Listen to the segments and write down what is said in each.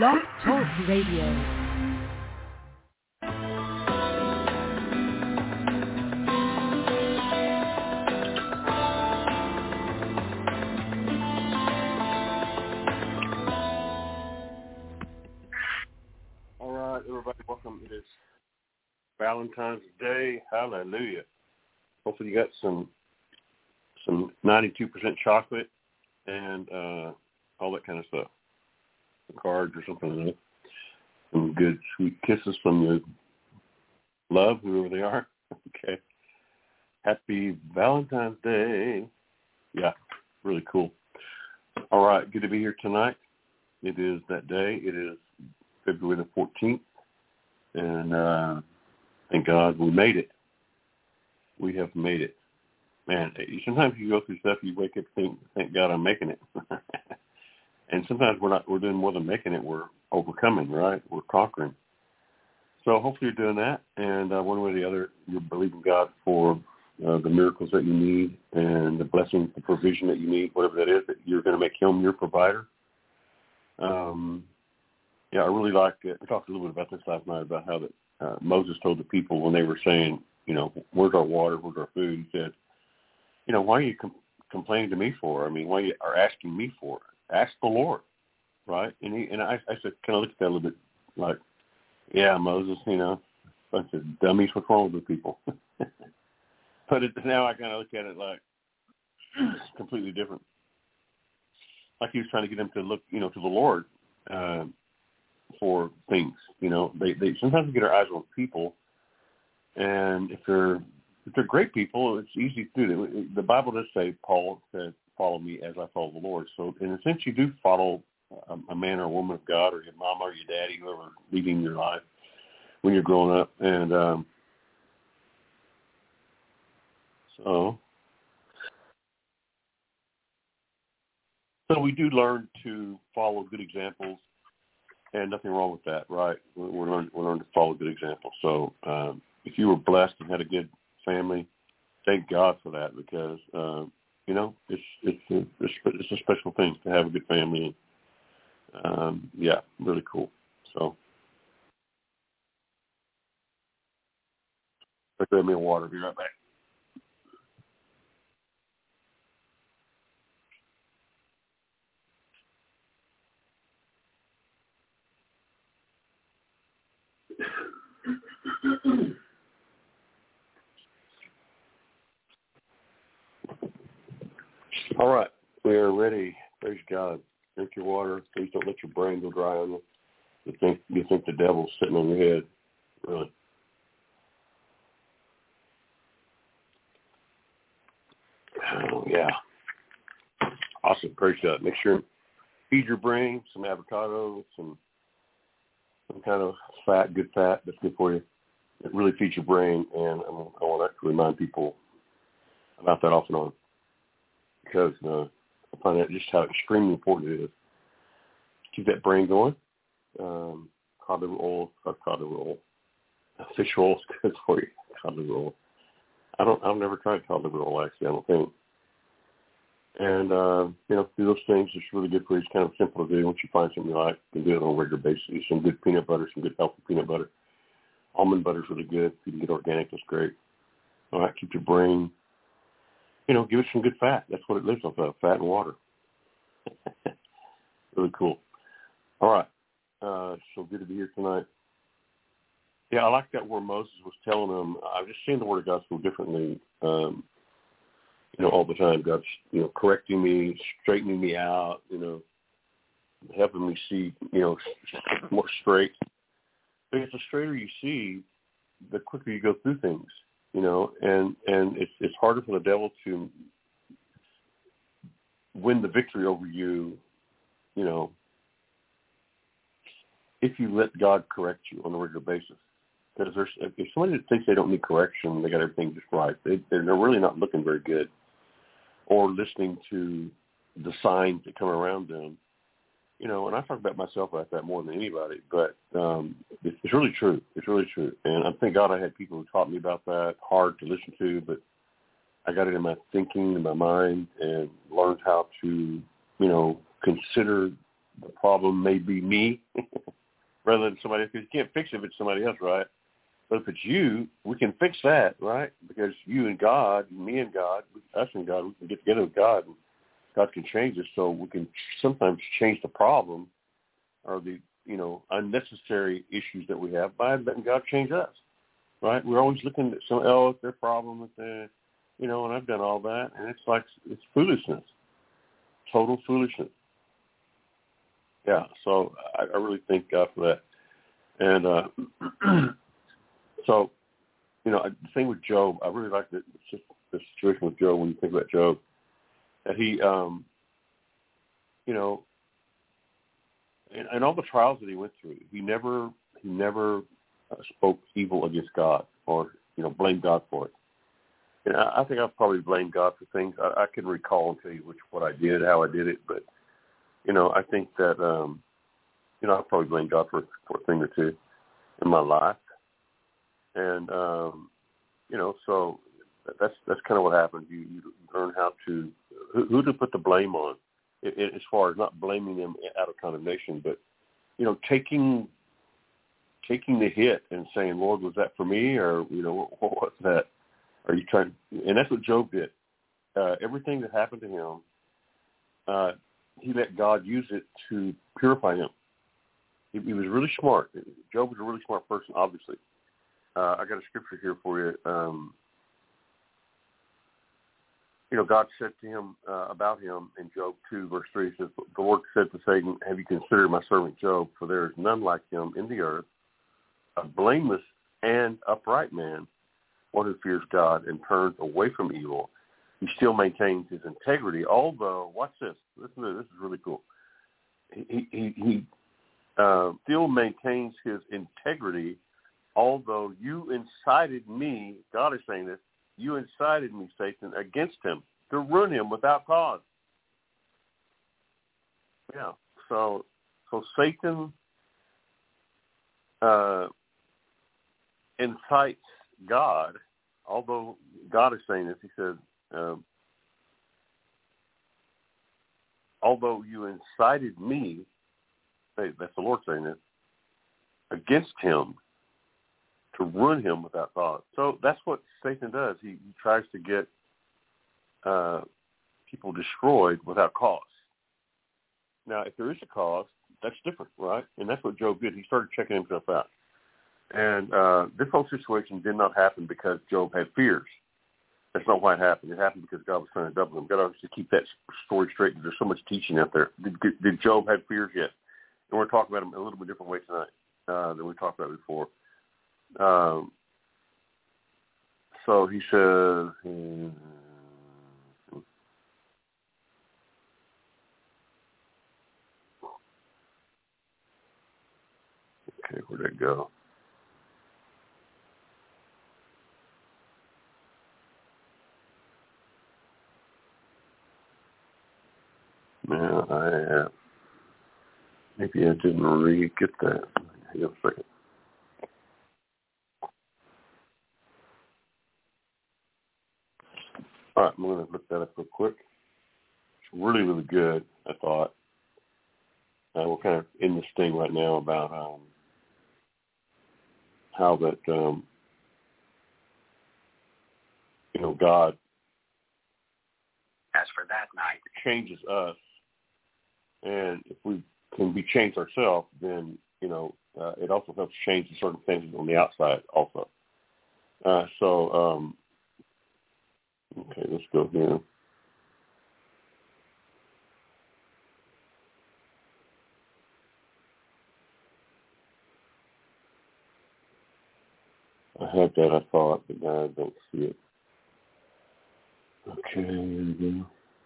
Blog Talk Radio. Everybody, welcome. It is Valentine's Day. Hallelujah. Hopefully you got some 92% chocolate and all that kind of stuff. Some cards or something. Some good sweet kisses from your love, whoever they are. Okay. Happy Valentine's Day. Yeah, really cool. All right, good to be here tonight. It is that day. It is February the 14th. And thank God we made it. We have made it. Man, sometimes you go through stuff, you wake up and think, thank God I'm making it. And sometimes we're doing more than making it, we're overcoming, right? We're conquering. So hopefully you're doing that. And one way or the other, you're believing God for the miracles that you need and the blessings, the provision that you need, whatever that is, that you're going to make Him your provider. Yeah, I really like it. We talked a little bit about this last night, about how that Moses told the people when they were saying, you know, where's our water, where's our food? He said, you know, why are you complaining to me for? I mean, why you are asking me for? Ask the Lord, right? And I said, kind of looked at that a little bit like, yeah, Moses, you know, bunch of dummies. What's wrong with the people? But now I kind of look at it like it's completely different. Like he was trying to get them to look, you know, to the Lord. For things, you know, they sometimes we get our eyes on people, and if they're great people, it's easy to do. The Bible does say, Paul said, "Follow me as I follow the Lord." So in a sense, you do follow a man or a woman of God, or your mama or your daddy, whoever leading your life when you're growing up, and so we do learn to follow good examples. And nothing wrong with that, right? We're learning to follow good examples. So if you were blessed and had a good family, thank God for that, because you know it's a special thing to have a good family. Yeah, really cool. So grab me a water. Be right back. All right, we are ready. Praise God. Drink your water. Please don't let your brain go dry on you. You think the devil's sitting on your head. Really. Oh, yeah. Awesome. Praise God. Make sure feed your brain some avocado, some kind of fat, good fat. That's good for you. It really feeds your brain, and I want to remind people about that off and on, because I find out just how extremely important it is to keep that brain going. Cod liver oil, fish oil is good for you. Cod liver oil. I've never tried cod liver oil, actually, I don't think. And, you know, do those things. It's really good for you. It's kind of simple to do. Once you find something you like, you can do it on a regular basis. Some good peanut butter, some good healthy peanut butter. Almond butter is really good. If you can get organic, that's great. All right, keep your brain, you know, give it some good fat. That's what it lives off of, fat and water. Really cool. All right, so good to be here tonight. Yeah, I like that where Moses was telling them, I've just seen the Word of God so differently, you know, all the time. God's, you know, correcting me, straightening me out, you know, helping me see, you know, more straight. Because the straighter you see, the quicker you go through things, you know, and it's harder for the devil to win the victory over you, you know, if you let God correct you on a regular basis. Because if somebody thinks they don't need correction, they got everything just right, they're really not looking very good, or listening to the signs that come around them. You know, and I talk about myself like that more than anybody, but it's really true. It's really true. And I thank God I had people who taught me about that, hard to listen to, but I got it in my thinking, in my mind, and learned how to, you know, consider the problem may be me rather than somebody else, because you can't fix it if it's somebody else, right? But if it's you, we can fix that, right? Because you and God, me and God, us and God, we can get together with God, and God can change us. So we can sometimes change the problem or the, unnecessary issues that we have by letting God change us, right? We're always looking at their problem with the, and I've done all that, and it's foolishness, total foolishness. Yeah, so I really thank God for that. And so, the thing with Job, I really like the situation with Job when you think about Job, that he, and all the trials that he went through, he never spoke evil against God or, blamed God for it. And I think I've probably blamed God for things. I can recall and tell you what I did, how I did it, but, I think that, I probably blamed God for a thing or two in my life. And, so that's kind of what happens. You learn how to, who to put the blame on, as far as not blaming them out of condemnation, but, taking the hit and saying, Lord, was that for me? Or, what was that? Are you trying? And that's what Job did. Everything that happened to him, he let God use it to purify him. He was really smart. Job was a really smart person, obviously. I got a scripture here for you. God said to him about him in Job 2, verse 3, he says, the Lord said to Satan, have you considered my servant Job? For there is none like him in the earth, a blameless and upright man, one who fears God and turns away from evil. He still maintains his integrity, although, watch this. Listen to this. This is really cool. He still maintains his integrity, although you incited me, God is saying this, you incited me, Satan, against him to ruin him without cause. Yeah. So Satan incites God, although God is saying this. He says, although you incited me, that's the Lord saying this, against him to ruin him without cause. So that's what Satan does. He tries to get people destroyed without cause. Now, if there is a cause, that's different, right? And that's what Job did. He started checking himself out. And this whole situation did not happen because Job had fears. That's not why it happened. It happened because God was trying to double him. God obviously keep that story straight. There's so much teaching out there. Did Job have fears? Yes. And we're talking about them in a little bit different way tonight than we talked about before. So he says, okay, where'd it go? Now, maybe I didn't really get that. Hang on a second. All right, I'm going to look that up real quick. It's really, really good, I thought. We're kind of in this thing right now about how that, God, as for that night, changes us. And if we can be changed ourselves, then, it also helps change the circumstances on the outside also. Okay, let's go here. I had that, I thought, but now I don't see it. Okay, here we go.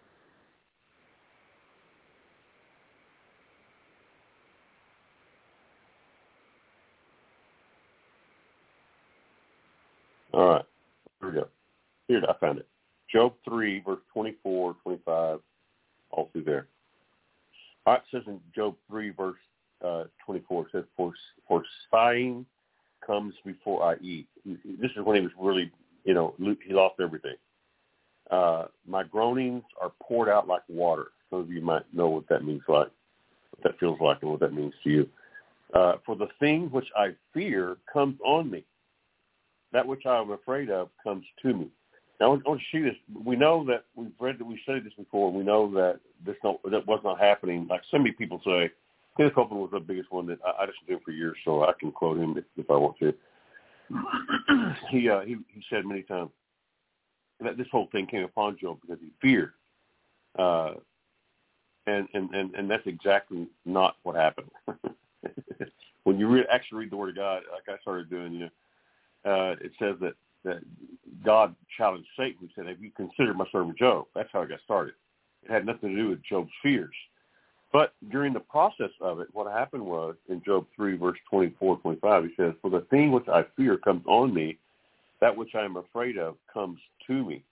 All right, here we go. Here, I found it. Job 3, verse 24, 25, all through there. All right, it says in Job 3, verse 24, it says, for sighing comes before I eat. This is when he was really, he lost everything. My groanings are poured out like water. Some of you might know what that means like, what that feels like and what that means to you. For the thing which I fear comes on me. That which I am afraid of comes to me. Now, I want to see this. We know that we've studied this before. We know that that was not happening. Like so many people say, Kenneth Copeland was the biggest one that I listened to him for years, so I can quote him if I want to. He said many times that this whole thing came upon Job because he feared, and that's exactly not what happened. When you actually read the Word of God, like I started doing, it says that God challenged Satan. He said, "Have you considered my servant Job?" That's how it got started. It had nothing to do with Job's fears. But during the process of it, what happened was in Job 3, verse 24, 25, he says, "For the thing which I fear comes on me, that which I am afraid of comes to me.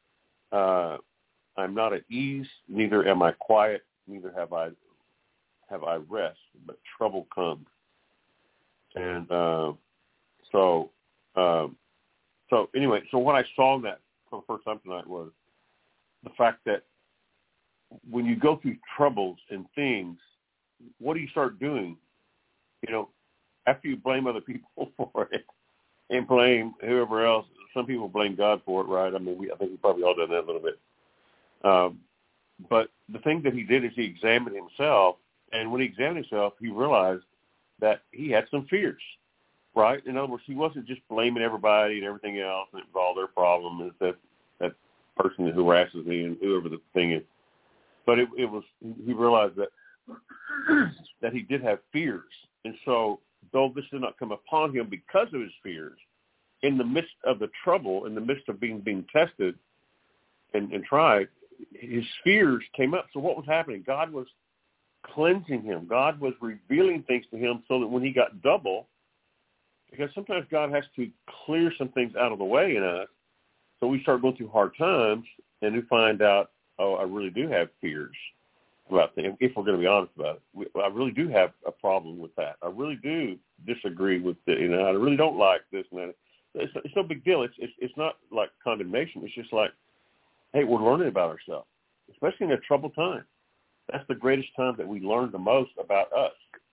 I'm not at ease, neither am I quiet, neither have I rest, but trouble comes." And so anyway, so when I saw that for the first time tonight was the fact that when you go through troubles and things, what do you start doing? After you blame other people for it and blame whoever else, some people blame God for it, right? I mean, I think we probably all done that a little bit. But the thing that he did is he examined himself, and when he examined himself, he realized that he had some fears, right? In other words, he wasn't just blaming everybody and everything else, and it was all their problem, is that person that harasses me and whoever the thing is. But he realized that he did have fears. And so, though this did not come upon him because of his fears, in the midst of the trouble, in the midst of being tested and tried, his fears came up. So what was happening? God was cleansing him. God was revealing things to him so that when he got double, because sometimes God has to clear some things out of the way in us, so we start going through hard times and we find out, I really do have fears about things, if we're going to be honest about it. I really do have a problem with that. I really do disagree with it. I really don't like this and that. It's no big deal. It's not like condemnation. It's just like, hey, we're learning about ourselves, especially in a troubled time. That's the greatest time that we learn the most about us.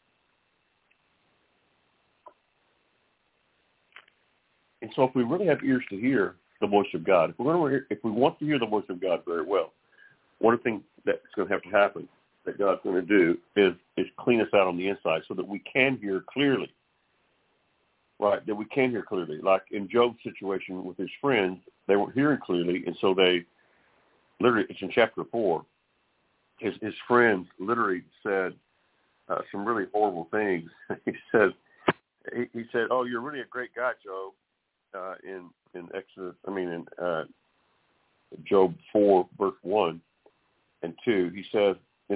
And so if we really have ears to hear the voice of God, if we want to hear the voice of God very well, one thing that's going to have to happen, that God's going to do, is clean us out on the inside so that we can hear clearly. Right, that we can hear clearly. Like in Job's situation with his friends, they weren't hearing clearly, and so they literally, it's in chapter 4, his friends literally said some really horrible things. He said, "Oh, you're really a great guy, Job." In Job 4, verse 1 and 2, he says,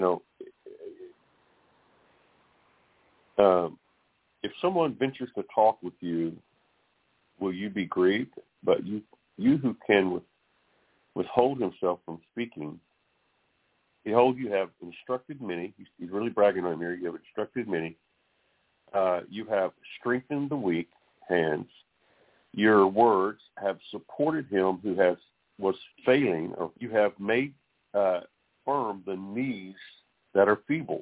if someone ventures to talk with you, will you be grieved? But you who can withhold himself from speaking, behold, you have instructed many. He's really bragging on here. You have instructed many. You have strengthened the weak hands. Your words have supported him who was failing, or you have made firm the knees that are feeble.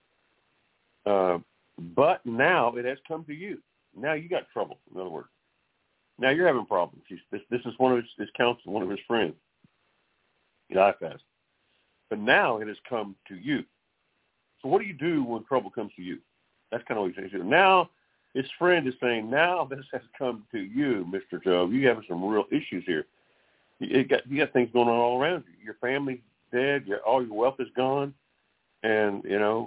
But now it has come to you. Now you got trouble, in other words. Now you're having problems. This is one of his counsel, one of his friends, Eliphaz. But now it has come to you. So what do you do when trouble comes to you? That's kind of what he's saying. Now his friend is saying, now this has come to you, Mr. Job. You have some real issues here. You got things going on all around you. Your family's dead. All your wealth is gone. And,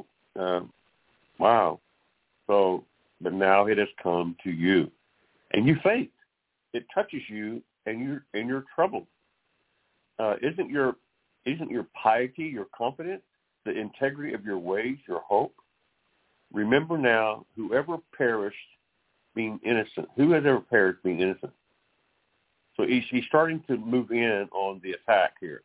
wow. So, but now it has come to you. And you faint. It touches you, and you're troubled. Isn't your piety, your confidence, the integrity of your ways, your hope? Remember now, whoever perished being innocent. Who has ever perished being innocent? So he's starting to move in on the attack here.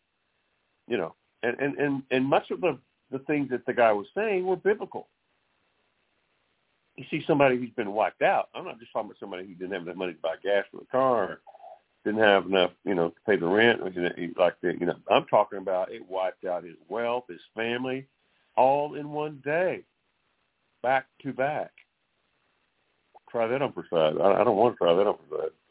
And much of the things that the guy was saying were biblical. You see somebody who's been wiped out. I'm not just talking about somebody who didn't have enough money to buy gas for the car, or didn't have enough, to pay the rent. I'm talking about it wiped out his wealth, his family, all in one day, back to back. try that on for size. I don't want to try that on for size.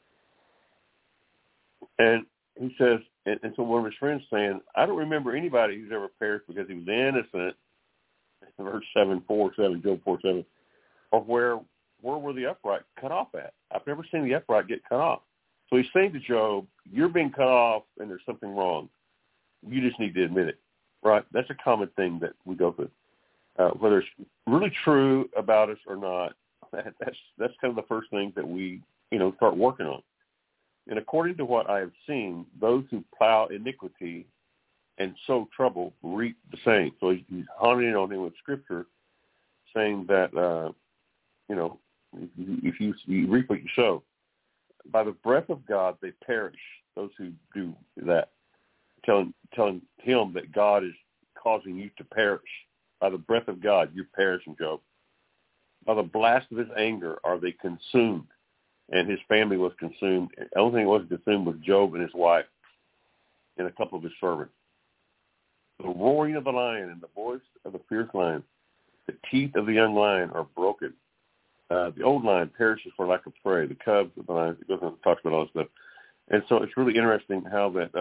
And he says, and so one of his friends saying, I don't remember anybody who's ever perished because he was innocent. Verse 7:4-7, Job 4:7, or where were the upright cut off at? I've never seen the upright get cut off. So he's saying to Job, you're being cut off and there's something wrong. You just need to admit it, right? That's a common thing that we go through. Whether it's really true about us or not, that's kind of the first thing that we, start working on. And according to what I have seen, those who plow iniquity and sow trouble reap the same. So he's honing on him with Scripture, saying that, if you reap what you sow. By the breath of God, they perish, those who do that, telling him that God is causing you to perish. By the breath of God, you're perishing, Job. By the blast of his anger are they consumed, and his family was consumed. The only thing that wasn't consumed was Job and his wife and a couple of his servants. The roaring of the lion and the voice of the fierce lion, the teeth of the young lion are broken. The old lion perishes for lack of prey. The cubs of the lion, it goes on and talks about all this stuff. And so it's really interesting how that,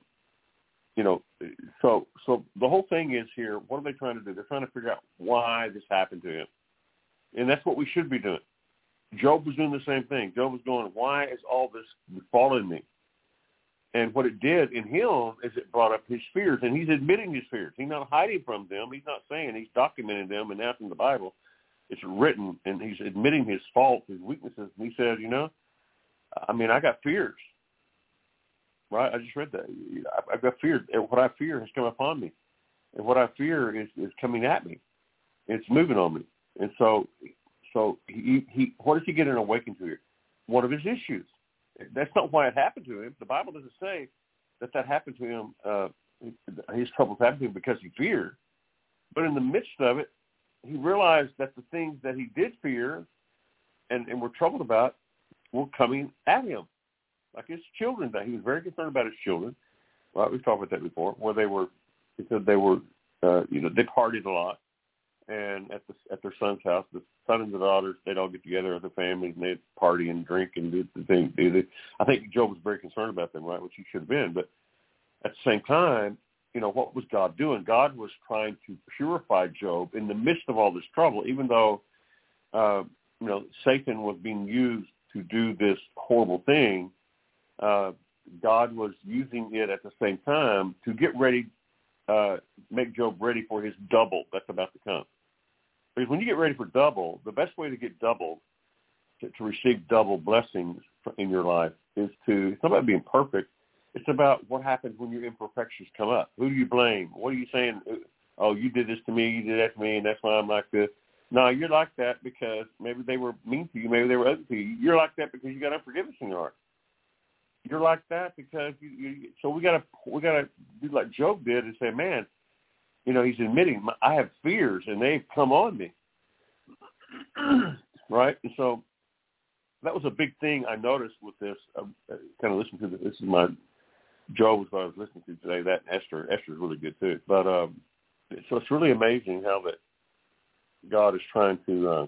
so the whole thing is here, what are they trying to do? They're trying to figure out why this happened to him. And that's what we should be doing. Job was doing the same thing. Job was going, why is all this befalling me? And what it did in him is it brought up his fears, and he's admitting his fears. He's not hiding from them. He's not saying, he's documenting them, and that's in the Bible. It's written, and he's admitting his faults, his weaknesses. And he says, I got fears. Right? I just read that. I've got fears. What I fear has come upon me. And what I fear is coming at me. It's moving on me. And so he what does he get an awakening to here? One of his issues. That's not why it happened to him. The Bible doesn't say that happened to him. His troubles happened to him because he feared. But in the midst of it, he realized that the things that he did fear and were troubled about were coming at him, like his children. That he was very concerned about his children. Well, we've talked about that before, where he said they were, they partied a lot, and at their son's house, the son and the daughters, they'd all get together as a family, and they'd party and drink and do the thing. I think Job was very concerned about them, right, which he should have been. But at the same time, what was God doing? God was trying to purify Job in the midst of all this trouble, even though, Satan was being used to do this horrible thing. God was using it at the same time to get ready, make Job ready for his double that's about to come. Because when you get ready for double, the best way to get double, to receive double blessings in your life, it's not about being perfect. It's about what happens when your imperfections come up. Who do you blame? What are you saying? Oh, you did this to me, you did that to me, and that's why I'm like this. No, you're like that because maybe they were mean to you, maybe they were ugly to you. You're like that because you got unforgiveness in your heart. You're like that because so we gotta do like Job did and say, man, he's admitting I have fears and they've come on me, right? And so that was a big thing I noticed with this. Kind of listening to this is my Job was what I was listening to today. That and Esther's really good too. But so it's really amazing how that God is trying to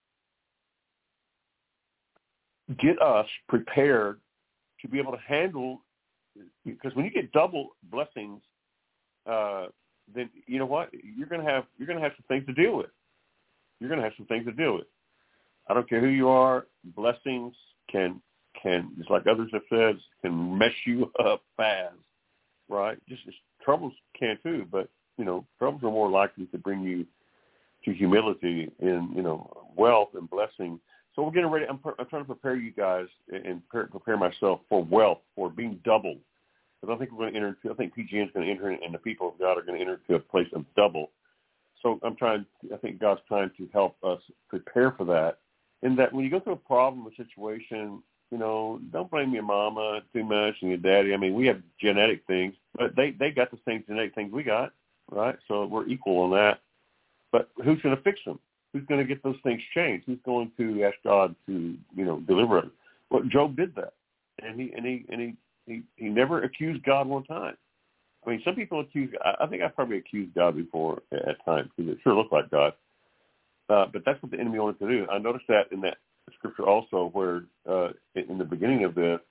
get us prepared to be able to handle, because when you get double blessings, then you know what? You're gonna have some things to deal with. You're gonna have some things to deal with. I don't care who you are. Blessings can, just like others have said, can mess you up fast, right? Just troubles can too, but troubles are more likely to bring you to humility and wealth and blessing. So we're getting ready. I'm trying to prepare you guys and prepare myself for wealth, for being doubled. Because I think we're going to enter into, I think PGN is going to enter, and the people of God are going to enter into a place of double. So I think God's trying to help us prepare for that. In that when you go through a problem or situation, don't blame your mama too much and your daddy. I mean, we have genetic things, but they got the same genetic things we got, right? So we're equal on that. But who's going to fix them? Who's going to get those things changed? Who's going to ask God to, deliver it? Well, Job did that, and he never accused God one time. I mean, some people accuse. I think I've probably accused God before at times because it sure looked like God. But that's what the enemy wanted to do. I noticed that in that scripture also where in the beginning of this,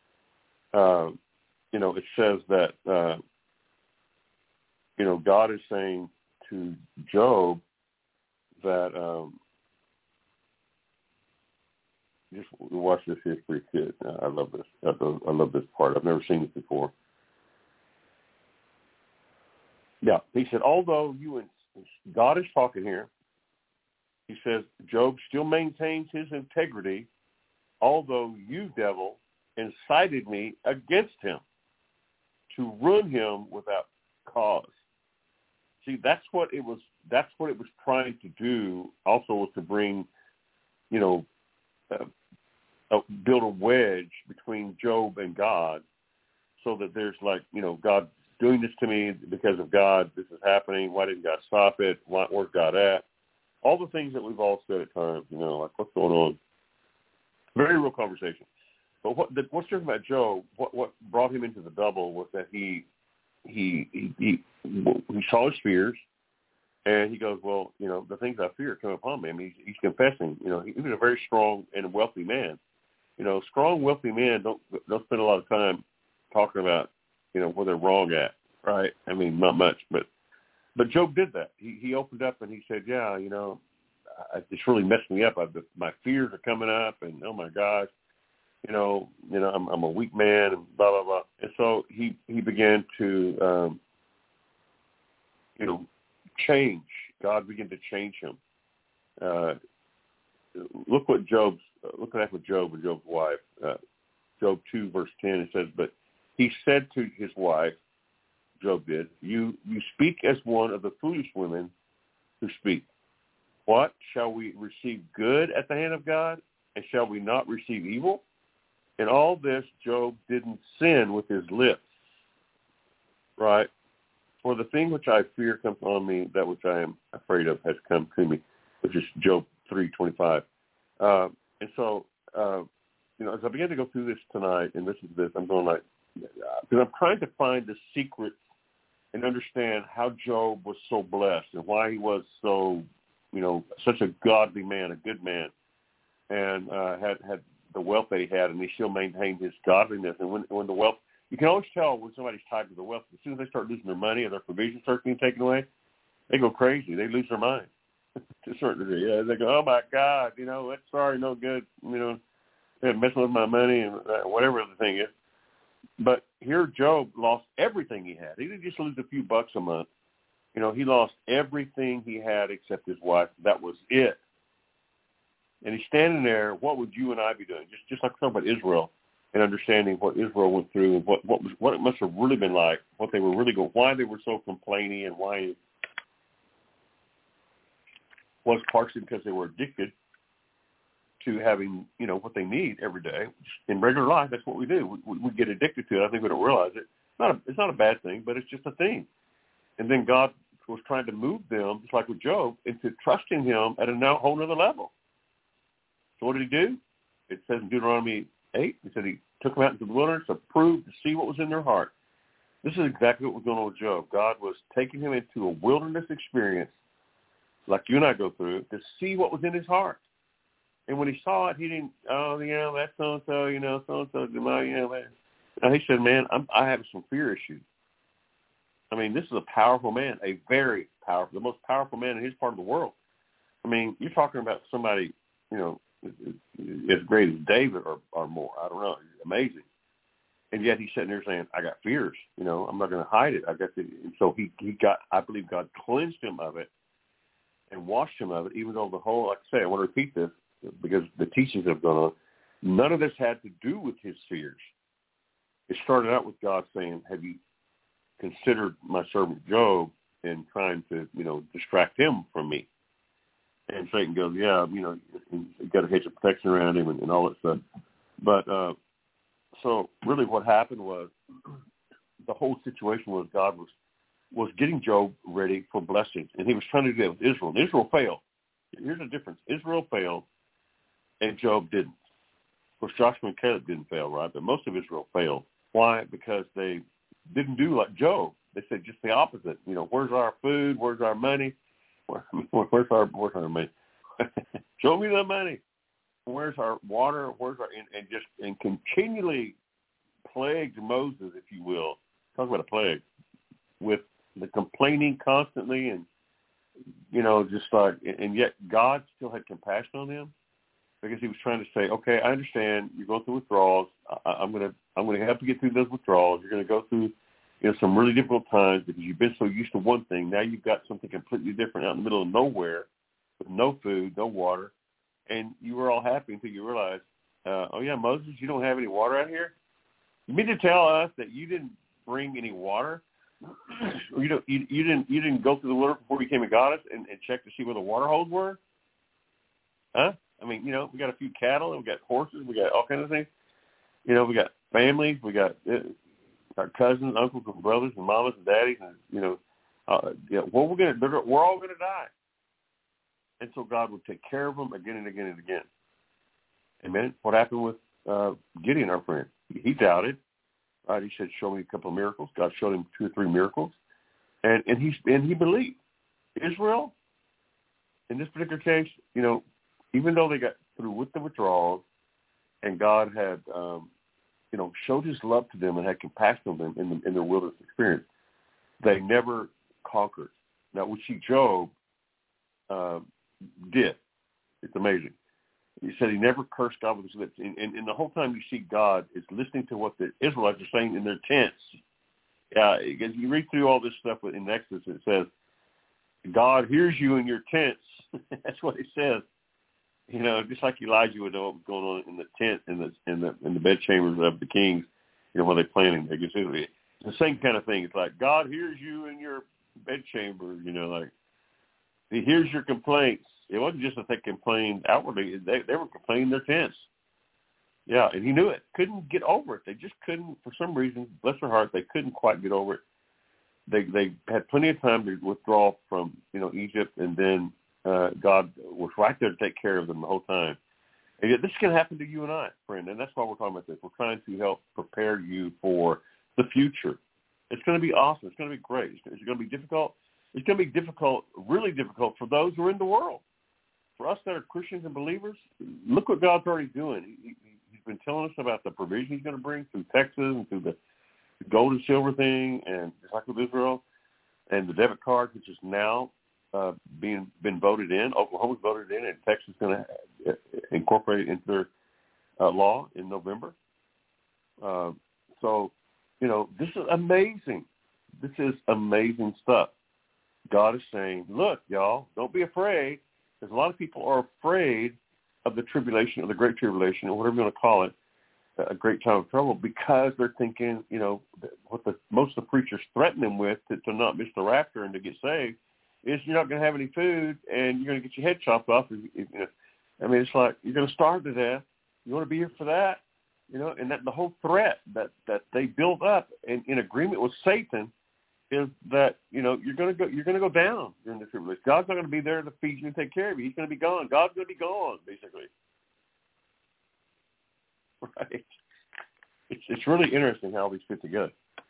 it says that, God is saying to Job that, just watch this history kid. I love this. I love this part. I've never seen this before. Yeah, he said, although God is talking here, he says, Job still maintains his integrity, although you, devil, incited me against him to ruin him without cause. See, that's what it was trying to do. Also, was to bring, build a wedge between Job and God, so that there's God doing this to me because of God. This is happening. Why didn't God stop it? Where's God at? All the things that we've all said at times, like what's going on. Very real conversation. But what's different about Job? What brought him into the double was that he saw his fears, and he goes, well, the things I fear come upon me. I mean, he's confessing. He was a very strong and wealthy man. Strong, wealthy men don't spend a lot of time talking about, where they're wrong at, right? I mean, not much, but Job did that. He opened up and he said, yeah, it's really messed me up. My fears are coming up, and oh my gosh, I'm a weak man, and blah blah blah. And so he began to, change. God began to change him. Look at Job and Job's wife. Job 2 verse 10. It says, but he said to his wife, Job did, you speak as one of the foolish women who speak. What? Shall we receive good at the hand of God, and shall we not receive evil? In all this, Job didn't sin with his lips, right? For the thing which I fear comes on me, that which I am afraid of has come to me, which is Job 3:25. And so, as I began to go through this tonight and listen to this, I'm going because I'm trying to find the secret and understand how Job was so blessed and why he was so, such a godly man, a good man, and had the wealth that he had, and he still maintained his godliness. And when the wealth, you can always tell when somebody's tied to the wealth. As soon as they start losing their money and their provisions start being taken away, they go crazy. They lose their mind to a certain degree. Yeah, they go, oh my God, that's sorry, no good. They're messing with my money and whatever the thing is. But here Job lost everything he had. He didn't just lose a few bucks a month. He lost everything he had except his wife. That was it. And he's standing there. What would you and I be doing? Just like talking about Israel and understanding what Israel went through and what it must have really been like, what they were really going, why they were so complaining, and why it was partially because they were addicted to having, what they need every day. In regular life, that's what we do. We get addicted to it. I think we don't realize it. It's not a bad thing, but it's just a thing. And then God was trying to move them, just like with Job, into trusting him at a whole other level. So what did he do? It says in Deuteronomy 8, he said he took them out into the wilderness to prove, to see what was in their heart. This is exactly what was going on with Job. God was taking him into a wilderness experience, like you and I go through, to see what was in his heart. And when he saw it, he didn't, that's so-and-so, so-and-so, no, he said, man, I have some fear issues. I mean, this is a powerful man, a very powerful, the most powerful man in his part of the world. I mean, you're talking about somebody, as great as David or more. I don't know. Amazing. And yet he's sitting there saying, I got fears. I'm not going to hide it. And so he got, I believe God cleansed him of it and washed him of it, even though the whole, like I say, I want to repeat this because the teachings have gone on. None of this had to do with his fears. It started out with God saying, have you considered my servant Job, and trying to, distract him from me? And Satan goes, yeah, you got a hedge of protection around him and all that stuff. But so really what happened was the whole situation was God was getting Job ready for blessings. And he was trying to do that with Israel. And Israel failed. Here's the difference. Israel failed and Job didn't. Of course, Joshua and Caleb didn't fail, right? But most of Israel failed. Why? Because they didn't do like Job. They said just the opposite. Where's our food? Where's our money? Where's our money? Show me the money. where's our water? Where's our and continually plagued Moses, if you will. Talk about a plague with the complaining constantly, and just like, and yet God still had compassion on him because he was trying to say, okay, I understand you're going through withdrawals. I'm gonna help you get through those withdrawals. You're gonna go through some really difficult times because you've been so used to one thing. Now you've got something completely different out in the middle of nowhere with no food, no water, and you were all happy until you realized, oh yeah, Moses, you don't have any water out here? You mean to tell us that you didn't bring any water? Or you didn't go through the wilderness before you came and got us and check to see where the water holes were? Huh? I mean, we got a few cattle, and we got horses, we got all kinds of things. We got families, we got our cousins, uncles, and brothers, and mamas and daddies, and well, we're all gonna die. And so God would take care of them again and again and again. Amen. What happened with Gideon, our friend? He doubted. Right? He said, "Show me a couple of miracles." God showed him 2 or 3 miracles, and he believed. Israel, in this particular case, even though they got through with the withdrawals, and God had, showed His love to them and had compassion on them in their wilderness experience, they never conquered. Now, we see Job did. It's amazing. He said he never cursed God with his lips. And the whole time you see God is listening to what the Israelites are saying in their tents. Because you read through all this stuff in Exodus, it says, God hears you in your tents. That's what it says. Just like Elijah would know what was going on in the tent, in the bedchambers of the kings, when they're planning. It's the same kind of thing. It's like, God hears you in your bedchamber, like, He hears your complaints. It wasn't just that they complained outwardly. They were complaining their tents. Yeah, and He knew it. Couldn't get over it. They just couldn't, for some reason, bless their heart, they couldn't quite get over it. They had plenty of time to withdraw from, Egypt, and then God was right there to take care of them the whole time. And yet this can happen to you and I, friend, and that's why we're talking about this. We're trying to help prepare you for the future. It's going to be awesome. It's going to be great. It's going to be difficult. It's going to be difficult, really difficult for those who are in the world. For us that are Christians and believers, look what God's already doing. He's been telling us about the provision He's going to bring through Texas and through the gold and silver thing, and just like with Israel, and the debit card, which is now been voted in. Oklahoma's voted in, and Texas is going to incorporate it into their law in November. So, this is amazing. This is amazing stuff. God is saying, look, y'all, don't be afraid, because a lot of people are afraid of the tribulation, or the great tribulation, or whatever you want to call it, a great time of trouble, because they're thinking, what most of the preachers threaten them with to not miss the rapture and to get saved is you're not going to have any food and you're going to get your head chopped off. It's like you're going to starve to death. You want to be here for that, and that the whole threat that they build up in agreement with Satan is that you're going to go down during the tribulation. God's not going to be there to feed you and take care of you. He's going to be gone. God's going to be gone, basically. Right? It's really interesting how these fit together.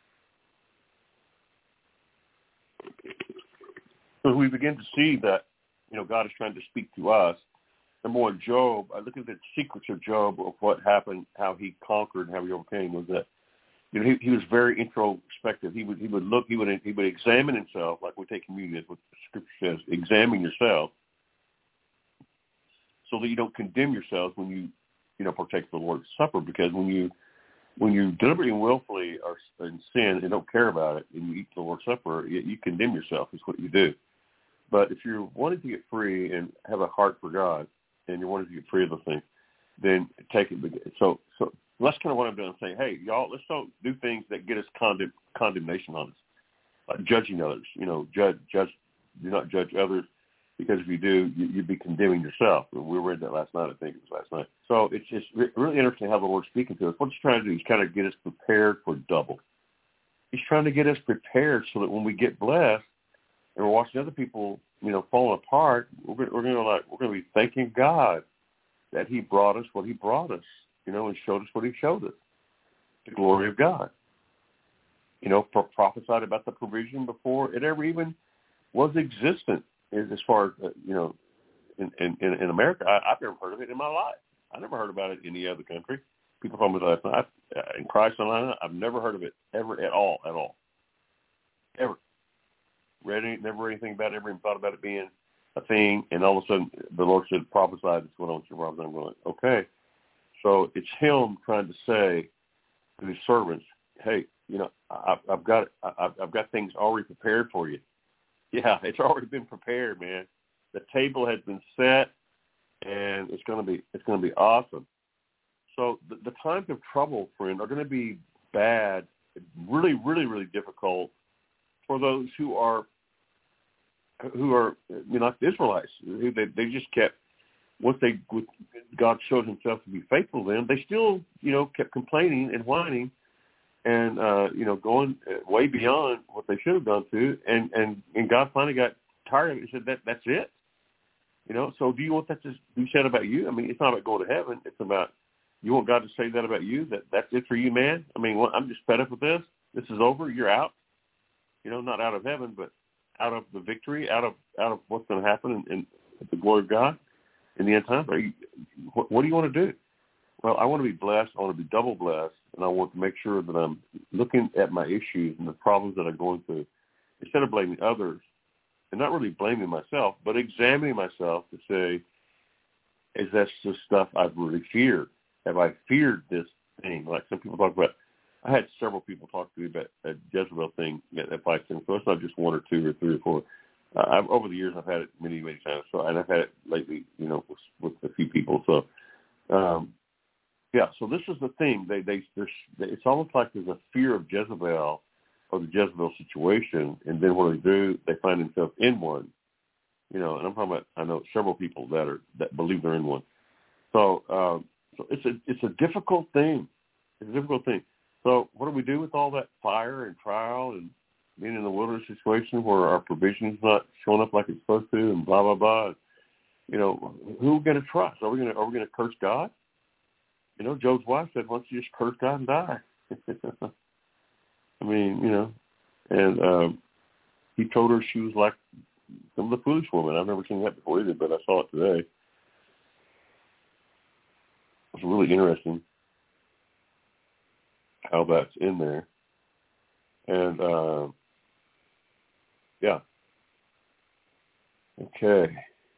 So we begin to see that, God is trying to speak to us. Number one, Job, I look at the secrets of Job, of what happened, how he conquered, how he overcame, was that, he was very introspective. He would look, he would examine himself, like we take communion, as what the Scripture says, examine yourself, so that you don't condemn yourselves when you partake of the Lord's Supper, because when you deliberately and willfully are in sin and don't care about it, and you eat the Lord's Supper, you condemn yourself. Is what you do. But if you're wanting to get free and have a heart for God, and you're wanting to get free of those things, then take it. So that's kind of what I'm doing. I'm saying, hey, y'all, let's don't do things that get us condemnation on us, like judging others. Judge. Do not judge others, because if you do, you'd be condemning yourself. We read that last night. I think it was last night. So it's just really interesting how the Lord's speaking to us. What He's trying to do is kind of get us prepared for double. He's trying to get us prepared so that when we get blessed and we're watching other people, falling apart, we're going to be thanking God that He brought us what He brought us, and showed us what He showed us, the glory of God. Prophesied about the provision before it ever even was existent. As far as in America, I've never heard of it in my life. I never heard about it in any other country. People told me last night in Christ Online. I've never heard of it ever at all, ever. Never read anything about it. Never even thought about it being a thing. And all of a sudden, the Lord said, "Prophesy this is what I want you to prophesy." I'm going, okay. So it's Him trying to say to His servants, "Hey, I've got things already prepared for you." Yeah, it's already been prepared, man. The table has been set, and it's going to be awesome. So the times of trouble, friend, are going to be bad, really, really, really difficult for those who are like the Israelites, who they just kept, once God showed Himself to be faithful to them, they still kept complaining and whining, and going way beyond what they should have gone to, and God finally got tired of it and said that's it. So do you want that to be said about you? I mean, it's not about going to heaven. It's about, you want God to say that about you, that's it for you, man? I mean, I'm just fed up with this. This is over. You're out. Not out of heaven, but out of the victory, out of what's going to happen in the glory of God in the end time. What do you want to do? Well, I want to be blessed. I want to be double blessed, and I want to make sure that I'm looking at my issues and the problems that I'm going through, instead of blaming others, and not really blaming myself, but examining myself to say, is that the stuff I've really feared? Have I feared this thing? Like some people talk about, I had several people talk to me about a Jezebel thing at Fight Center. So it's not just one or two or three or four. Over the years, I've had it many, many times. So, and I've had it lately, with a few people. So, so this is the thing. It's almost like there's a fear of Jezebel or the Jezebel situation, and then what do? They find themselves in one. And I'm talking about, I know several people that believe they're in one. So it's a difficult thing. It's a difficult thing. So what do we do with all that fire and trial and being in the wilderness situation where our provision's not showing up like it's supposed to, and blah blah blah? Who are we going to trust? Are we going to curse God? Job's wife said, "Why don't you just curse God and die?" I mean, and he told her she was like some of the foolish woman. I've never seen that before either, but I saw it today. It was really interesting how that's in there. And, Okay.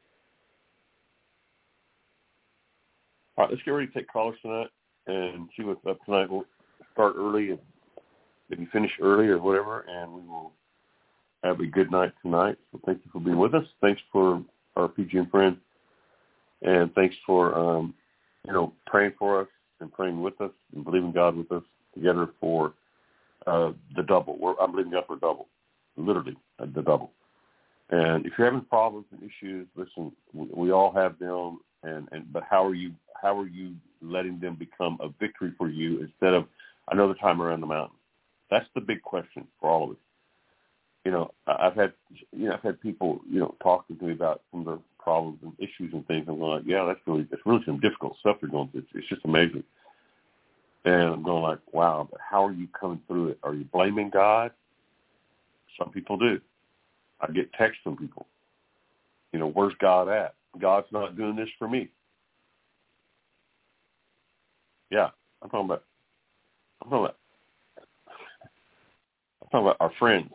All right, let's get ready to take callers tonight and see what's up tonight. We'll start early and maybe finish early or whatever, and we will have a good night tonight. So thank you for being with us. Thanks for our PGM friend, and thanks for, praying for us and praying with us and believing God with us together for the double. I'm believing God for double, literally the double. And if you're having problems and issues, listen, we all have them, but how are you letting them become a victory for you instead of another time around the mountain? That's the big question for all of us. I've had people, talking to me about some of the problems and issues and things. I'm going like, yeah, that's really some difficult stuff you're going through. It's just amazing. And I'm going like, wow, but how are you coming through it? Are you blaming God? Some people do. I get texts from people. Where's God at? God's not doing this for me. Yeah, I'm talking about our friends.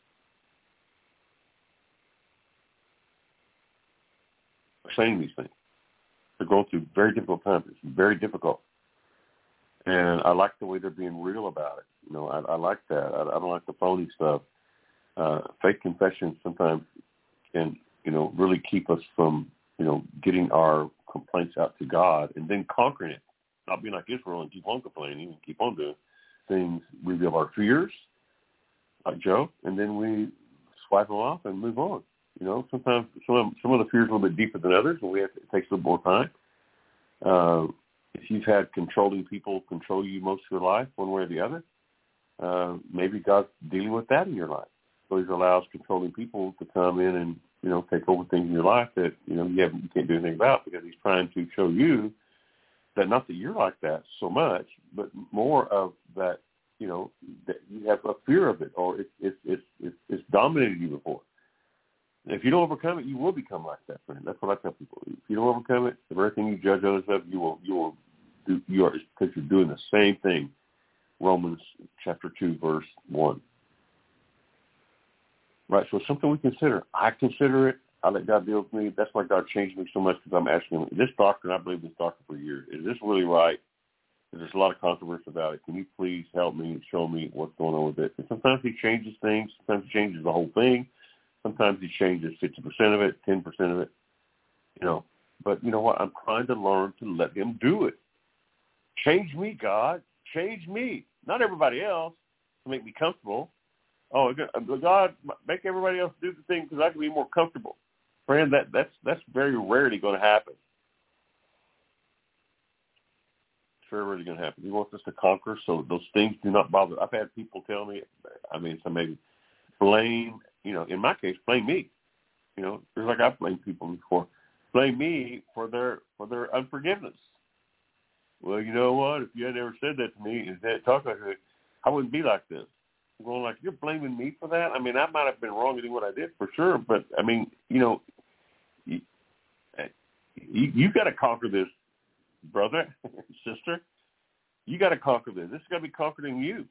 Are saying these things. They're going through very difficult times. It's very difficult. And I like the way they're being real about it. I like that. I don't like the phony stuff. Fake confessions sometimes can, really keep us from, getting our complaints out to God and then conquering it. Not being like Israel and keep on complaining and keep on doing things. We reveal our fears, like Joe, and then we swipe them off and move on. Sometimes some of the fears are a little bit deeper than others, and it takes a little more time. If you've had controlling people control you most of your life, one way or the other, maybe God's dealing with that in your life. So He allows controlling people to come in and, take over things in your life that, you can't do anything about, because He's trying to show you that not that you're like that so much, but more of that, that you have a fear of it, or it's dominated you before. If you don't overcome it, you will become like that, friend. That's what I tell people. If you don't overcome it, the very thing you judge others of, you are because you're doing the same thing. Romans chapter 2, verse 1. Right, so it's something we consider. I consider it. I let God deal with me. That's why God changed me so much, because I'm asking him, this doctrine, I believe this doctrine for years. Is this really right? There's a lot of controversy about it. Can you please help me and show me what's going on with it? And sometimes he changes things. Sometimes he changes the whole thing. Sometimes he changes 50% of it, 10% of it, But you know what? I'm trying to learn to let him do it. Change me, God. Change me. Not everybody else to make me comfortable. Oh, God, make everybody else do the thing because I can be more comfortable. Friend, that's very rarely going to happen. It's very rarely going to happen. He wants us to conquer, so those things do not bother. I've had people tell me, some maybe blame, in my case, blame me. Just like I've blamed people before. Blame me for their unforgiveness. Well, you know what? If you had ever said that to me and had talked like that, I wouldn't be like this. I'm going like, you're blaming me for that? I might have been wrong in what I did for sure, but, you got to conquer this, brother, sister. You got to conquer this. This is going to be conquered in you.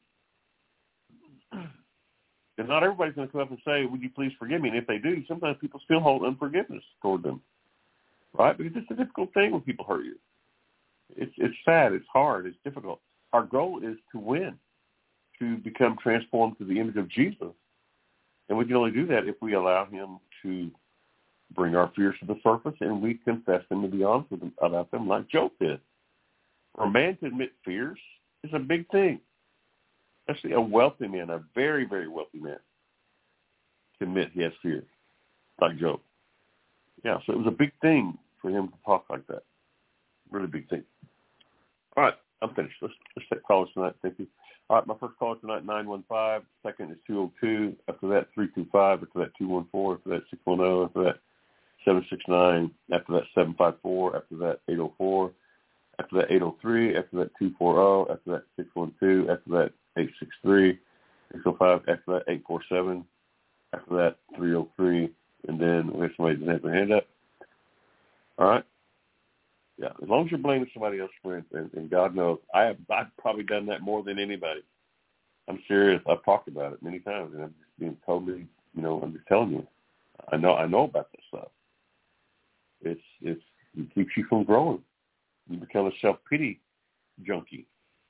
And not everybody's going to come up and say, would you please forgive me? And if they do, sometimes people still hold unforgiveness toward them, right? Because it's a difficult thing when people hurt you. It's sad. It's hard. It's difficult. Our goal is to win, to become transformed to the image of Jesus. And we can only do that if we allow him to bring our fears to the surface and we confess them and be honest with them about them like Job did. For a man to admit fears is a big thing. Especially a wealthy man, a very, very wealthy man, to admit he has fears, like Job. Yeah, so it was a big thing for him to talk like that. Really big thing. All right, I'm finished. Let's take callers tonight. Thank you. All right, my first caller tonight, 915. Second is 202. After that, 325. After that, 214. After that, 610. After that, 769. After that, 754. After that, 804. After that, 803. After that, 240. After that, 612. After that, 863. 605. After that, 847. After that, 303. And then we have somebody that has their hand up. All right. Yeah, as long as you're blaming somebody else, friend, and God knows, I've probably done that more than anybody. I'm serious. I've talked about it many times, and I'm just being totally, I'm just telling you. I know about this stuff. It keeps you from growing. You become a self-pity junkie.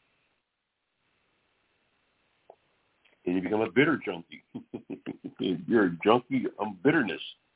And you become a bitter junkie. You're a junkie of bitterness.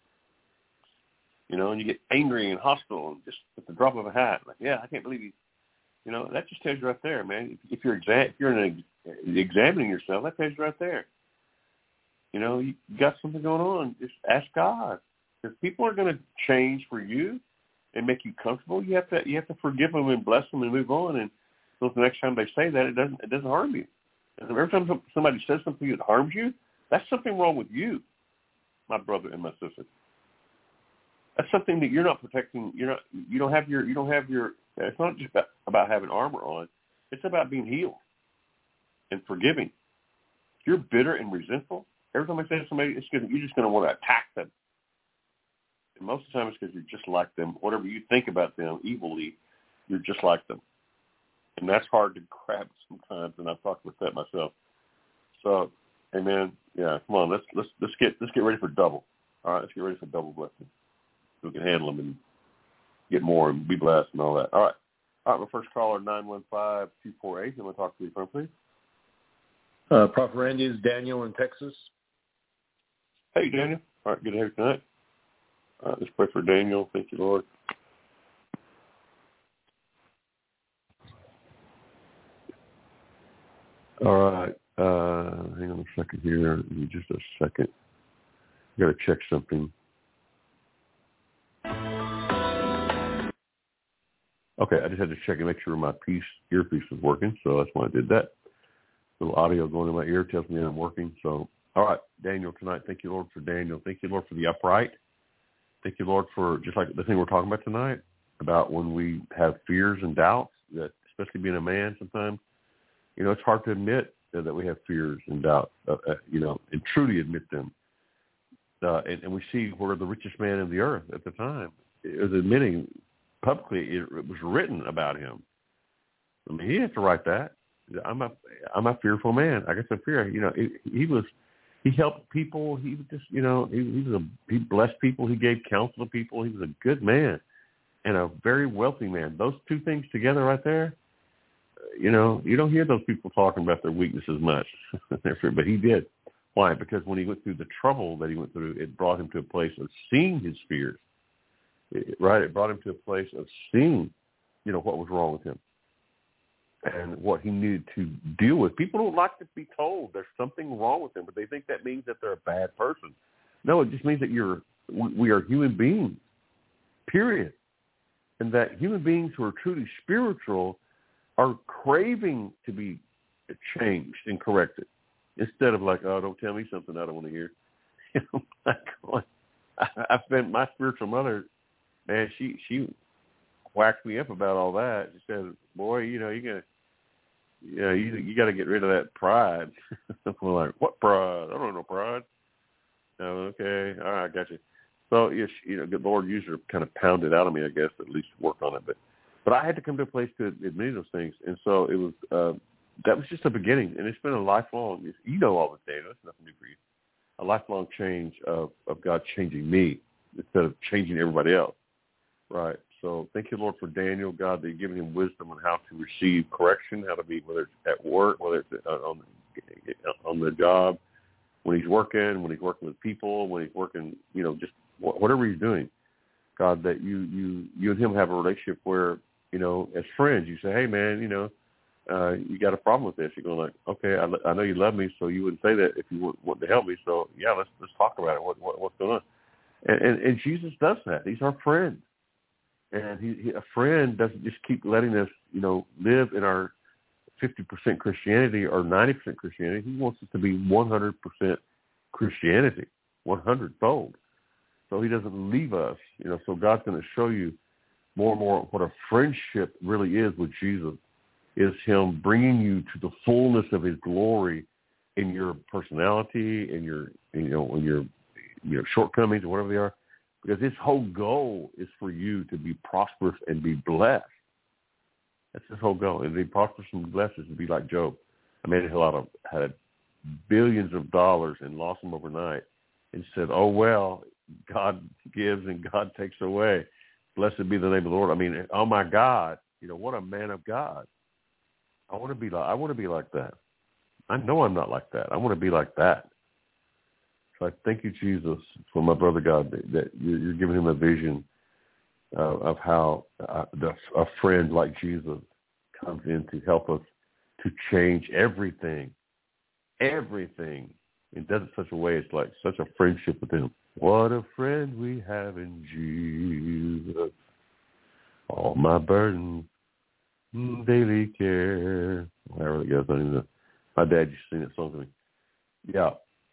And you get angry and hostile and just at the drop of a hat. Like, yeah, I can't believe you. That just tells you right there, man. If you're examining yourself, that tells you right there. You got something going on. Just ask God. If people are going to change for you and make you comfortable, you have to forgive them and bless them and move on. And so the next time they say that, it doesn't harm you. And every time somebody says something that harms you, that's something wrong with you, my brother and my sister. That's something that you're not protecting. You don't have your. It's not just about having armor on. It's about being healed and forgiving. If you're bitter and resentful, every time I say to somebody, it's because you're just going to want to attack them. And most of the time, it's because you're just like them. Whatever you think about them evilly, you're just like them, and that's hard to grab sometimes. And I've talked with that myself. So, amen. Yeah, come on. Let's get ready for double. All right, let's get ready for double blessing. We can handle them and get more and be blessed and all that. All right, my first caller, 915-248. You want to talk to me from, please? Prophet Randy, is Daniel in Texas. Hey, Daniel. All right, good to have you tonight. All right, let's pray for Daniel. Thank you, Lord. All right, hang on a second here. Give me just a second. I got to check something. Okay, I just had to check and make sure my earpiece was working, so that's why I did that. A little audio going in my ear tells me I'm working. So, all right, Daniel, tonight, thank you, Lord, for Daniel. Thank you, Lord, for the upright. Thank you, Lord, for just like the thing we're talking about tonight, about when we have fears and doubts, that especially being a man sometimes, it's hard to admit that we have fears and doubts, and truly admit them. and we see where the richest man in the earth at the time is admitting publicly it was written about him. I mean, he had to write that. I'm a fearful man. I guess I fear. He helped people. He was just, he blessed people. He gave counsel to people. He was a good man and a very wealthy man. Those two things together right there, you don't hear those people talking about their weaknesses much, but he did. Why? Because when he went through the trouble that he went through, it brought him to a place of seeing his fears. Right? It brought him to a place of seeing, what was wrong with him and what he needed to deal with. People don't like to be told there's something wrong with them, but they think that means that they're a bad person. No, it just means that we are human beings, period. And that human beings who are truly spiritual are craving to be changed and corrected instead of like, oh, don't tell me something I don't want to hear. I spent my spiritual mother, man, she whacked me up about all that. She said, boy, you got to get rid of that pride. We're like, what pride? I don't have no pride. Oh, okay. All right, I got you. So, yes, the Lord used her to kind of pound it out of me, I guess, at least work on it. But I had to come to a place to admit those things. And so it was, that was just the beginning. And it's been a lifelong, all this, Daniel. That's nothing new for you. A lifelong change of God changing me instead of changing everybody else. Right. So thank you, Lord, for Daniel, God, that you're giving him wisdom on how to receive correction, how to be, whether it's at work, whether it's on the job, when he's working with people, when he's working, just whatever he's doing. God, that you and him have a relationship where, as friends, you say, hey, man, you got a problem with this. You're going like, okay, I know you love me, so you wouldn't say that if you want to help me. So, yeah, let's talk about it. What's going on? And Jesus does that. He's our friend. And a friend doesn't just keep letting us, live in our 50% Christianity or 90% Christianity. He wants us to be 100% Christianity, 100-fold. So he doesn't leave us, so God's going to show you more and more what a friendship really is with Jesus, is him bringing you to the fullness of his glory in your personality, in your, in your shortcomings or whatever they are. Because his whole goal is for you to be prosperous and be blessed. That's his whole goal. And to be prosperous and blessed is to be like Job. I mean, had billions of dollars and lost them overnight and said, oh, well, God gives and God takes away. Blessed be the name of the Lord. I mean, oh, my God, what a man of God. I want to be like that. I know I'm not like that. I want to be like that. So I thank you, Jesus, for my brother God, that you're giving him a vision of how a friend like Jesus comes in to help us to change everything, and does it such a way it's like such a friendship with him. What a friend we have in Jesus. All my burdens, daily care. However it goes, I don't even know. My dad used to sing that song to me. Yeah.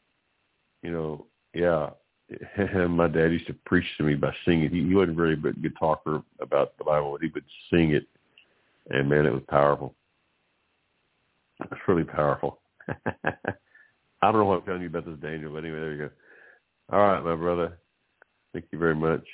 My dad used to preach to me by singing. He wasn't really a good talker about the Bible, but he would sing it, and man, it was powerful. It was really powerful. I don't know what I'm telling you about this, Daniel, but anyway, there you go. All right, my brother. Thank you very much.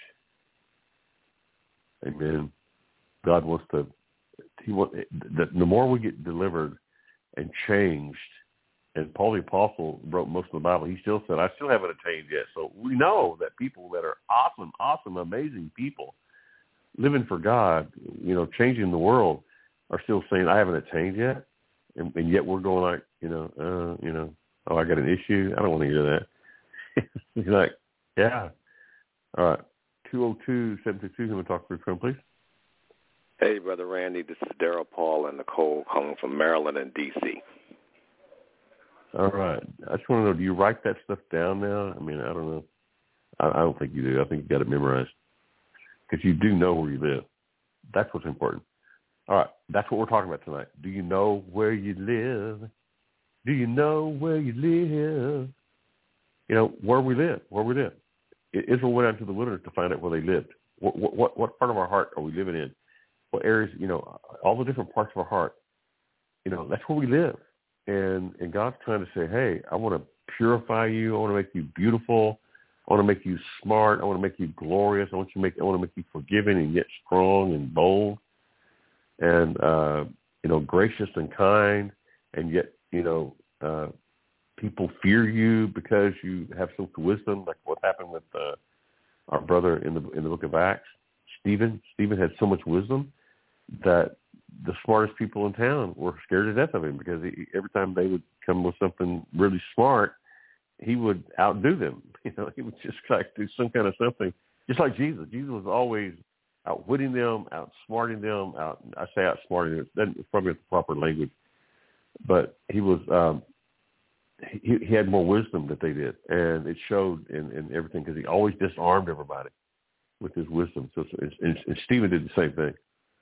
Amen. God wants to. The more we get delivered and changed. And Paul the Apostle wrote most of the Bible. He still said, I still haven't attained yet. So we know that people that are awesome, amazing people living for God, changing the world, are still saying, I haven't attained yet. And yet we're going like, oh, I got an issue. I don't want to hear that. He's like, yeah. All right. 202-722. Can we talk through the phone, please? Hey, Brother Randy. This is Daryl Paul and Nicole calling from Maryland and D.C. All right. I just want to know, do you write that stuff down now? I mean, I don't know. I don't think you do. I think you got it memorized because you do know where you live. That's what's important. All right. That's what we're talking about tonight. Do you know where you live? Do you know where you live? Where we live. Israel went out to the wilderness to find out where they lived. What part of our heart are we living in? What areas, all the different parts of our heart, that's where we live. And God's trying to say, hey, I want to purify you. I want to make you beautiful. I want to make you smart. I want to make you glorious. I want to make you forgiving and yet strong and bold, and gracious and kind, and yet people fear you because you have so much wisdom, like what happened with our brother in the book of Acts, Stephen. Stephen had so much wisdom that the smartest people in town were scared to death of him, because every time they would come with something really smart, he would outdo them. He would just like do some kind of something, just like Jesus. Jesus was always outwitting them, outsmarting them. I say outsmarting them. It's probably not the proper language, but he was. He had more wisdom that they did, and it showed in everything, because he always disarmed everybody with his wisdom. So, and Stephen did the same thing.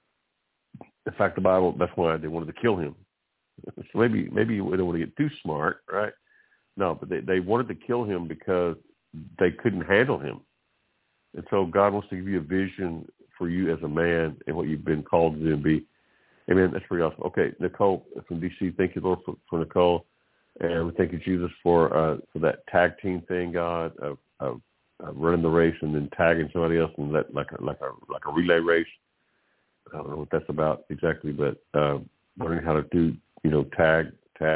In fact, the Bible, that's why they wanted to kill him. So maybe you don't want to get too smart, right? No, but they wanted to kill him because they couldn't handle him. And so God wants to give you a vision for you as a man and what you've been called to do and be. Amen. That's pretty awesome. Okay, Nicole from D.C., thank you, Lord, for Nicole. And we thank you, Jesus, for that tag team thing, God, of running the race and then tagging somebody else, and that like a relay race. I don't know what that's about exactly, but learning how to do, tag.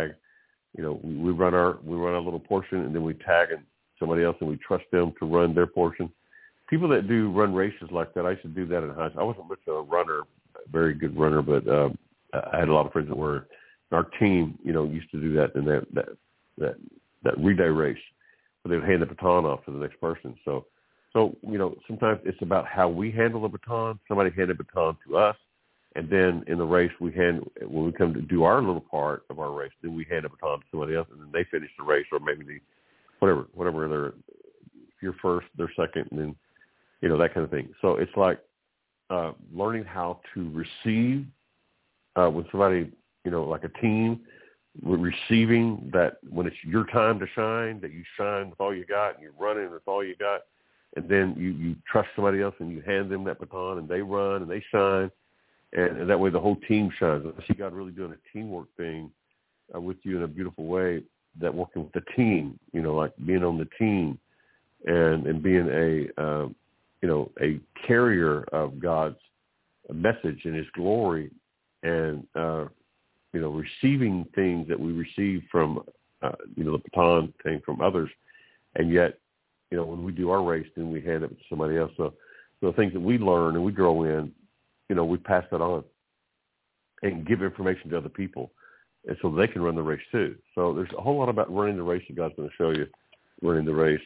We run our little portion, and then we tag somebody else, and we trust them to run their portion. People that run races like that, I used to do that in high school. I wasn't much of a runner, a very good runner, but I had a lot of friends that were. Our team, used to do that in that relay race, where they would hand the baton off to the next person. So sometimes it's about how we handle the baton. Somebody handed the baton to us, and then in the race when we come to do our little part of our race, then we hand the baton to somebody else, and then they finish the race, or maybe whatever they're. If you're first, they're second, and then that kind of thing. So it's like learning how to receive when somebody. Like a team, receiving that when it's your time to shine, that you shine with all you got, and you're running with all you got, and then you trust somebody else and you hand them that baton, and they run and they shine, and that way the whole team shines. I see God really doing a teamwork thing with you in a beautiful way, that working with the team, like being on the team and being a carrier of God's message and His glory, and receiving things that we receive from, the baton thing from others. And yet, when we do our race, then we hand it to somebody else. So the things that we learn and we grow in, we pass that on and give information to other people, and so they can run the race too. So there's a whole lot about running the race that God's going to show you, running the race.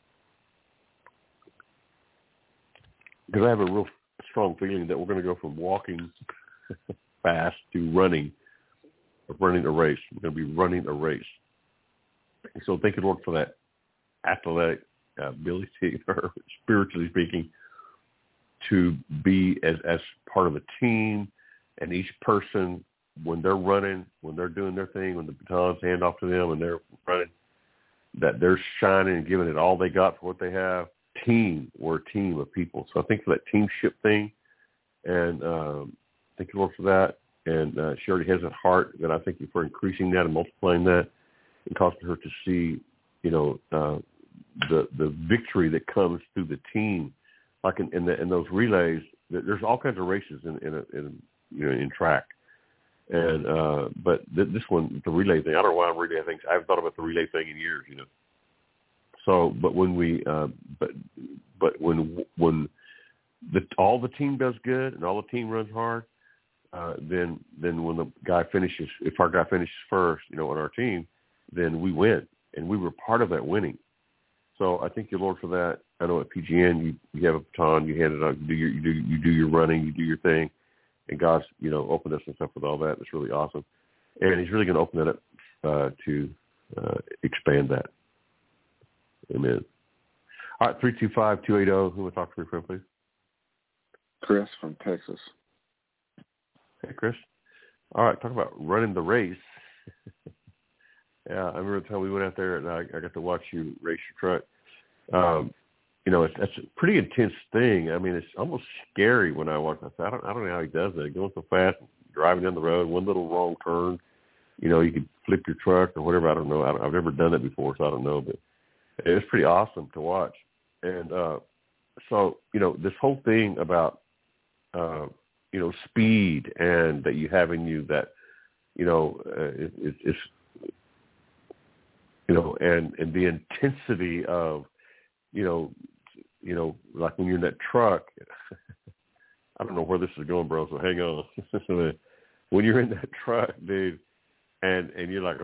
Because I have a real strong feeling that we're going to go from walking fast to running a race. We're going to be running a race. And so thank you, Lord, for that athletic ability, or spiritually speaking, to be as part of a team, and each person, when they're running, when they're doing their thing, when the batons hand off to them and they're running, that they're shining and giving it all they got for what they have. We're a team of people. So I think for that teamship thing, and thank you, Lord, for that. And she already has that heart, that I thank you for increasing that and multiplying that, and causing her to see, the victory that comes through the team. Like in those relays, there's all kinds of races in track, and but this one, the relay thing, I don't know why I'm relay things. I haven't thought about the relay thing in years, So, but when we, but when all the team does good and all the team runs hard, then when the guy finishes, if our guy finishes first, on our team, then we win, and we were part of that winning. So I thank you, Lord, for that. I know at PGN you have a baton, you hand it out, you do your running, you do your thing, and God's opened us and stuff with all that. It's really awesome, and He's really going to open that up to expand that. Amen. All right, 325-280. Who will talk to me, friend, please? Chris from Texas. Hey, Chris. All right, talk about running the race. Yeah, I remember the time we went out there and I got to watch you race your truck. That's a pretty intense thing. I mean, it's almost scary when I watch that. I don't know how he does it. Going so fast, driving down the road, one little wrong turn, you could flip your truck or whatever. I don't know. I've never done it before, so I don't know. But it was pretty awesome to watch. And so, this whole thing about, speed and that you have in you that, it's and the intensity of, like when you're in that truck, I don't know where this is going, bro, so hang on. When you're in that truck, dude, and you're like,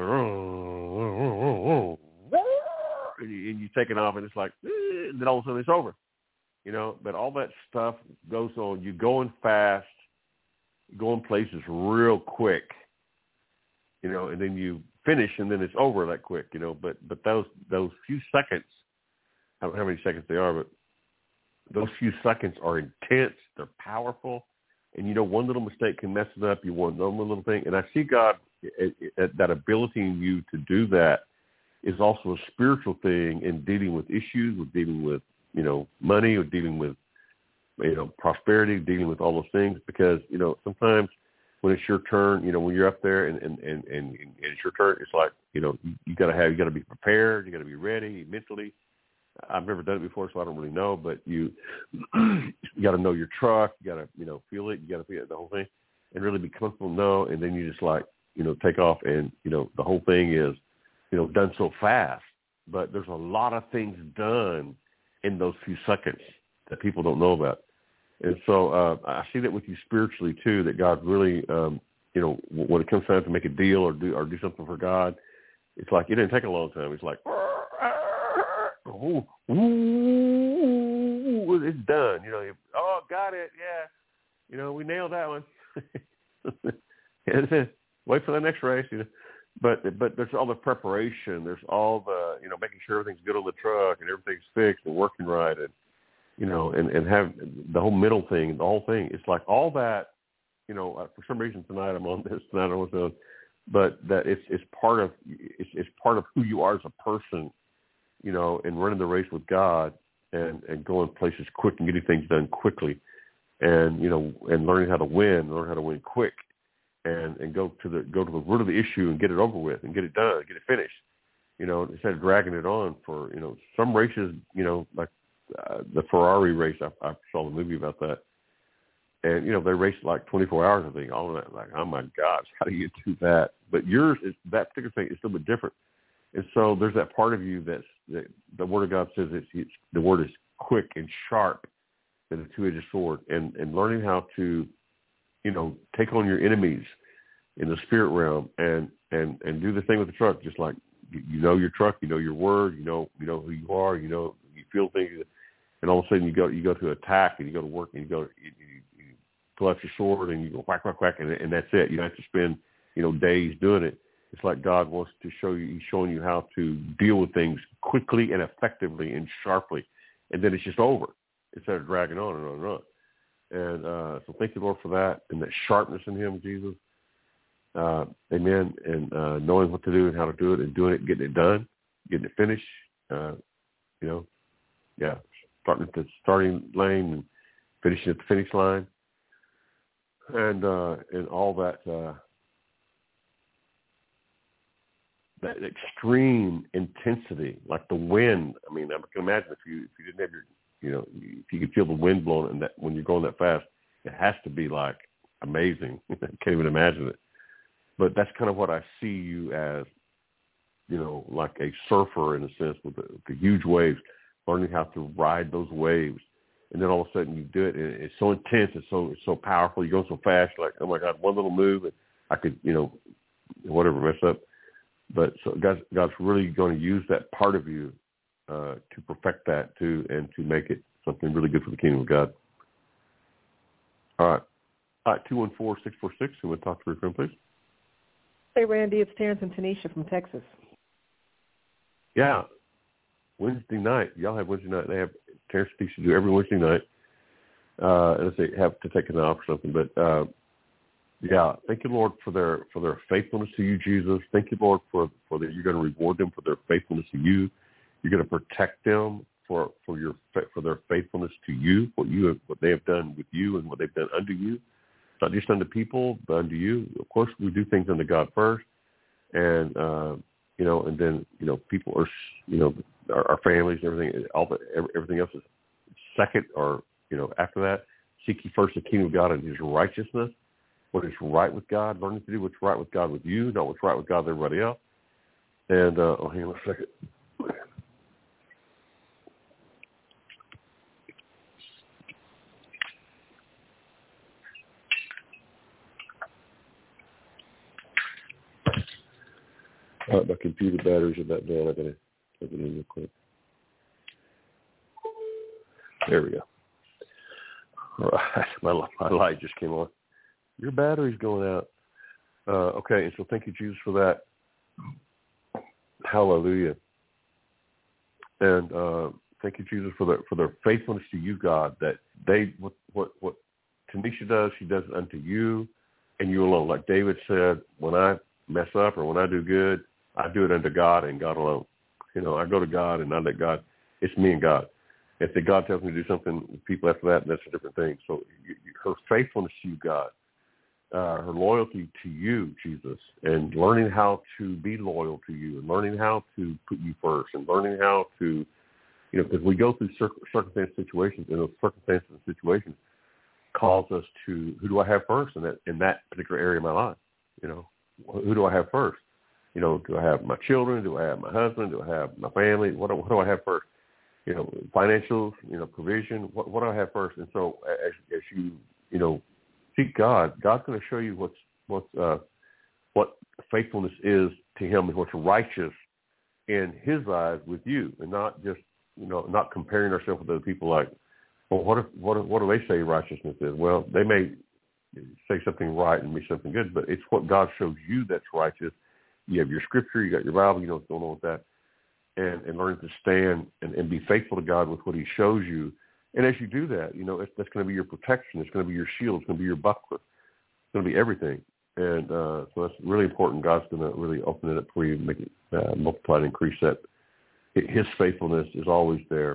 and you take it off, and it's like, and then all of a sudden it's over, But all that stuff goes on. You going fast, going places real quick, and then you finish, and then it's over that quick, But those few seconds, I don't know how many seconds they are, but those few seconds are intense. They're powerful, and one little mistake can mess it up. You want one little thing, and I see God, that ability in you to do that is also a spiritual thing in dealing with issues, with dealing with money, or dealing with prosperity, dealing with all those things. Because sometimes when it's your turn, when you're up there and it's your turn, it's like you gotta be prepared, you gotta be ready mentally. I've never done it before, so I don't really know. But you got to know your truck. You got to feel it. You got to feel it, the whole thing, and really be comfortable. Know, and then you just take off, and the whole thing is done so fast. But there's a lot of things done in those few seconds that people don't know about. And so I see that with you spiritually too. That God really, when it comes time to make a deal or do something for God, it's like it didn't take a long time. It's like. Ooh, it's done. Oh, got it. Yeah. We nailed that one. Wait for the next race. But there's all the preparation. There's all the, making sure everything's good on the truck and everything's fixed and working right. And, and have the whole middle thing, the whole thing. It's like all that, for some reason tonight I'm on this, tonight I'm on this, but that it's part of who you are as a person. And running the race with God and going places quick and getting things done quickly and, and learning how to win quick and go to the root of the issue and get it over with and get it done, get it finished, instead of dragging it on for, some races, like the Ferrari race. I saw the movie about that. And, they race like 24 hours, I think, all of that. Like, oh my gosh, how do you do that? But yours is, that particular thing is a little bit different. And so there's that part of you that the Word of God says the word is quick and sharp than a two-edged sword, and learning how to, take on your enemies in the spirit realm and do the thing with the truck, just like your truck, your word, you know who you are, you feel things, and all of a sudden you go to attack and you go to work and you pull out your sword and you go whack, whack, whack, and that's it. You don't have to spend days doing it. It's like God wants to show you, he's showing you how to deal with things quickly and effectively and sharply. And then it's just over instead of dragging on and on and on. And so thank you, Lord, for that and that sharpness in him, Jesus. Amen. And knowing what to do and how to do it and doing it, getting it done, getting it finished, starting at the starting lane and finishing at the finish line. And all that, that extreme intensity, like the wind. I mean, I can imagine if you didn't have if you could feel the wind blowing and that when you're going that fast, it has to be like amazing. I can't even imagine it. But that's kind of what I see you as, like a surfer in a sense with the huge waves, learning how to ride those waves. And then all of a sudden you do it, and it's so intense, it's so powerful. You go so fast, like, oh my God, one little move, and I could, whatever, mess up. But so God's really going to use that part of you to perfect that too, and to make it something really good for the kingdom of God. All right, 214-646. Who would talk to your friend, please? Hey, Randy, it's Terrence and Tanisha from Texas. Yeah, Wednesday night. Y'all have Wednesday night. They have Terrence and Tanisha do every Wednesday night. Unless they have to take an off or something, but. Yeah, thank you, Lord, for their faithfulness to you, Jesus. Thank you, Lord, for that you're going to reward them for their faithfulness to you. You're going to protect them for their faithfulness to you, what they have done with you and what they've done unto you. Not just unto people, but unto you. Of course, we do things unto God first, and and then people are our families, everything, everything else is second, or after that. Seek ye first the kingdom of God and His righteousness. What is right with God, learning to do what's right with God with you, not what's right with God with everybody else. And hang on a second. My computer batteries are about down. I gotta plug it in real quick. There we go. All right, my light just came on. Your battery's going out. Okay, and so thank you, Jesus, for that. Hallelujah. And thank you, Jesus, for their faithfulness to you, God. That they what Tanisha does, she does it unto you and you alone. Like David said, when I mess up or when I do good, I do it unto God and God alone. I go to God and I let God. It's me and God. If the God tells me to do something with people after that, that's a different thing. So her faithfulness to you, God, her loyalty to you, Jesus, and learning how to be loyal to you and learning how to put you first and learning how to, because we go through circumstance situations, and those circumstances and situations calls us to, who do I have first in that particular area of my life? Who do I have first? Do I have my children? Do I have my husband? Do I have my family? What do I have first? Financials, provision. What do I have first? And so as you, seek God, God's going to show you what faithfulness is to Him and what's righteous in His eyes with you, and not just not comparing ourselves with other people. Like, well, what do they say righteousness is? Well, they may say something right and be something good, but it's what God shows you that's righteous. You have your scripture, you got your Bible, you know what's going on with that, and learn to stand and be faithful to God with what He shows you. And as you do that, that's going to be your protection. It's going to be your shield. It's going to be your buckler. It's going to be everything. And so that's really important. God's going to really open it up for you and make it multiply and increase that. His faithfulness is always there.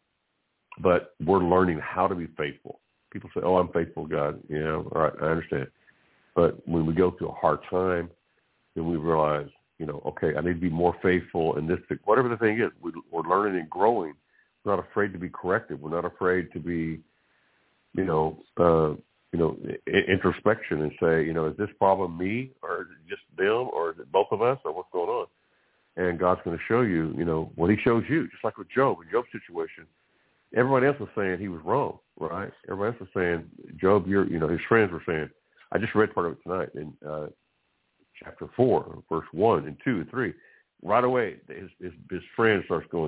But we're learning how to be faithful. People say, I'm faithful, God. All right, I understand. But when we go through a hard time, then we realize, okay, I need to be more faithful in this thing. Whatever the thing is, we're learning and growing. We're not afraid to be corrected. We're not afraid to be, introspection and say, is this problem me, or is it just them, or is it both of us, or what's going on? And God's going to show you, what He shows you. Just like with Job, in Job's situation, everyone else was saying he was wrong, right? Everybody else was saying, Job, his friends were saying, I just read part of it tonight in chapter 4, verse 1 and 2 and 3. Right away, his friend starts going,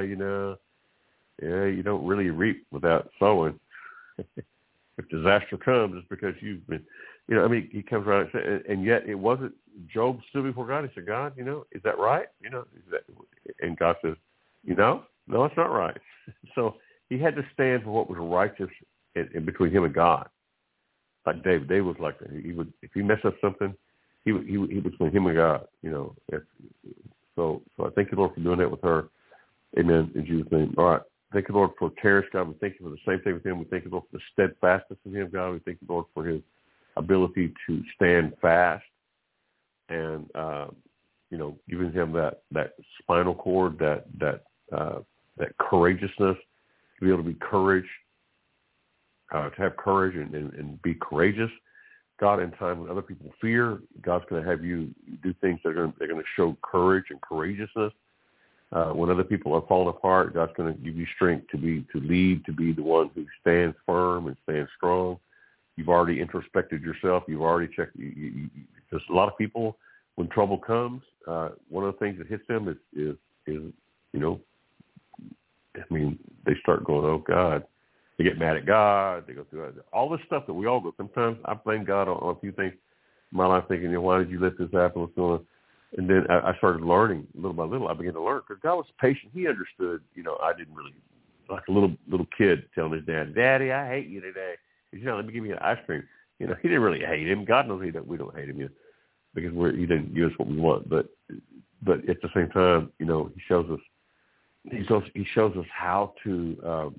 you don't really reap without sowing. If disaster comes, it's because you've been, he comes around and yet it wasn't. Job stood before God. He said, God, is that right? And God says, no, it's not right. So he had to stand for what was righteous in between him and God. Like David was like that. He would, if he messed up something, he was between him and God. So I thank you, Lord, for doing that with her. Amen. In Jesus' name. All right. Thank you, Lord, for Terrence, God. We thank you for the same thing with him. We thank you, Lord, for the steadfastness in him, God. We thank you, Lord, for his ability to stand fast and, giving him that spinal cord, that courageousness, to be able to be to have courage and be courageous. God, in time when other people fear, God's going to have you do things that are going to show courage and courageousness. When other people are falling apart, God's going to give you strength to lead, to be the one who stands firm and stands strong. You've already introspected yourself. You've already checked. Because a lot of people, when trouble comes, one of the things that hits them is they start going, oh, God. They get mad at God. They go through all this stuff that we all go. Sometimes I blame God on a few things in my life, thinking, why did you let this happen? What's going on? And then I started learning little by little. I began to learn because God was patient. He understood, I didn't really, like a little kid telling his dad, Daddy, I hate you today. He said, let me give you an ice cream. He didn't really hate him. God knows we don't hate him because He didn't give us what we want. But at the same time, He shows us how to,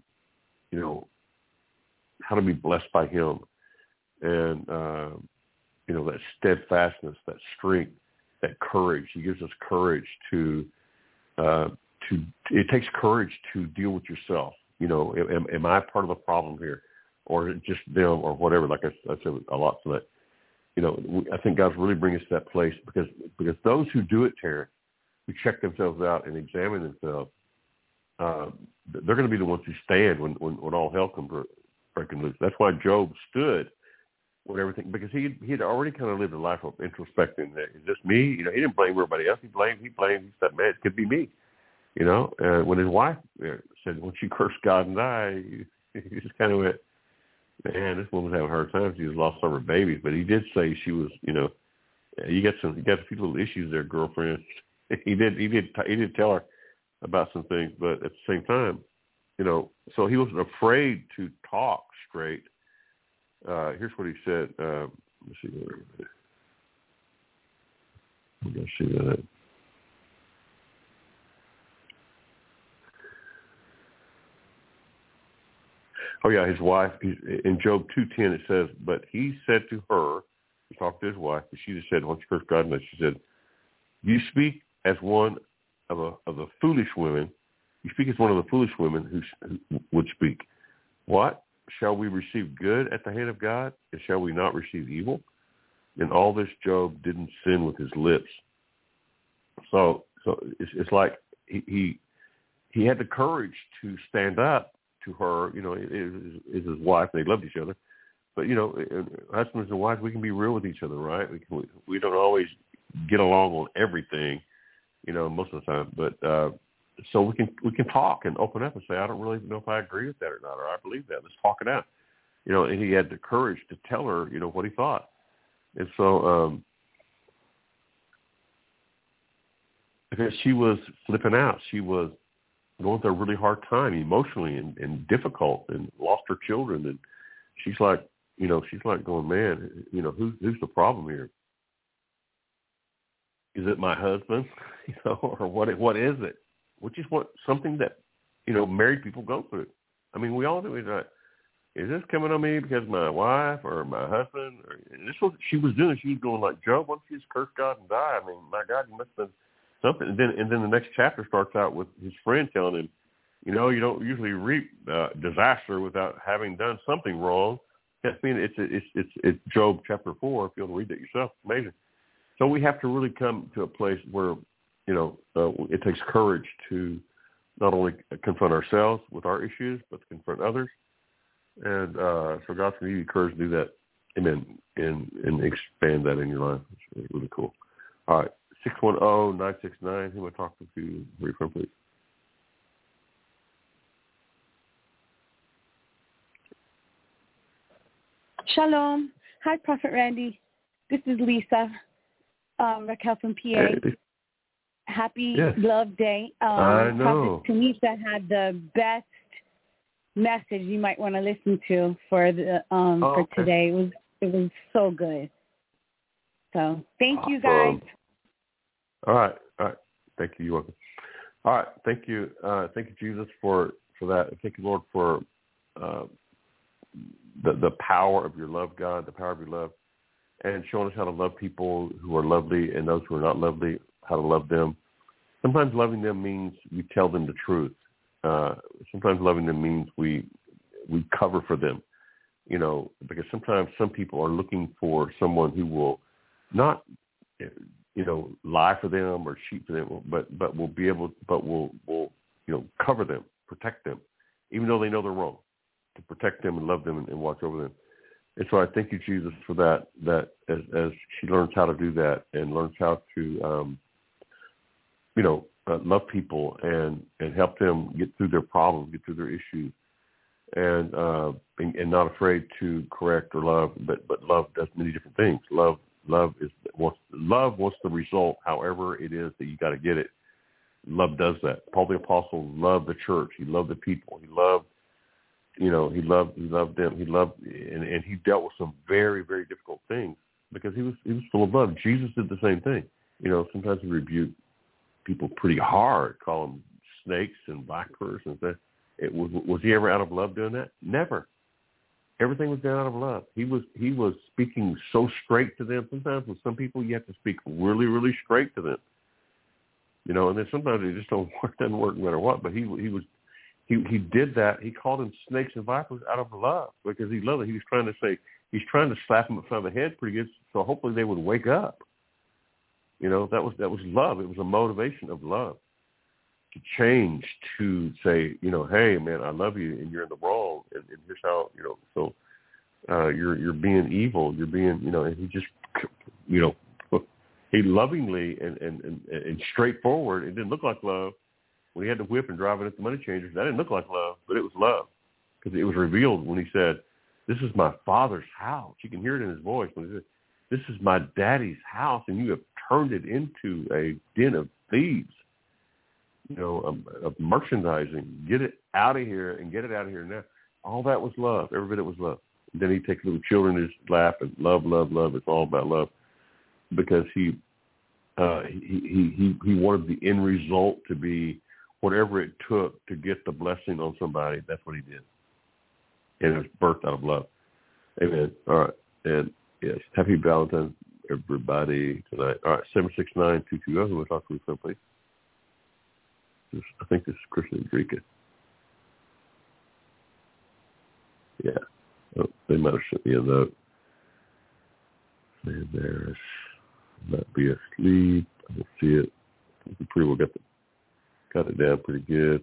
how to be blessed by Him, and that steadfastness, that strength, that courage. He gives us courage to it takes courage to deal with yourself. Am I part of the problem here, or just them, or whatever? Like I said a lot to that. I think God's really bringing us to that place because those who do it, Terrence, who check themselves out and examine themselves, they're going to be the ones who stand when all hell comes breaking loose. That's why Job stood when everything, because he had already kind of lived a life of introspecting. Is this me? He didn't blame everybody else. He said, man, it could be me. When his wife said, when she cursed God and died, he just kind of went, man, this woman's having a hard time. She just lost some of her babies. But he did say she was, you got a few little issues there, girlfriend. He did tell her about some things, but at the same time, so he wasn't afraid to talk straight. Here's what he said. Let's see. Let's see that. Oh yeah, his wife. In Job 2:10 it says, but he said to her, he talked to his wife, but she just said, once you curse God, and she said, you speak as one of the foolish women. You speak as one of the foolish women who would speak. What? Shall we receive good at the hand of God, and shall we not receive evil? In all this, Job didn't sin with his lips. So it's like he had the courage to stand up to her. Is his wife. They loved each other, but husbands and wives, we can be real with each other, right? We don't always get along on everything, most of the time, but. So we can talk and open up and say, I don't really know if I agree with that or not, or I believe that. Let's talk it out. And he had the courage to tell her, what he thought. And so because she was flipping out, she was going through a really hard time emotionally and difficult, and lost her children. And she's like going, man, who's the problem here? Is it my husband? Or what is it? Which is something that, married people go through. I mean, we all do. Is this coming on me because my wife or my husband? This was what she was doing. She was going like, Job, why don't you just curse God and die? I mean, my God, you must have done something. And then the next chapter starts out with his friend telling him, you don't usually reap disaster without having done something wrong. I mean, it's Job chapter 4. If you'll read that yourself, it's amazing. So we have to really come to a place where it takes courage to not only confront ourselves with our issues, but to confront others. And so God's going to give you courage to do that. Amen. And expand that in your life. It's really cool. All right. 610-969. Who am I talking to? Very friend, please. Shalom. Hi, Prophet Randy. This is Lisa, Raquel from PA. Hey. Happy Love Day. I know. Prophet Tanisha had the best message you might want to listen to for the for today. It was so good. So thank you guys. All right. Thank you. You're welcome. All right. Thank you. Thank you, Jesus, for that. Thank you, Lord, for the power of your love, God, the power of your love, and showing us how to love people who are lovely and those who are not lovely, how to love them. Sometimes loving them means we tell them the truth. Sometimes loving them means we cover for them, because sometimes some people are looking for someone who will not, lie for them or cheat for them, but will cover them, protect them, even though they know they're wrong, to protect them and love them and watch over them. And so I thank you, Jesus, for that as she learns how to do that and learns how to, love people and help them get through their problems, get through their issues, and not afraid to correct or love, but love does many different things. Love wants the result, however it is that you got to get it. Love does that. Paul the Apostle loved the church. He loved the people. He loved them. He loved, and he dealt with some very, very difficult things because he was full of love. Jesus did the same thing. Sometimes he rebuked people pretty hard, call them snakes and vipers and stuff. Was he ever out of love doing that? Never. Everything was done out of love. He was speaking so straight to them. Sometimes with some people you have to speak really, really straight to them. you know, and then sometimes it just doesn't work no matter what. But he did that. He called them snakes and vipers out of love because he loved it. He's trying to slap them upside the head pretty good, so hopefully they would wake up. You know, that was love. It was a motivation of love to change, to say, you know, hey man, I love you and you're in the wrong, and here's how, you know, so you're being evil, you're being, you know, and he just, you know, he lovingly and straightforward. It didn't look like love when he had the whip and driving at the money changers. That didn't look like love, but it was love because it was revealed when he said, "This is my Father's house." You can hear it in his voice when he said, "This is my daddy's house, and you have turned it into a den of thieves." You know, of merchandising. Get it out of here and get it out of here now. All that was love. Every bit of it was love. And then he takes little children in his lap and love, love, love. It's all about love. Because he wanted the end result to be whatever it took to get the blessing on somebody. That's what he did, and it was birthed out of love. Amen. All right, and yes, happy Valentine's, everybody tonight. All right, 769-220. Who will talk to me, please? I think this is Chris Enrique. Yeah, they might have sent me a note. And there's. Not be asleep. I can see it. We pretty well got it down pretty good.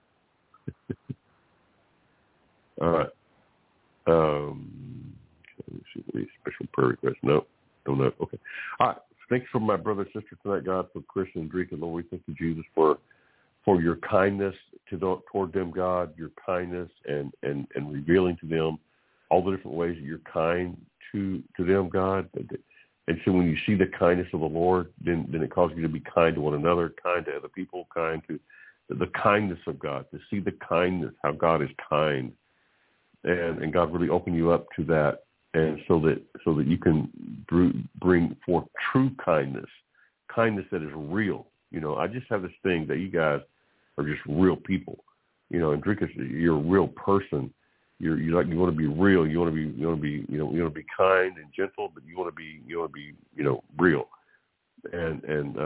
All right. Let me see any special prayer requests. No. Okay. All right. Thanks for my brother and sister tonight, God, for Chris and Drake. And Lord, we thank you, Jesus, for your kindness toward them, God, your kindness and revealing to them all the different ways that you're kind to them, God. And so when you see the kindness of the Lord, then it causes you to be kind to one another, kind to other people, kind to the kindness of God, to see the kindness, how God is kind. And God really opened you up to that, and so that you can bring forth true kindness that is real. You know, I just have this thing that you guys are just real people. You know, and Drickus, you're a real person. You want to be real. You want to be kind and gentle, but you want to be real. And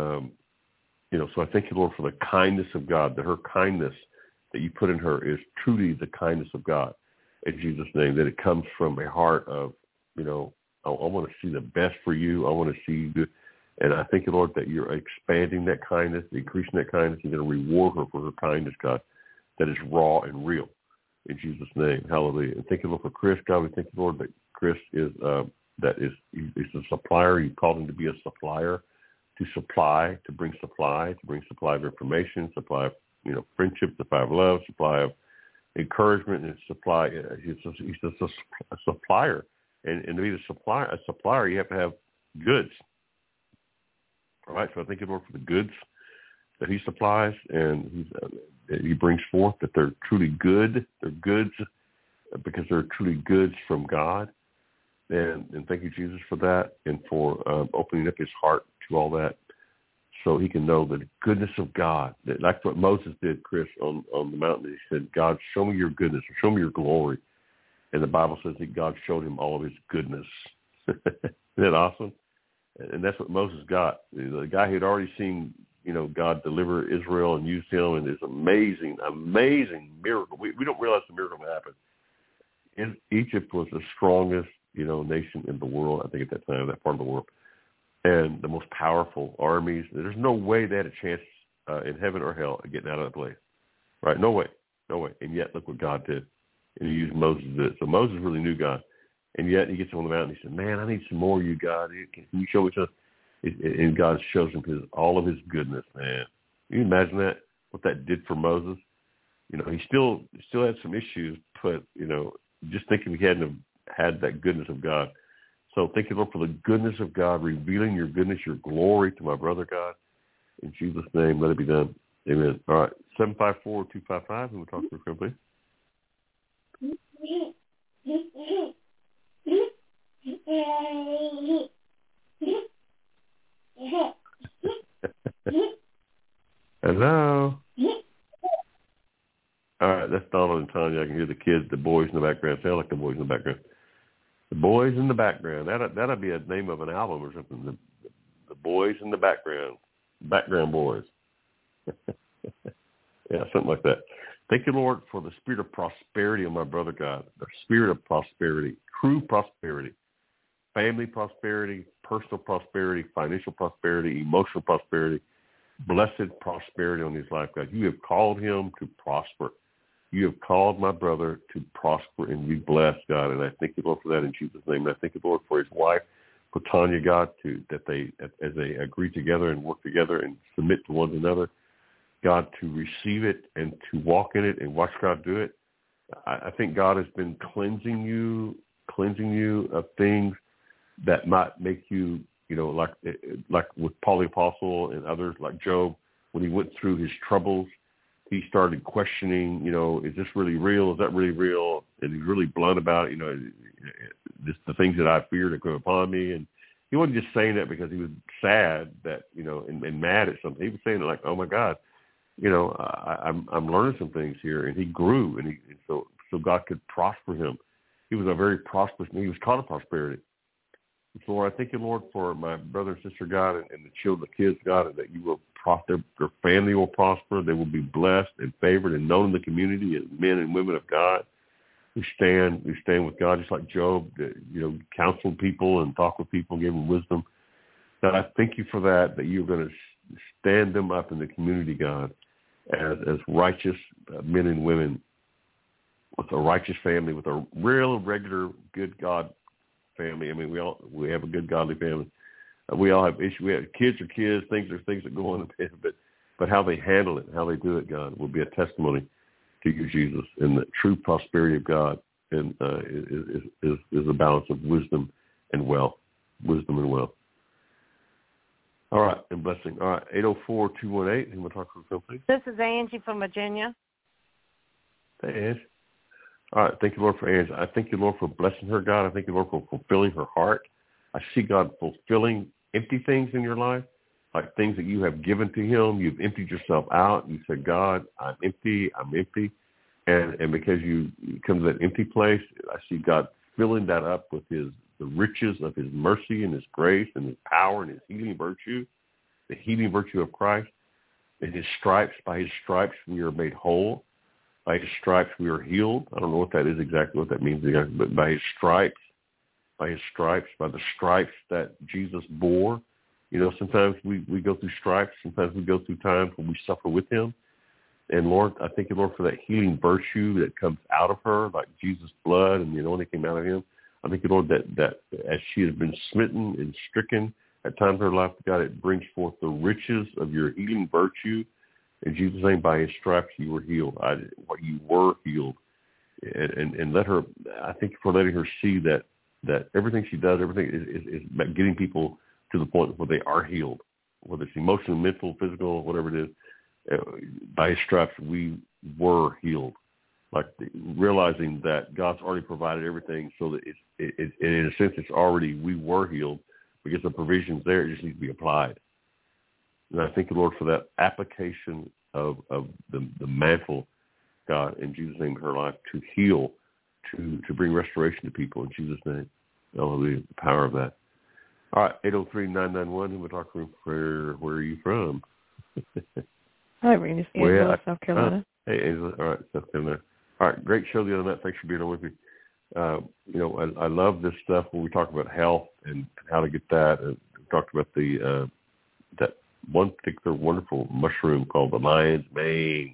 you know, so I thank you, Lord, for the kindness of God, that her kindness that you put in her is truly the kindness of God. In Jesus' name, that it comes from a heart of, you know, I want to see the best for you. I want to see you good. And I thank you, Lord, that you're expanding that kindness, increasing that kindness. You're going to reward her for her kindness, God, that is raw and real. In Jesus' name, hallelujah. And thank you, Lord, for Chris. God, we thank you, Lord, that Chris is he's a supplier. You called him to be a supplier, to bring supply of information, supply of, you know, friendship, supply of love, supply of encouragement, and supply. He's a supplier, and to be a supplier, you have to have goods. All right, so I thank you, Lord, for the goods that he supplies, and he brings forth, that they're truly good. They're goods because they're truly goods from God. And thank you, Jesus, for that, and for opening up his heart to all that, so he can know the goodness of God. That's what Moses did, Chris, on the mountain. He said, God, show me your goodness, or show me your glory. And the Bible says that God showed him all of his goodness. Isn't that awesome? And that's what Moses got. The guy who had already seen, you know, God deliver Israel and use him, and this amazing, amazing miracle. We don't realize the miracle that happened. Egypt was the strongest, you know, nation in the world, I think, at that time, that part of the world, and the most powerful armies. There's no way they had a chance in heaven or hell of getting out of that place, right? No way. And yet, look what God did, and he used Moses to do it. So Moses really knew God, and yet he gets on the mountain. He said, "Man, I need some more of you, God. Can you show me something?" And God shows him all of his goodness, man. Can you imagine that? What that did for Moses? You know, he still had some issues, but, you know, just thinking he hadn't had that goodness of God. So thank you, Lord, for the goodness of God, revealing your goodness, your glory to my brother, God. In Jesus' name, let it be done. Amen. All right, 754-255, and we'll talk to your friend, please. Hello. All right, that's Donald and Tanya. I can hear the kids, the boys in the background. Sound like the boys in the background. The boys in the background. That'd be a name of an album or something. The boys in the background. Background boys. Yeah, something like that. Thank you, Lord, for the spirit of prosperity of my brother, God, the spirit of prosperity, true prosperity, family prosperity, personal prosperity, financial prosperity, emotional prosperity, blessed prosperity on his life, God. You have called him to prosper. You have called my brother to prosper and be blessed, God, and I thank you, Lord, for that in Jesus' name. And I thank you, Lord, for his wife, for Tanya, God, that they, as they agree together and work together and submit to one another, God, to receive it and to walk in it and watch God do it. I think God has been cleansing you of things that might make you, like with Paul the Apostle and others, like Job, when he went through his troubles, he started questioning, is this really real? Is that really real? And he's really blunt about, the things that I feared that come upon me. And he wasn't just saying that because he was sad that, and mad at something. He was saying it like, oh my God, I'm learning some things here. And he grew, and so God could prosper him. He was a very prosperous man. He was caught in prosperity. So Lord, I thank you, Lord, for my brother and sister, God, and the children, the kids, God, and that you will prosper, their family will prosper. They will be blessed and favored and known in the community as men and women of God who stand with God, just like Job, counsel people and talk with people, give them wisdom. God, I thank you for that you're going to stand them up in the community, God, as righteous men and women with a righteous family, with a real, regular, good God family. I mean, we have a good, godly family. We all have issues. We have kids are kids. Things are things that go on in the family, but how they handle it, how they do it, God, will be a testimony to you, Jesus. And the true prosperity of God and is a balance of wisdom and wealth. Wisdom and wealth. All right, and blessing. All right, 804-218. And we'll talk to something. This is Angie from Virginia. Hey, Angie. All right, thank you, Lord, for Angie. I thank you, Lord, for blessing her, God. I thank you, Lord, for fulfilling her heart. I see God fulfilling empty things in your life, like things that you have given to him. You've emptied yourself out. You said, God, I'm empty. And because you come to that empty place, I see God filling that up with the riches of his mercy and his grace and his power and his healing virtue, the healing virtue of Christ. And by his stripes, we are made whole. By his stripes, we are healed. I don't know what that is exactly, what that means, but by the stripes that Jesus bore. Sometimes we go through stripes. Sometimes we go through times when we suffer with him. And Lord, I thank you, Lord, for that healing virtue that comes out of her, like Jesus' blood and the anointing came out of him. I thank you, Lord, that as she has been smitten and stricken at times in her life, God, it brings forth the riches of your healing virtue. In Jesus' name, by his stripes, you were healed. You were healed. And let her, I thank you for letting her see that everything she does, everything is about getting people to the point where they are healed, whether it's emotional, mental, physical, whatever it is. By his stripes, we were healed. Like realizing that God's already provided everything so that in a sense, we were healed because the provision's there. It just needs to be applied. And I thank you, Lord, for that application of the mantle, God, in Jesus' name, in her life, to heal, to bring restoration to people in Jesus' name. Hallelujah, the power of that. All right, 803-991, we'll talk to where are you from? Hi, Randy. Angela, South Carolina. Hey, Angela. All right, South Carolina. All right, great show the other night. Thanks for being on with me. I love this stuff when we talk about health and how to get that. And we talked about that one particular wonderful mushroom called the lion's mane,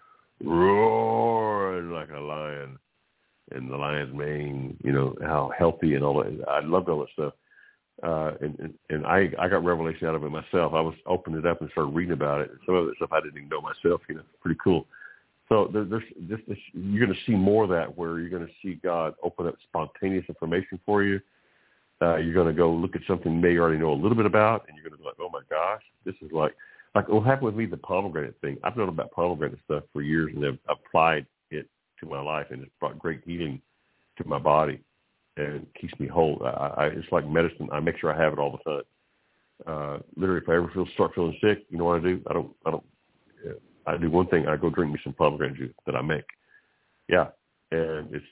roaring like a lion, and the lion's mane. How healthy and all that. I loved all that stuff. And I got revelation out of it myself. I was opened it up and started reading about it. Some of the stuff I didn't even know myself. Pretty cool. So there's you're going to see more of that, where you're going to see God open up spontaneous information for you. You're going to go look at something you may already know a little bit about, and you're going to be like, oh my gosh, this is like what happened with me, the pomegranate thing. I've known about pomegranate stuff for years, and I've applied it to my life, and it's brought great healing to my body and keeps me whole. It's like medicine. I make sure I have it all the time. Literally, if I ever start feeling sick, you know what I do? I do one thing. I go drink me some pomegranate juice that I make. Yeah, and it's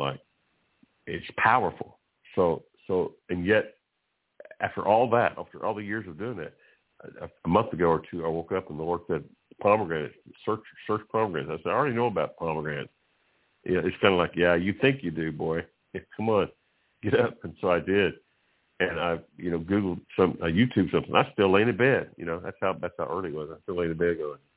it's powerful. So and yet after all the years of doing that, a month ago or two, I woke up and the Lord said, pomegranate, search pomegranates. I said, I already know about pomegranates. Yeah, it's kind of like, yeah, you think you do, boy. Come on, get up. And so I did. And I, Googled YouTube something. I still laying in bed. That's how early it was. I still laying in bed going,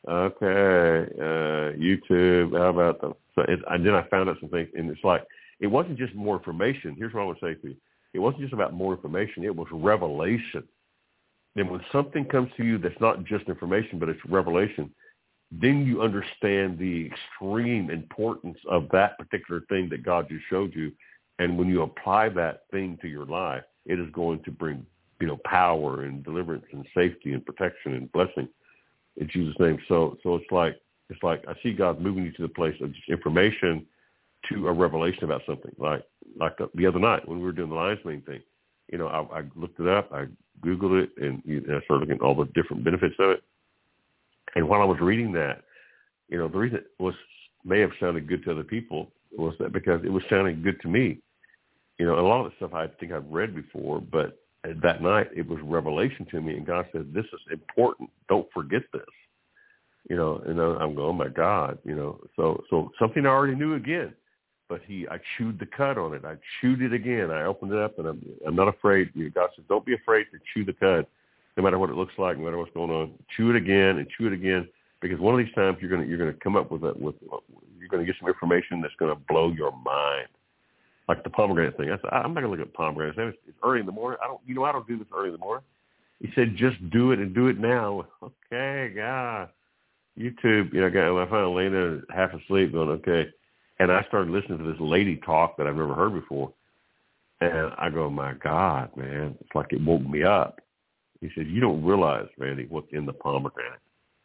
okay, YouTube, how about them? And then I found out some things, and it's like, it wasn't just more information. Here's what I would say to you. It wasn't just about more information. It was revelation. And when something comes to you that's not just information, but it's revelation, then you understand the extreme importance of that particular thing that God just showed you. And when you apply that thing to your life, it is going to bring, power and deliverance and safety and protection and blessing in Jesus' name. So it's like I see God moving you to the place of just information to a revelation about something. Like the other night when we were doing the Lion's Mane thing, I looked it up, I Googled it, and I started looking at all the different benefits of it. And while I was reading that, the reason it may have sounded good to other people was that because it was sounding good to me. A lot of the stuff I think I've read before, but that night it was revelation to me, and God said, this is important. Don't forget this. And I'm going, oh my God, so something I already knew again, but I chewed the cud on it. I chewed it again. I opened it up, and I'm not afraid. God says, don't be afraid to chew the cud, no matter what it looks like, no matter what's going on. Chew it again and chew it again, because one of these times you're going to come up with you're going to get some information that's going to blow your mind. Like the pomegranate thing. I said, I'm not going to look at pomegranates. It's early in the morning. I don't do this early in the morning. He said, just do it and do it now. Okay, God. YouTube, I finally laying there half asleep going, okay. And I started listening to this lady talk that I've never heard before. And I go, my God, man. It's like it woke me up. He said, you don't realize, Randy, what's in the pomegranate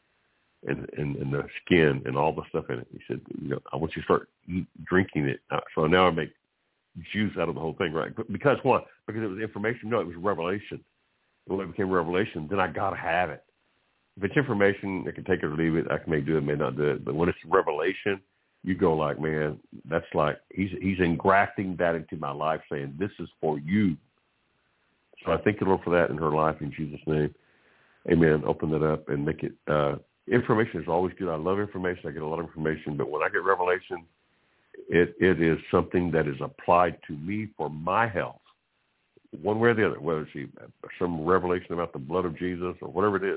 and the skin and all the stuff in it. He said, I want you to start drinking it. So now I make juice out of the whole thing, right? Because what? Because it was information? No, it was revelation. When it became revelation, then I got to have it. If it's information, I can take it or leave it. I may do it, may not do it. But when it's revelation, you go like, man, that's like he's engrafting that into my life, saying this is for you. So I thank the Lord for that in her life in Jesus' name. Amen. Open that up and make it. Information is always good. I love information. I get a lot of information. But when I get revelation, it is something that is applied to me for my health, one way or the other, whether it's some revelation about the blood of Jesus or whatever it is.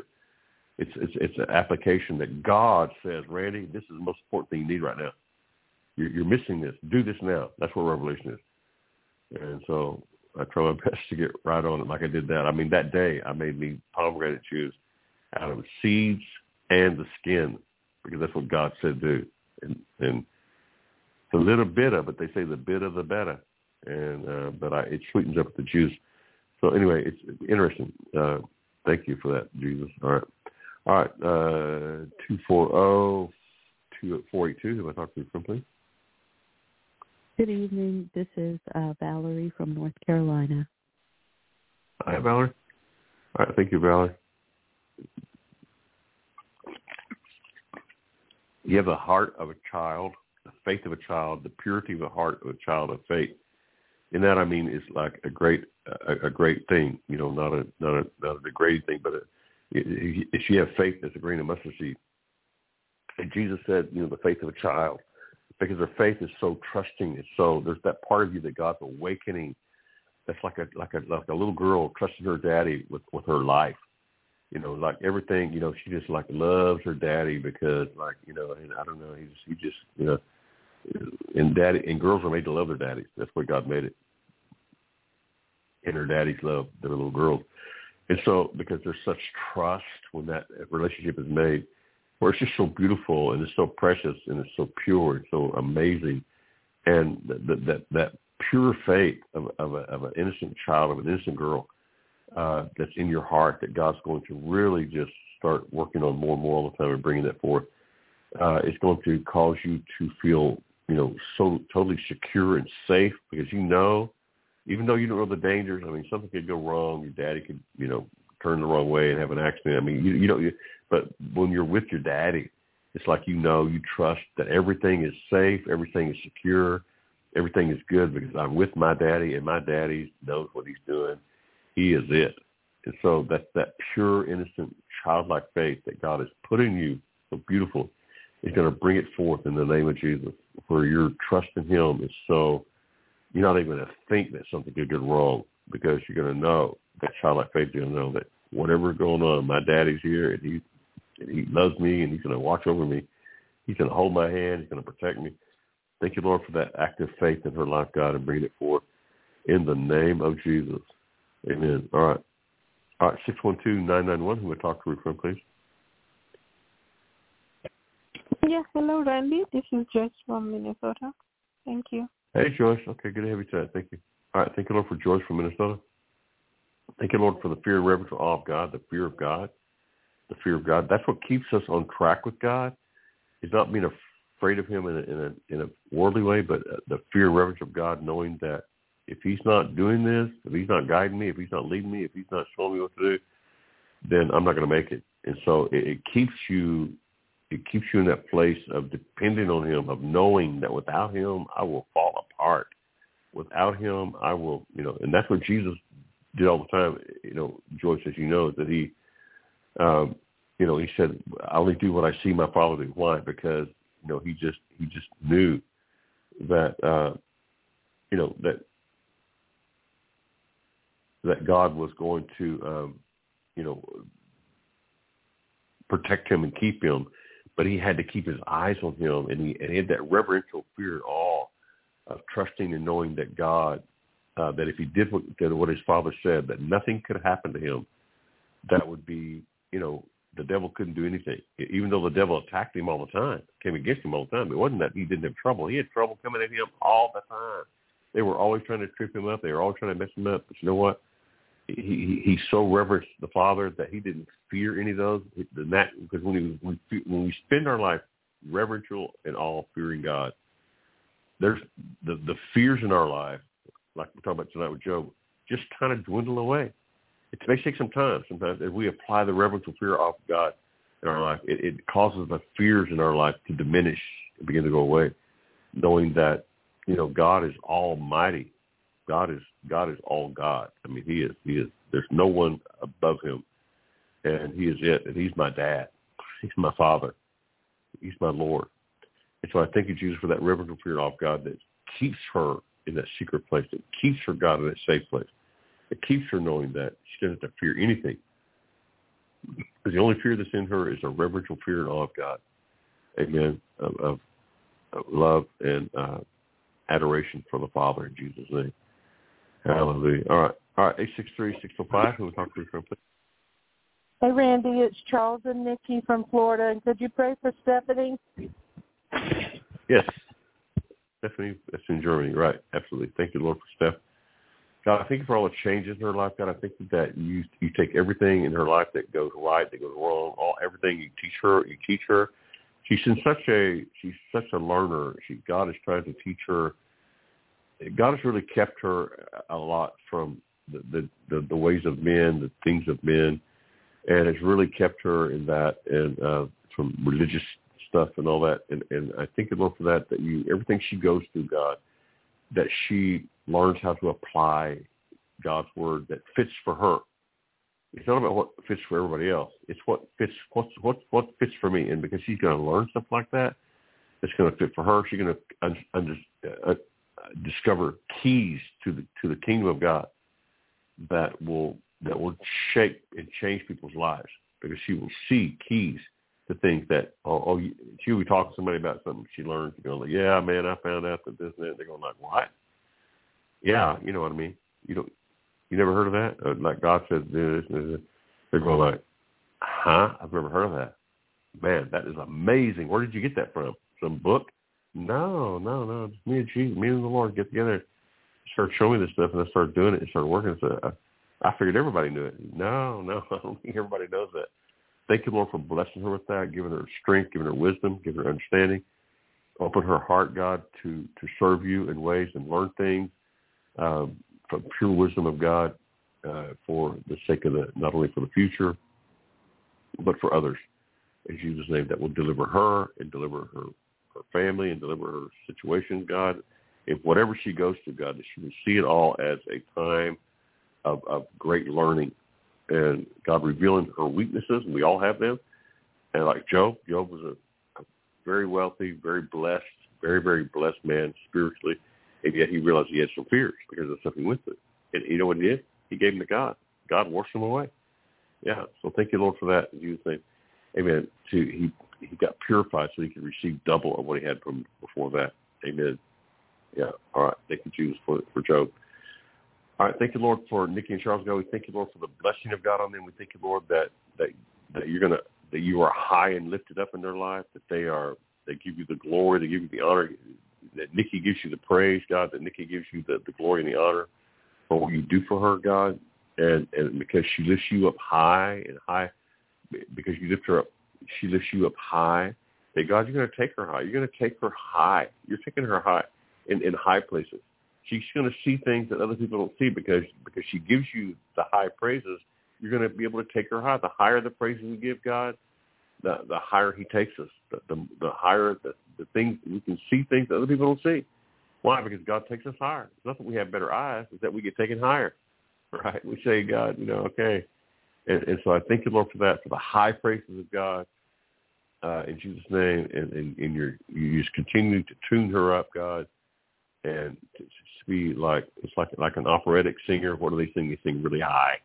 It's an application that God says, Randy, this is the most important thing you need right now. You're missing this. Do this now. That's what revelation is. And so I try my best to get right on it like I did that. I mean, that day I made me pomegranate juice out of seeds and the skin because that's what God said do. And a little bit of it, they say the bit of the better. And but it sweetens up the juice. So anyway, it's interesting. Thank you for that, Jesus. All right. 240-482. Who I talk to from, please? Good evening. This is Valerie from North Carolina. Hi, Valerie. All right. Thank you, Valerie. You have the heart of a child, the faith of a child, the purity of the heart of a child of faith. And that, I mean, is like a great thing, not a degrading thing, but if you have faith as a grain of mustard seed. And Jesus said, the faith of a child, because their faith is so trusting. It's so, there's that part of you that God's awakening. That's like a little girl trusting her daddy with her life. Like everything, she just like loves her daddy because and I don't know, he just, and girls are made to love their daddies. That's why God made it. And her daddies love their little girls. And so, because there's such trust when that relationship is made, where it's just so beautiful and it's so precious and it's so pure and so amazing. And that pure faith of an innocent child, of an innocent girl, that's in your heart, that God's going to really just start working on more and more all the time and bringing that forth. It's going to cause you to feel, so totally secure and safe because even though you don't know the dangers, I mean, something could go wrong. Your daddy could, turn the wrong way and have an accident. I mean, but when you're with your daddy, it's like you trust that everything is safe, everything is secure, everything is good because I'm with my daddy and my daddy knows what he's doing. He is it. And so that's that pure, innocent, childlike faith that God has put in you, so beautiful, is going to bring it forth in the name of Jesus, where your trust in him is so, you're not even going to think that something could go wrong, because you're going to know, that childlike faith, you're going to know that whatever's going on, my daddy's here, and he loves me, and he's going to watch over me. He's going to hold my hand. He's going to protect me. Thank you, Lord, for that active faith in her life, God, and bringing it forth in the name of Jesus. Amen. All right. 612-991, who would talk to me from, please? Yeah, hello, Randy. This is Joyce from Minnesota. Thank you. Hey, Joyce. Okay, good to have you tonight. Thank you. All right, thank you, Lord, for Joyce from Minnesota. Thank you, Lord, for the fear and reverential awe of God, the fear of God. The fear of God. That's what keeps us on track with God. It's not being afraid of him in a worldly way, but the fear and reverence of God, knowing that if he's not doing this, if he's not guiding me, if he's not leading me, if he's not showing me what to do, then I'm not going to make it. And so it keeps you in that place of depending on him, of knowing that without him, I will fall apart. Without him, I will, and that's what Jesus did all the time. Joyce, as you know, that he, he said, I only do what I see my Father do. Why? Because, he just knew that, that God was going to, protect him and keep him, but he had to keep his eyes on him, and he had that reverential fear and awe of trusting and knowing that God, that if he did what his Father said, that nothing could happen to him. That would be, the devil couldn't do anything. Even though the devil attacked him all the time, came against him all the time, it wasn't that he didn't have trouble. He had trouble coming at him all the time. They were always trying to trip him up. They were always trying to mess him up. But you know what? He so reverenced the Father that he didn't fear any of those. Because when we spend our life reverential and all fearing God, there's the fears in our life, like we're talking about tonight with Job, just kind of dwindle away. It may take some time. Sometimes as we apply the reverential fear of God in our life, it causes the fears in our life to diminish and begin to go away, knowing that God is almighty. God is all God. I mean, he is. There's no one above him, and he is it. And he's my dad. He's my Father. He's my Lord. And so I thank you, Jesus, for that reverential fear of God that keeps her in that secret place, that keeps her, God, in that safe place. It keeps her knowing that she doesn't have to fear anything. Because the only fear that's in her is a reverential fear and awe of God. Amen. Of love and adoration for the Father in Jesus' name. Hallelujah. All right. 863-605. Who will talk to you from? Hey, Randy. It's Charles and Nikki from Florida. And could you pray for Stephanie? Yes. Stephanie, that's in Germany. Right. Absolutely. Thank you, Lord, for Steph. God, I thank you for all the changes in her life. God, I thank you that you take everything in her life that goes right, that goes wrong, everything you teach her. She's such a learner. God is trying to teach her. God has really kept her a lot from the ways of men, the things of men, and has really kept her in that, and from religious stuff and all that. And I thank you, Lord, for that everything she goes through, God, that she learns how to apply God's word that fits for her. It's not about what fits for everybody else. It's what fits for me. And because she's going to learn stuff like that, it's going to fit for her. She's going to discover keys to the kingdom of God that will shape and change people's lives, because she will see keys to things that she will be talking to somebody about something she learned. Like, yeah, man, I found out that this and that. They're going like, what? Yeah, you know what I mean. You never heard of that? Like God said this and this. They're going like, huh? I've never heard of that. Man, that is amazing. Where did you get that from? Some book? No. Just me and Jesus, me and the Lord get together, start showing me this stuff, and I started doing it and started working. So I figured everybody knew it. No, I don't think everybody knows that. Thank you, Lord, for blessing her with that, giving her strength, giving her wisdom, giving her understanding. Open her heart, God, to serve you in ways and learn things from pure wisdom of God for the sake of not only for the future, but for others. In Jesus' name, that will deliver her and deliver her family and deliver her situation, God. If whatever she goes to, God, that she will see it all as a time of great learning and God revealing her weaknesses, and we all have them. And like Job was a very wealthy, very blessed, very, very blessed man spiritually, and yet he realized he had some fears because of something with it. And you know what he did? He gave them to God. God washed them away. Yeah, so thank you, Lord, for that. In Jesus' name, amen. He got purified so he could receive double of what he had from before that. Amen. Yeah, all right. Thank you, Jesus, for Job. All right, thank you, Lord, for Nikki and Charles. God, we thank you, Lord, for the blessing of God on them. We thank you, Lord, that you are high and lifted up in their life, that they give you the glory, they give you the honor, that Nikki gives you the praise, God, that Nikki gives you the glory and the honor for what you do for her, God, and because she lifts you up high and high, because you lift her up, she lifts you up high, that God, you're going to take her high. You're going to take her high. You're taking her high in high places. She's going to see things that other people don't see because she gives you the high praises. You're going to be able to take her high. The higher the praises we give God, the higher he takes us. The higher the things, we can see things that other people don't see. Why? Because God takes us higher. It's not that we have better eyes. It's that we get taken higher, right? We say, God, okay. And so I thank you, Lord, for that, for the high praises of God in Jesus' name. And you just continue to tune her up, God, and to be like, it's like an operatic singer. What do they sing? They sing really high.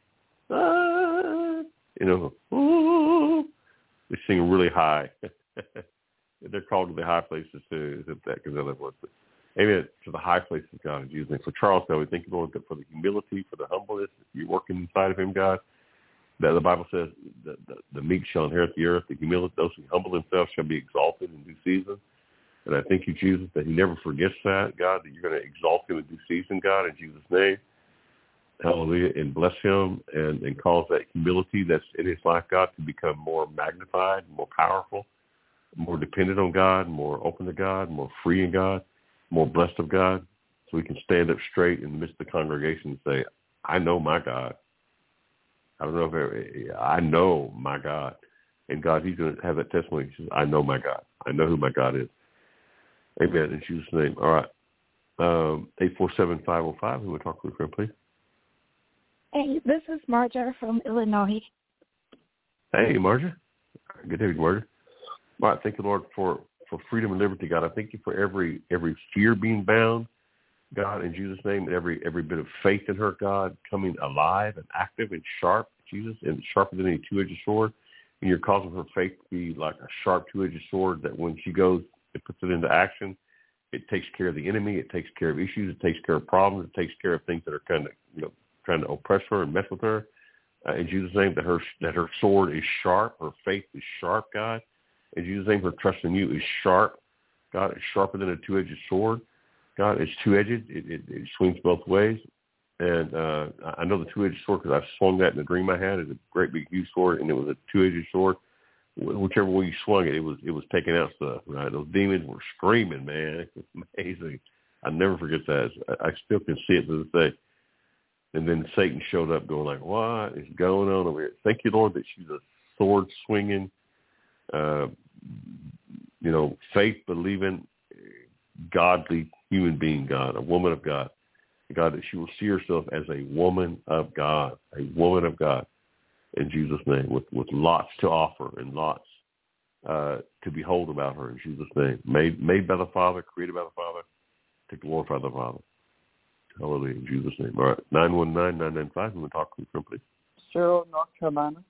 They sing really high. They're called to the high places too. Isn't that because other words? Amen. To the high places, God, in Jesus' name. For Charles, God, we thank you, Lord, for the humility, for the humbleness that you're working inside of him, God. That the Bible says that the meek shall inherit the earth. The humility, those who humble themselves shall be exalted in due season. And I thank you, Jesus, that he never forgets that, God, that you're going to exalt him in due season, God, in Jesus' name. Hallelujah. And bless him and cause that humility that's in his life, God, to become more magnified, more powerful, more dependent on God, more open to God, more free in God, more blessed of God, so we can stand up straight in the midst of the congregation and say, I know my God. I don't know if I know my God. And God, he's going to have that testimony. He says, I know my God. I know who my God is. Amen. In Jesus' name. All right. 847-505. Who would talk to your friend, please? Hey, this is Marja from Illinois. Hey, Marja. Good to hear you, Marja. All right. Thank you, Lord, for freedom and liberty, God. I thank you for every fear being bound, God, in Jesus' name, and every bit of faith in her, God, coming alive and active and sharp, Jesus, and sharper than any two-edged sword. And you're causing her faith to be like a sharp two-edged sword that when she goes and puts it into action, it takes care of the enemy, it takes care of issues, it takes care of problems, it takes care of things that are kind of, trying to oppress her and mess with her. In Jesus' name, that her sword is sharp, her faith is sharp, God. In Jesus' name, her trust in you is sharp. God, it's sharper than a two-edged sword. God, it's two-edged. It swings both ways. And I know the two-edged sword because I swung that in a dream I had. It's a great big huge sword, and it was a two-edged sword. Whichever way you swung it, it was taking out stuff, right? Those demons were screaming, man. It was amazing. I never forget that. I still can see it to this day. And then Satan showed up going like, what is going on over here? Thank you, Lord, that she's a sword-swinging, faith-believing, godly human being, God, a woman of God. God, that she will see herself as a woman of God, in Jesus' name, with lots to offer and lots to behold about her in Jesus' name. Made by the Father, created by the Father, to glorify the Father. Hallelujah, in Jesus' name. All right, 919-995, we will talk to you, please. Cheryl, North Carolina.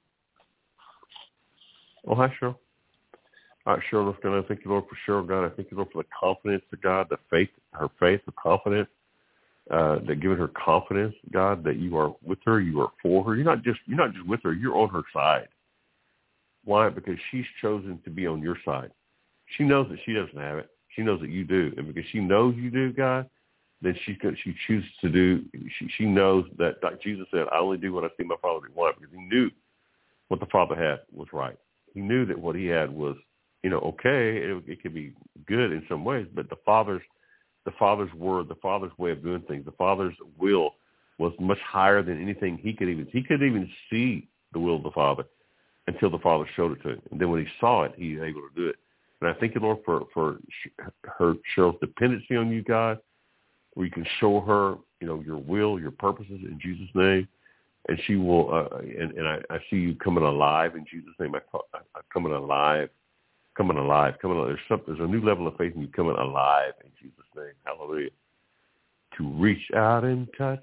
Oh, hi, Cheryl. All right, Cheryl, North Carolina. Thank you, Lord, for Cheryl, God. I thank you, Lord, for the confidence of God, the faith, the confidence, that giving her confidence, God, that you are with her, you are for her. You're not just with her, you're on her side. Why? Because she's chosen to be on your side. She knows that she doesn't have it. She knows that you do. And because she knows you do, God, then she chooses to do, she knows that, like Jesus said, I only do what I see my Father do. Why? Because he knew what the Father had was right. He knew that what he had was, okay, it could be good in some ways, but the Father's word, the Father's way of doing things, the Father's will was much higher than anything he could even see the will of the Father until the Father showed it to him. And then when he saw it, he was able to do it. And I thank you, Lord, for her Cheryl's dependency on you, God, where you can show her, your will, your purposes in Jesus' name. and she will. And I see you coming alive in Jesus' name. I'm coming alive. Coming alive. There's a new level of faith in you coming alive in Jesus' name. Hallelujah. To reach out and touch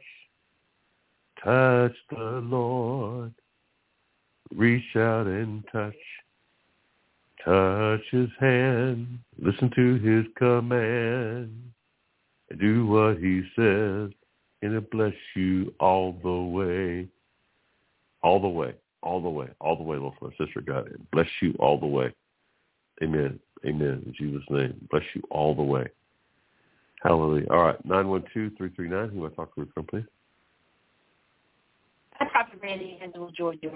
the Lord. Reach out and touch his hand. Listen to his command. And do what he says. And it bless you all the way. All the way. All the way. All the way, Lord, my sister, God. It bless you all the way. Amen. Amen. In Jesus' name. Bless you all the way. Hallelujah. All right. 912-339. Who want to talk to me from, please? Hi, Prophet Randy, Angela, Georgia.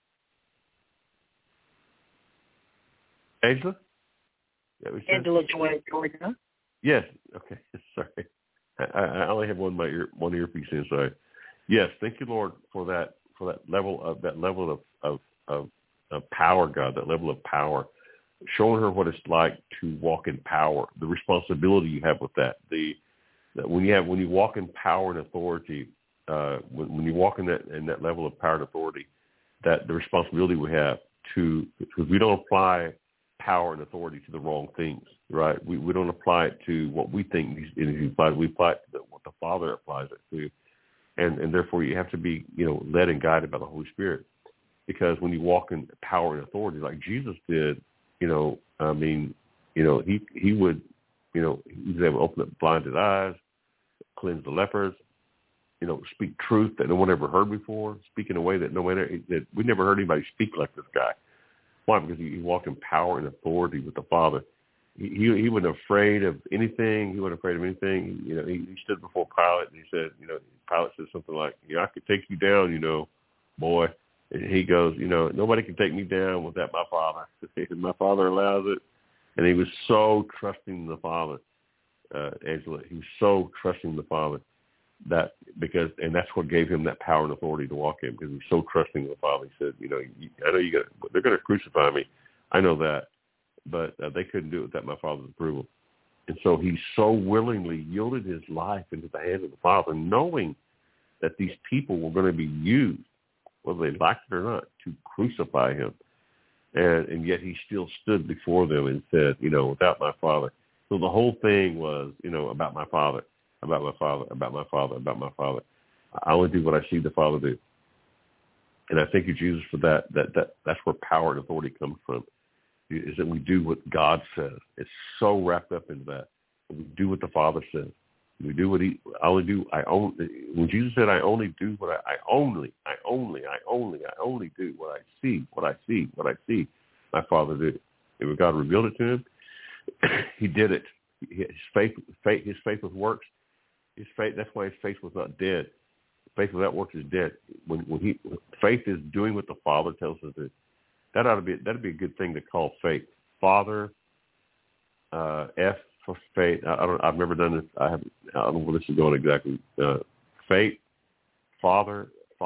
Angela? Angela, Georgia. Yes. Okay. Sorry. I only have one earpiece in. Sorry. Yes. Thank you, Lord, for that level of power, God. That level of power, showing her what it's like to walk in power. The responsibility you have with that. When you walk in power and authority, when you walk in that level of power and authority, that the responsibility we have because we don't apply power and authority to the wrong things, right? We don't apply it to what we think it applies. We apply it to what the Father applies it to, and therefore you have to be, led and guided by the Holy Spirit, because when you walk in power and authority like Jesus did, he would, he was able to open up blinded eyes, cleanse the lepers, speak truth that no one ever heard before, speak in a way that that we never heard anybody speak like this guy. Why? Because he walked in power and authority with the Father. He wasn't afraid of anything. He wasn't afraid of anything. He stood before Pilate and he said, Pilate said something like, I could take you down, boy. And he goes, nobody can take me down without my Father. My Father allows it. And he was so trusting in the Father, Angela. He was so trusting in the Father and that's what gave him that power and authority to walk in, because he was so trusting in the Father. He said, I know they're going to crucify me. I know that, but they couldn't do it without my Father's approval. And so he so willingly yielded his life into the hands of the Father, knowing that these people were going to be used, whether they liked it or not, to crucify him. And yet he still stood before them and said, without my Father. So the whole thing was, about my Father, about my Father, about my Father, about my Father. I only do what I see the Father do. And I thank you, Jesus, for that. That's where power and authority comes from, is that we do what God says. It's so wrapped up into that. We do what the Father says. We do what when Jesus said, I only do what I only do what I see my Father do. And when God revealed it to him, he did it. His faith with works, that's why his faith was not dead. Faith without works is dead. When faith is doing what the Father tells us to do. That'd be a good thing to call faith. Father, F for faith. I've never done this. I don't know where this is going exactly. Faith, Father,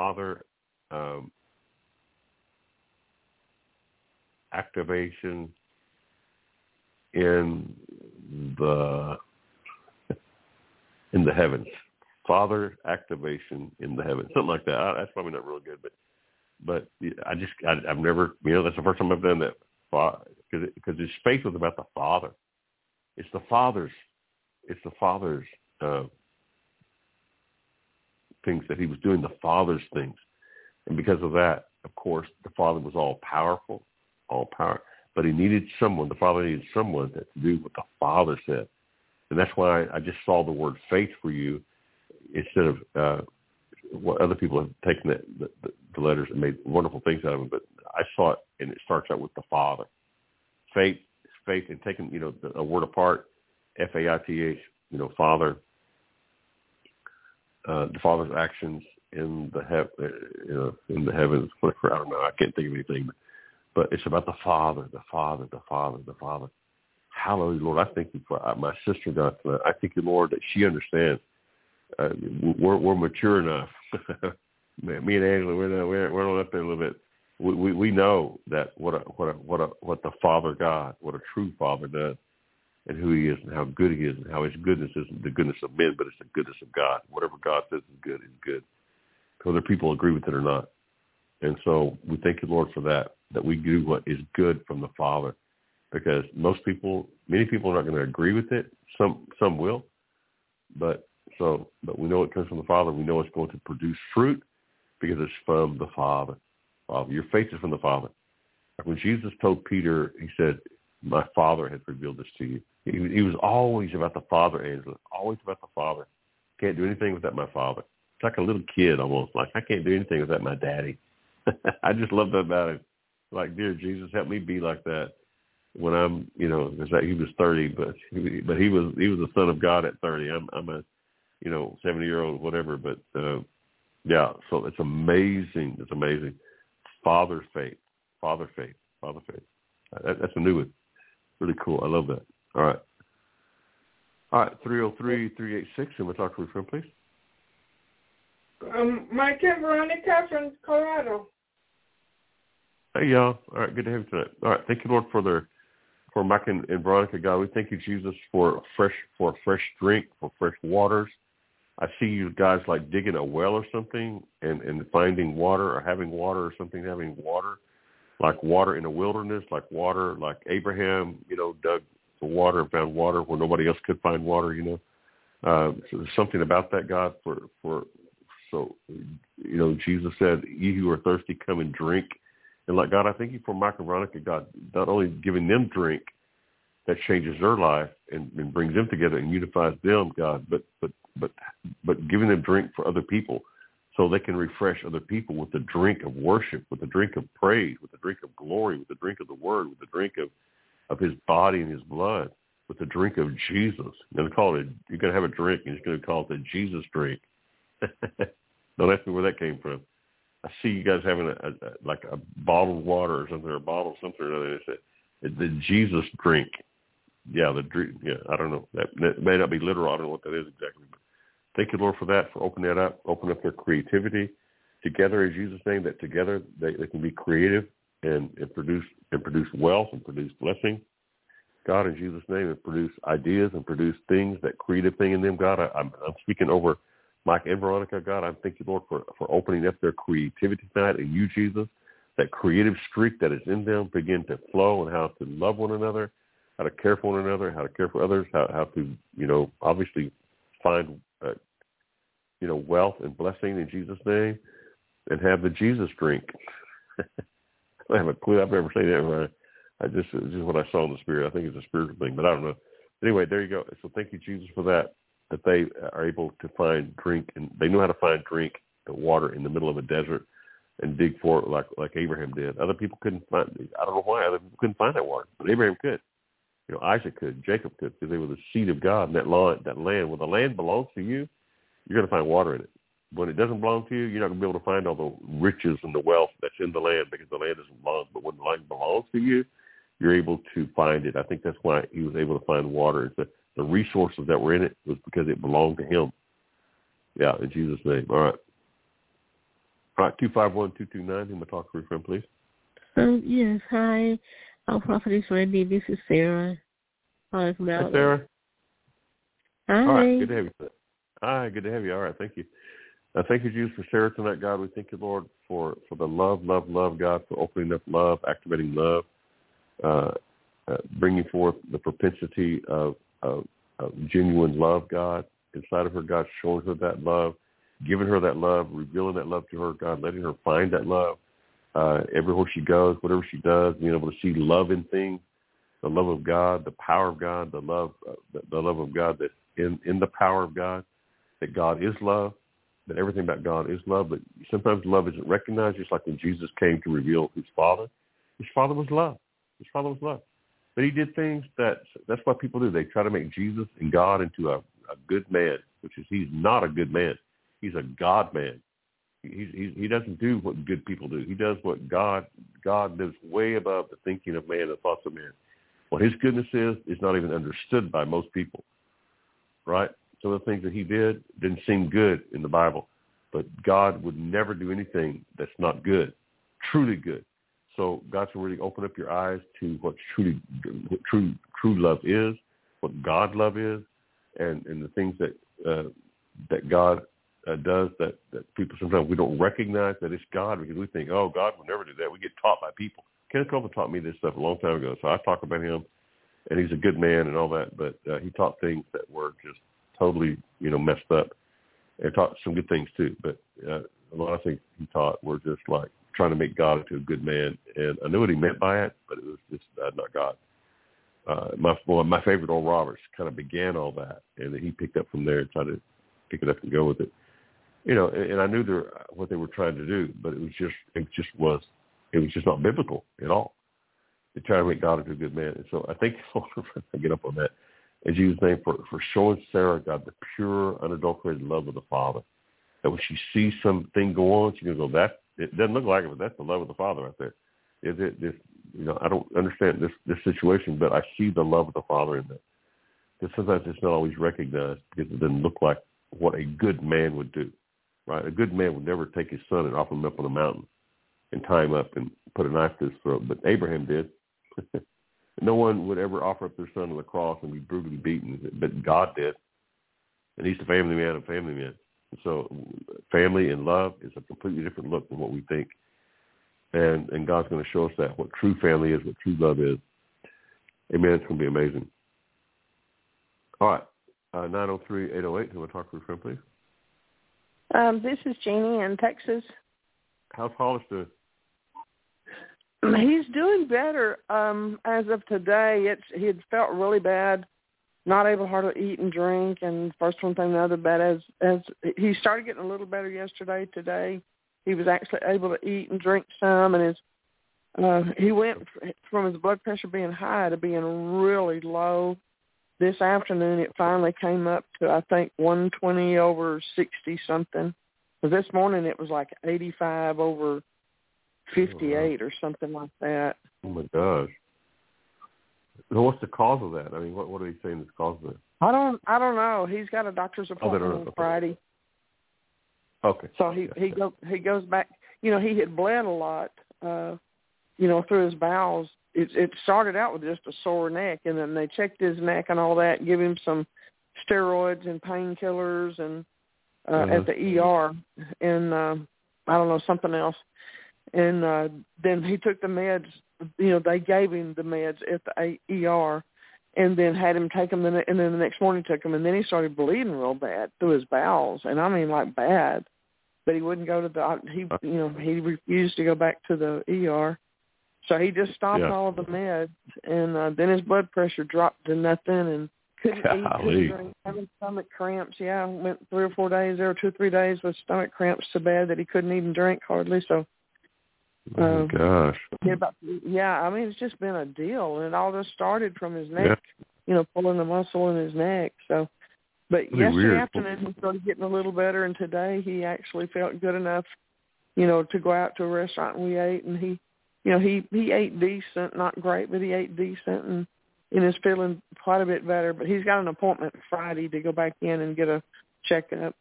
activation in the heavens. Father, activation in the heavens. Something like that. That's probably not real good, but I've never, that's the first time I've done that. Because his faith was about the Father. It's the Father's things that he was doing, the Father's things. And because of that, of course, the Father was all powerful, all power. But the Father needed someone to do what the Father said. And that's why I just saw the word faith for you instead of what other people have taken the letters and made wonderful things out of them. But I saw it, and it starts out with the Father. Faith, and taking, a word apart, Faith, Father, the Father's actions in the heavens. I don't know. I can't think of anything, but it's about the Father. Hallelujah, Lord. I thank you for my sister, God. I thank you, Lord, that she understands. We're mature enough. Me and Angela, we're up there a little bit. We know that what the Father God, what a true Father does, and who he is, and how good he is, and how his goodness isn't the goodness of men, but it's the goodness of God. Whatever God says is good is good. whether people agree with it or not. And so we thank you, Lord, for that we do what is good from the Father, because many people are not going to agree with it. Some will, but we know it comes from the Father. We know it's going to produce fruit because it's from the Father. Your faith is from the Father. When Jesus told Peter, he said, my Father has revealed this to you. He was always about the Father, Angela, always about the Father. Can't do anything without my Father. It's like a little kid almost, like I can't do anything without my daddy. I just love that about him. Like, dear Jesus, help me be like that when I'm, because he was 30, but he was the Son of God at 30. I'm a, 70-year-old, whatever. But yeah, so it's amazing. It's amazing. Father faith. That's a new one. Really cool. I love that. All right. 303-386, and we'll talk to your friend, please. Mike and Veronica from Colorado. Hey, y'all. All right, good to have you tonight. All right, thank you, Lord, for Mike and Veronica, God. We thank you, Jesus, for a fresh drink, for fresh waters. I see you guys like digging a well or something and finding water or having water or something, having water, like water in a wilderness, like water, like Abraham, dug for water and found water where nobody else could find water, So there's something about that, God, so Jesus said, ye who are thirsty, come and drink. And like, God, I thank you for Mike and Veronica, God, not only giving them drink that changes their life and brings them together and unifies them, God, but giving them drink for other people so they can refresh other people with the drink of worship, with the drink of praise, with the drink of glory, with the drink of the word, with the drink of his body and his blood, with the drink of Jesus. You're going to have a drink, and you're going to call it the Jesus drink. Don't ask me where that came from. I see you guys having a bottled water or something, or a bottle of something or other. It's the Jesus drink. Yeah, the drink. Yeah, I don't know. That may not be literal. I don't know what that is exactly. But thank you, Lord, for that, for opening that up, open up their creativity together in Jesus' name. That together they can be creative and produce wealth and produce blessing. God, in Jesus' name, and produce ideas and produce things, that creative thing in them. God, I'm speaking over Mike and Veronica, God. I thank you, Lord, for opening up their creativity tonight in you, Jesus. That creative streak that is in them begin to flow, and how to love one another, how to care for one another, how to care for others, how to, obviously find, wealth and blessing in Jesus' name, and have the Jesus drink. I have a clue. I've never seen that right. It's just what I saw in the spirit. I think it's a spiritual thing, but I don't know. Anyway, there you go. So thank you, Jesus, for that they are able to find drink, and they know how to find drink and water in the middle of a desert and dig for it like Abraham did. Other people couldn't find it. I don't know why. Other people couldn't find that water, but Abraham could. Isaac could, Jacob could, because they were the seed of God in that land. When the land belongs to you, you're going to find water in it. When it doesn't belong to you, you're not going to be able to find all the riches and the wealth that's in the land, because the land doesn't belong. But when the land belongs to you, you're able to find it. I think that's why he was able to find water. It's the resources that were in it was because it belonged to him. Yeah, in Jesus' name. All right. 251-229. Who may talk to your friend, please? Yes. Hi. Prophetess Randy. This is Sarah. Hi, Sarah. Hi. All right. Good to have you. Hi. Good to have you. All right. Thank you. Thank you, Jesus, for Sarah tonight, God. We thank you, Lord, for the love, God, for opening up love, activating love, bringing forth the propensity of genuine love, God, inside of her, God, showing her that love, giving her that love, revealing that love to her, God, letting her find that love everywhere she goes, whatever she does, being able to see love in things, the love of God, the power of God, the love of God that's in the power of God, that God is love, that everything about God is love, but sometimes love isn't recognized, just like when Jesus came to reveal his Father. His Father was love. His Father was love. But he did things that's what people do. They try to make Jesus and God into a good man, which is he's not a good man. He's a God man. He doesn't do what good people do. He does what God lives way above the thinking of man, the thoughts of man. What his goodness is not even understood by most people, right? Some of the things that he did didn't seem good in the Bible, but God would never do anything that's not good, truly good. So God should really open up your eyes to what true love is, what God love is, and the things that God does that people sometimes we don't recognize that it's God because we think, oh, God would never do that. We get taught by people. Kenneth Copeland taught me this stuff a long time ago, so I talk about him, and he's a good man and all that, but he taught things that were just totally, messed up, and taught some good things too, but a lot of things he taught were just like trying to make God into a good man, and I knew what he meant by it, but it was just not God. My favorite, Oral Roberts, kind of began all that, and then he picked up from there and tried to pick it up and go with it. And I knew what they were trying to do, but it was just not biblical at all. They try to make God into a good man. And so I think I get up on that in Jesus' name for showing Sarah, God, the pure, unadulterated love of the Father. That when she sees something go on, she's going to go, it doesn't look like it, but that's the love of the Father right there. Is it this? I don't understand this situation, but I see the love of the Father in that. Because sometimes it's not always recognized because it doesn't look like what a good man would do, right? A good man would never take his son and offer him up on a mountain and tie him up and put a knife to his throat, but Abraham did. No one would ever offer up their son on the cross and be brutally beaten, but God did. And he's the family man of family men. So family and love is a completely different look than what we think. And God's going to show us that, what true family is, what true love is. Amen. It's going to be amazing. All right. 903-808. Who want to talk to a friend, please? This is Jeannie in Texas. How's Hollis doing? He's doing better as of today. He had felt really bad, not able to hardly eat and drink, and first one thing, the other bad. As he started getting a little better yesterday, today he was actually able to eat and drink some, and he went from his blood pressure being high to being really low. This afternoon it finally came up to, I think, 120 over 60 something. This morning it was like 85 over 58 or something like that. Oh my gosh! So what's the cause of that? I mean, what are you saying is the cause of it? I don't know. He's got a doctor's appointment on Friday. Okay. So he goes back. He had bled a lot. Through his bowels. It started out with just a sore neck, and then they checked his neck and all that, give him some steroids and painkillers and at the ER, and I don't know, something else. And then he took the meds. They gave him the meds at the ER, and then had him take them. And then the next morning took them, and then he started bleeding real bad through his bowels, and I mean like bad. But he wouldn't go to he refused to go back to the ER. So he just stopped all of the meds, and then his blood pressure dropped to nothing, and couldn't eat, couldn't drink, having stomach cramps. Yeah, went 3 or 4 days, there 2 or 3 days with stomach cramps so bad that he couldn't even drink hardly. So, oh my gosh. I mean, it's just been a deal, and it all just started from his neck, pulling the muscle in his neck. So, but yesterday afternoon he started getting a little better, and today he actually felt good enough, to go out to a restaurant, and we ate, and he ate decent, not great, but he ate decent and is feeling quite a bit better. But he's got an appointment Friday to go back in and get a checkup.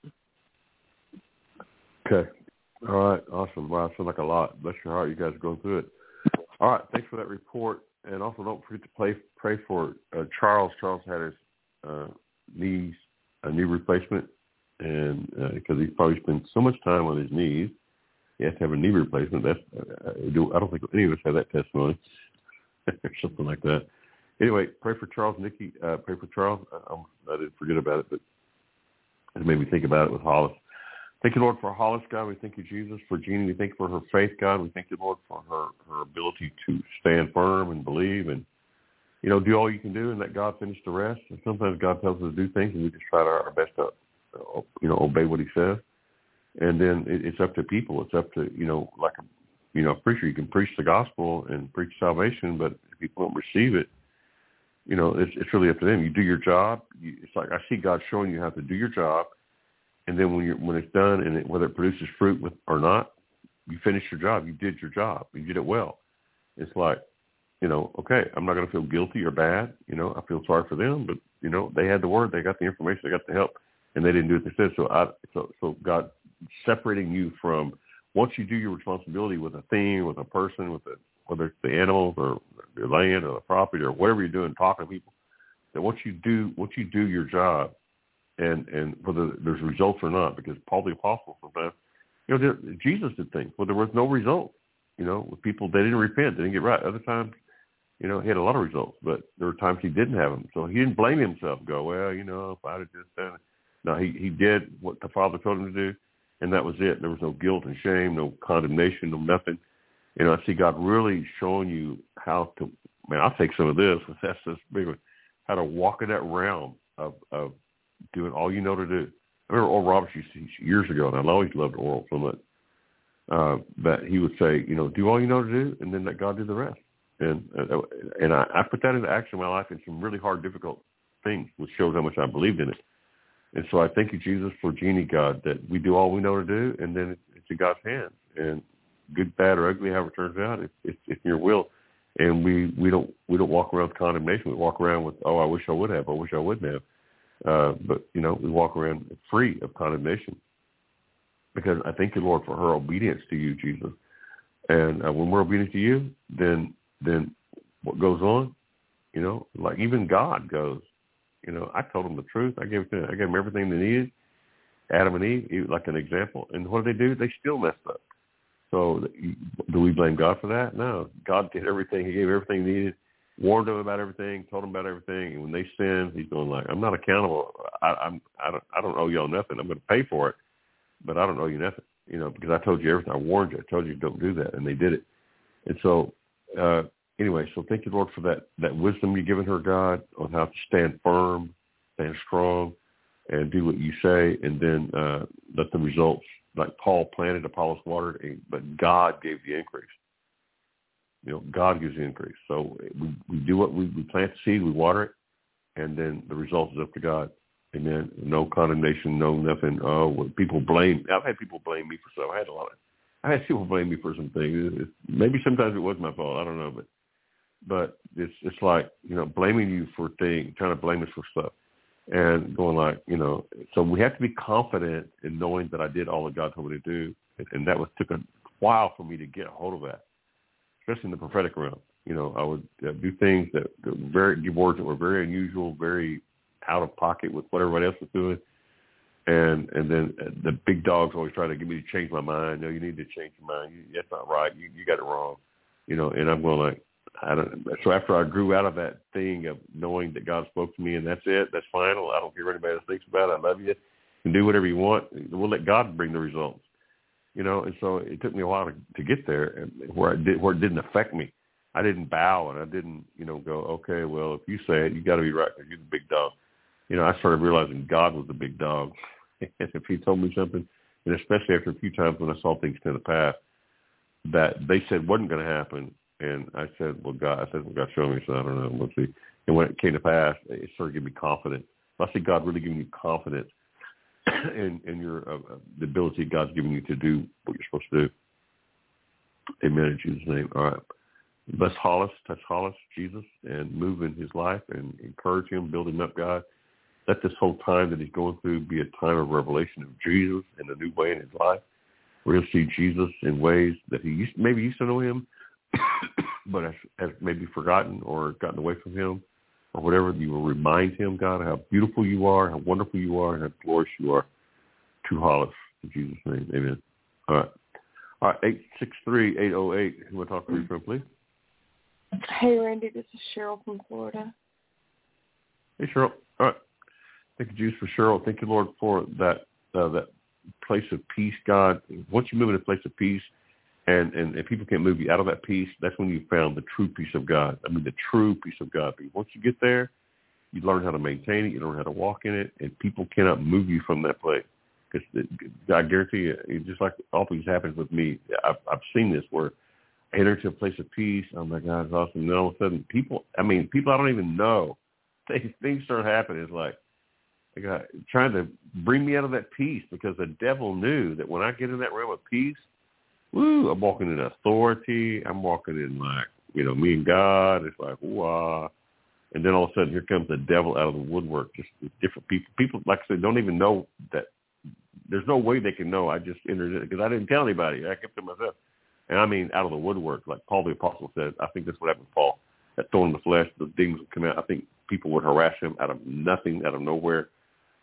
Okay. All right. Awesome. Wow, sounds like a lot. Bless your heart. You guys are going through it. All right. Thanks for that report. And also don't forget to pray for Charles. Charles had his knee replacement, and because he's probably spent so much time on his knees, he has to have a knee replacement. I don't think any of us have that testimony or something like that. Anyway, pray for Charles. Nikki, pray for Charles. I didn't forget about it, but it made me think about it with Hollis. Thank you, Lord, for Hollis, God. We thank you, Jesus, for Jeannie. We thank you for her faith, God. We thank you, Lord, for her ability to stand firm and believe and, do all you can do and let God finish the rest. And sometimes God tells us to do things and we just try our best to, obey what he says. And then it's up to people. It's up to, like a preacher. You can preach the gospel and preach salvation, but if people don't receive it, it's really up to them. You do your job. It's like I see God showing you how to do your job, and then when it's done and whether it produces fruit or not, you finish your job. You did your job. You did it well. It's like, okay, I'm not going to feel guilty or bad. I feel sorry for them, but they had the word, they got the information, they got the help, and they didn't do what they said. So God separating you from, once you do your responsibility with a thing, with a person, whether it's the animals or your land or the property or whatever you're doing, talking to people, that once you do your job, and whether there's results or not, because Paul the Apostle sometimes, Jesus did things where there was no result. With people, they didn't repent, they didn't get right. Other times, he had a lot of results, but there were times he didn't have them. So he didn't blame himself, go, well, if I'd have just done it. No, he did what the Father told him to do, and that was it. There was no guilt and shame, no condemnation, no nothing. I see God really showing you how to, I'll take some of this, that's just big one, how to walk in that realm of doing all you know to do. I remember Oral Roberts used to teach years ago, and I always loved Oral so much, that he would say, do all you know to do, and then let God do the rest. And I put that into action in my life in some really hard, difficult things, which shows how much I believed in it. And so I thank you, Jesus, for Jeannie, God, that we do all we know to do, and then it's in God's hands. And good, bad, or ugly, however it turns out, it's in your will. And we don't walk around with condemnation. We walk around with, I wish I would have, I wish I wouldn't have. But we walk around free of condemnation, because I thank you, Lord, for her obedience to you, Jesus. And when we're obedient to you, then what goes on, like even God goes, I told them the truth. I gave them everything they needed. Adam and Eve, like an example. And what did they do? They still messed up. So do we blame God for that? No. God did everything. He gave everything he needed, warned them about everything, told them about everything. And when they sinned, he's going like, I'm not accountable. I don't owe y'all nothing. I'm going to pay for it, but I don't owe you nothing, because I told you everything. I warned you. I told you don't do that. And they did it. And so, anyway, so thank you, Lord, for that wisdom you've given her, God, on how to stand firm, stand strong, and do what you say, and then let the results, like Paul planted, Apollos watered, but God gave the increase. God gives the increase. So we do what we plant the seed, we water it, and then the result is up to God. Amen. No condemnation, no nothing. People blame. I've had people blame me for stuff. I had people blame me for some things. Maybe sometimes it was my fault. I don't know, but it's like, blaming you for things, trying to blame us for stuff, and going like, so we have to be confident in knowing that I did all that God told me to do, and that took a while for me to get a hold of that, especially in the prophetic realm. I would do things that words that were very unusual, very out of pocket with what everybody else was doing. And then the big dogs always try to get me to change my mind. No, you need to change your mind. That's not right. You got it wrong. And I'm going like, I don't. So after I grew out of that thing of knowing that God spoke to me and that's it, that's final. I don't care what anybody else thinks about it. I love you. You can do whatever you want. We'll let God bring the results. And so it took me a while to get there, and where it didn't affect me. I didn't bow, and I didn't, go, okay, well, if you say it, you got to be right because you're the big dog. I started realizing God was the big dog. And if he told me something, and especially after a few times when I saw things come to pass that they said wasn't going to happen, and I said, well, God showed me, so I don't know, we'll see. And when it came to pass, it started giving me confidence. I see God really giving you confidence in your the ability God's giving you to do what you're supposed to do. Amen, in Jesus' name. All right. Bless Hollis, touch Hollis, Jesus, and move in his life and encourage him, build him up, God. Let this whole time that he's going through be a time of revelation of Jesus in a new way in his life, where he'll see Jesus in ways that he maybe used to know him, but has maybe forgotten or gotten away from him, or whatever. You will remind him, God, how beautiful you are, how wonderful you are, and how glorious you are to Hollis. In Jesus' name, amen. All right, 863-808. Who want to talk to me from, please? Hey, Randy, this is Cheryl from Florida. Hey, Cheryl. All right. Thank you, Jesus, for Cheryl. Thank you, Lord, for that place of peace, God. Once you move in a place of peace, and if people can't move you out of that peace, that's when you found the true peace of God. I mean, the true peace of God. Because once you get there, you learn how to maintain it. You learn how to walk in it, and people cannot move you from that place. Because I guarantee you, just like always happens with me, I've seen this where I enter into a place of peace. Oh my God, it's awesome. And then all of a sudden, people I don't even know. Things start happening. It's like trying to bring me out of that peace, because the devil knew that when I get in that realm of peace, I'm walking in authority. I'm walking in like, me and God. It's like, wow. And then all of a sudden, here comes the devil out of the woodwork. Just different people. People, like I said, don't even know that. There's no way they can know. I just entered it because I didn't tell anybody. I kept it myself. And I mean, out of the woodwork, like Paul the Apostle said. I think that's what happened to Paul. That thorn in the flesh, the demons would come out. I think people would harass him out of nothing, out of nowhere.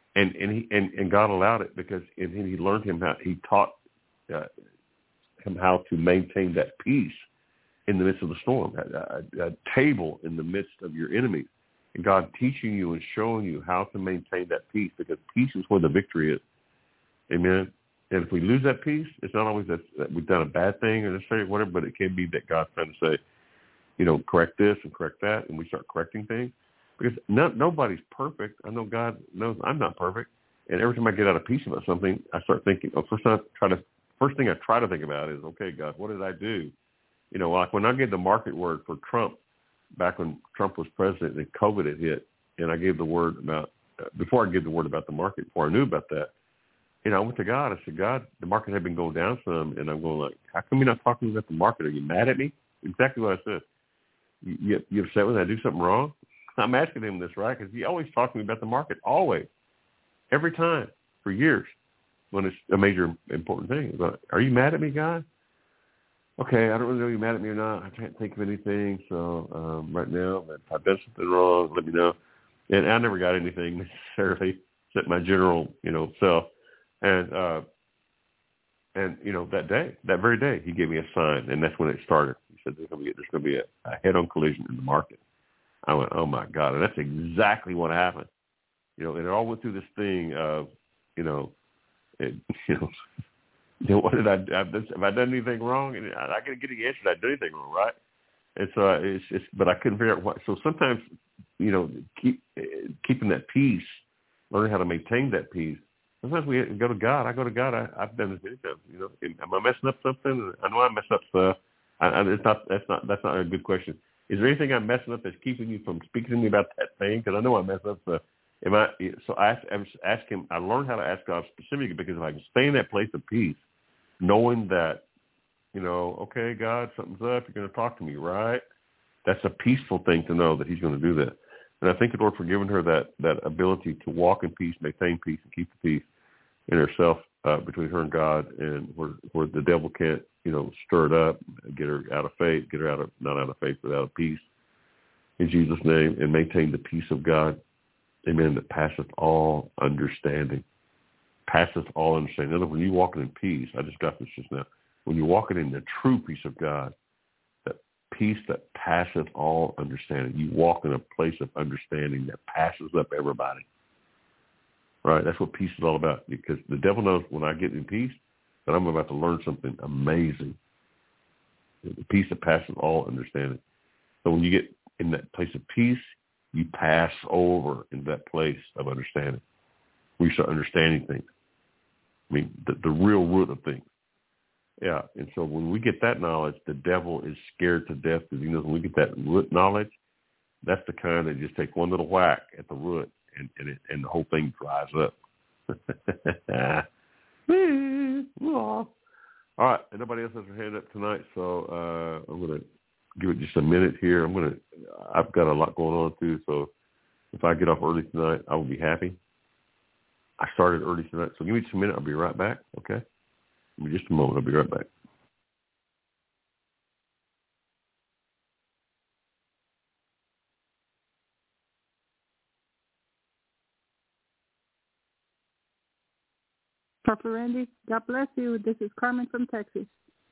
And God allowed it because he learned him how, he taught him how to maintain that peace in the midst of the storm, a table in the midst of your enemies. And God teaching you and showing you how to maintain that peace, because peace is where the victory is. Amen. And if we lose that peace, it's not always that we've done a bad thing or necessarily whatever, but it can be that God's trying to say, correct this and correct that, and we start correcting things. Because nobody's perfect. I know God knows I'm not perfect. And every time I get out of peace about something, I start thinking, first thing I try to think about is, okay, God, what did I do? Like when I gave the market word for Trump, back when Trump was president and COVID had hit, and I gave the word about, before I gave the word about the market, before I knew about that, I went to God. I said, God, the market had been going down some, and I'm going like, how come you're not talking about the market? Are you mad at me? Exactly what I said. You upset when I do something wrong? I'm asking him this, right? Because he always talks to me about the market, always, every time, for years, when it's a major important thing. But are you mad at me, God? Okay, I don't really know if you're mad at me or not. I can't think of anything. So right now, if I've done something wrong, let me know. And I never got anything necessarily except my general, self. And that very day, he gave me a sign, and that's when it started. He said, there's going to be a head-on collision in the market. I went, oh, my God. And that's exactly what happened. And it all went through this thing of, what did I do? Have I done anything wrong? And I get the answer, did I do anything wrong, right? And so but I couldn't figure out what. So sometimes, keeping that peace, learning how to maintain that peace. Sometimes we go to God. I go to God. I've done this many times. Am I messing up something? I know I mess up stuff. That's not a good question. Is there anything I'm messing up that's keeping you from speaking to me about that thing? Because I know I mess up stuff. So I ask him. I learned how to ask God specifically, because if I can stay in that place of peace, knowing that, okay, God, something's up. You're going to talk to me, right? That's a peaceful thing to know that he's going to do that. And I thank the Lord for giving her that ability to walk in peace, maintain peace, and keep the peace in herself, between her and God, and where the devil can't, stir it up, get her out of faith, not out of faith, but out of peace. In Jesus' name, and maintain the peace of God, amen, that passeth all understanding. Passeth all understanding. In other words, when you're walking in peace, I just got this just now, when you're walking in the true peace of God, that peace that passeth all understanding, you walk in a place of understanding that passes up everybody. Right? That's what peace is all about, because the devil knows when I get in peace that I'm about to learn something amazing. The peace that passes all understanding. So when you get in that place of peace, you pass over in that place of understanding. We start understanding things. I mean, the real root of things. Yeah, and so when we get that knowledge, the devil is scared to death, because he knows when we get that root knowledge, that's the kind that just take one little whack at the root, and the whole thing dries up. All right, and nobody else has their hand up tonight, so I'm going to give it just a minute here. I've got a lot going on too, so if I get off early tonight, I will be happy. I started early tonight, so give me just a minute. I'll be right back, okay? Give me just a moment. I'll be right back. Papa Randy, God bless you. This is Carmen from Texas.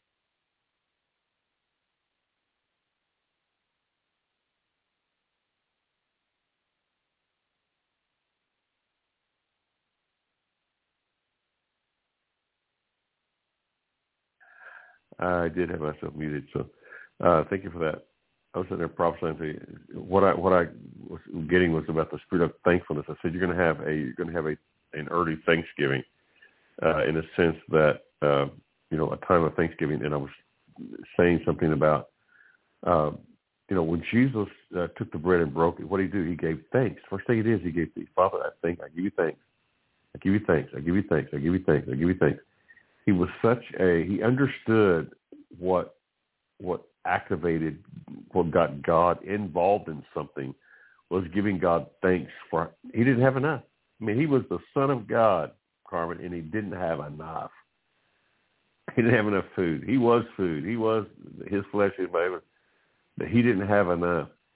I did have myself muted, so thank you for that. I was sitting there prophesying to you. What I was getting was about the spirit of thankfulness. I said you're going to have an early Thanksgiving, in a sense that a time of Thanksgiving. And I was saying something about when Jesus took the bread and broke it, what did he do? He gave thanks. First thing he did is he gave thanks. Father, I give you thanks. I give you thanks. I give you thanks. I give you thanks. I give you thanks. He was he understood what activated, what got God involved in something was giving God thanks for. He didn't have enough. I mean, he was the Son of God, Carmen, and he didn't have enough. He didn't have enough food. He was food. He was his flesh, his blood, but he didn't have enough.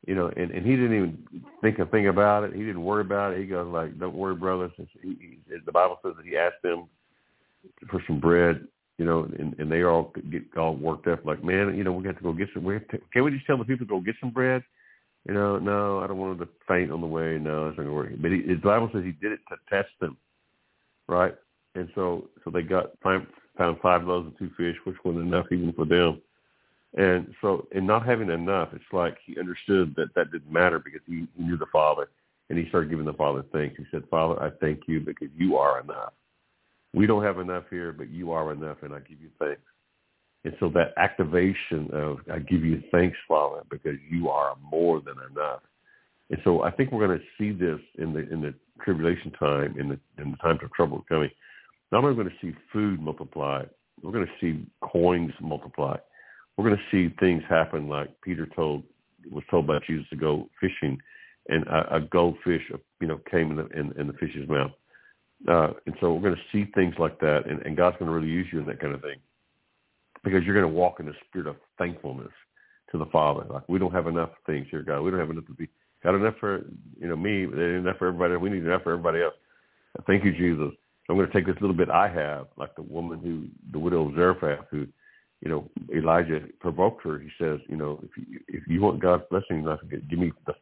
and he didn't even think a thing about it. He didn't worry about it. He goes like, "Don't worry, brother." The Bible says that he asked them for some bread, and they all get all worked up like, "Man, we got to go get some. Can we just tell the people to go get some bread?" No, I don't want them to faint on the way. No, it's not going to work. But the Bible says he did it to test them, right? And so they found 5 loaves and 2 fish, which wasn't enough even for them. And so, in not having enough, it's like he understood that didn't matter because he knew the Father, and he started giving the Father thanks. He said, "Father, I thank you because you are enough. We don't have enough here, but you are enough, and I give you thanks." And so that activation of, I give you thanks, Father, because you are more than enough. And so I think we're going to see this in the tribulation time, in the times of trouble coming. Not only are we going to see food multiplied, we're going to see coins multiplied. We're going to see things happen like Peter was told by Jesus to go fishing, and a goldfish, came in the fish's mouth. And so we're going to see things like that, and God's going to really use you in that kind of thing, because you're going to walk in the spirit of thankfulness to the Father. Like, we don't have enough things here, God. We don't have enough to be. Got enough for me, but enough for everybody else. We need enough for everybody else. Thank you, Jesus. I'm going to take this little bit I have, like the widow of Zarephath, who, Elijah provoked her. He says, if you want God's blessing, give me that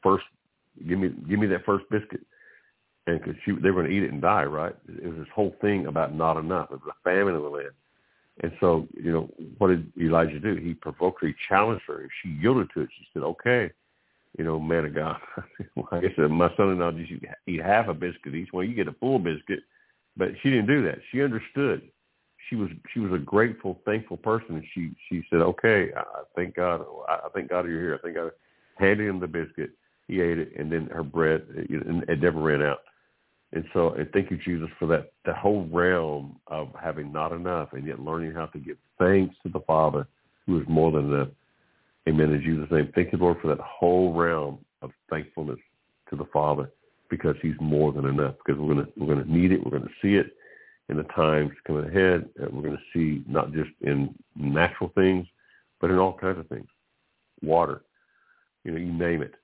first biscuit, and because they were going to eat it and die, right? It was this whole thing about not enough. It was a famine in the land, and so what did Elijah do? He provoked her. He challenged her. She yielded to it. She said, "Okay, man of God, like I said, my son-in-law just eat half a biscuit each. Well, you get a full biscuit." But she didn't do that. She understood. She was a grateful, thankful person, and she said, "Okay, I thank God. I thank God you're here. I thank God." Handed him the biscuit. He ate it, and then her bread, it never ran out. And so, and thank you, Jesus, for that whole realm of having not enough and yet learning how to give thanks to the Father, who is more than enough. Amen. In Jesus' name, thank you, Lord, for that whole realm of thankfulness to the Father, because he's more than enough. Because we're going to need it. We're going to see it in the times coming ahead. We're going to see not just in natural things, but in all kinds of things. Water, you name it.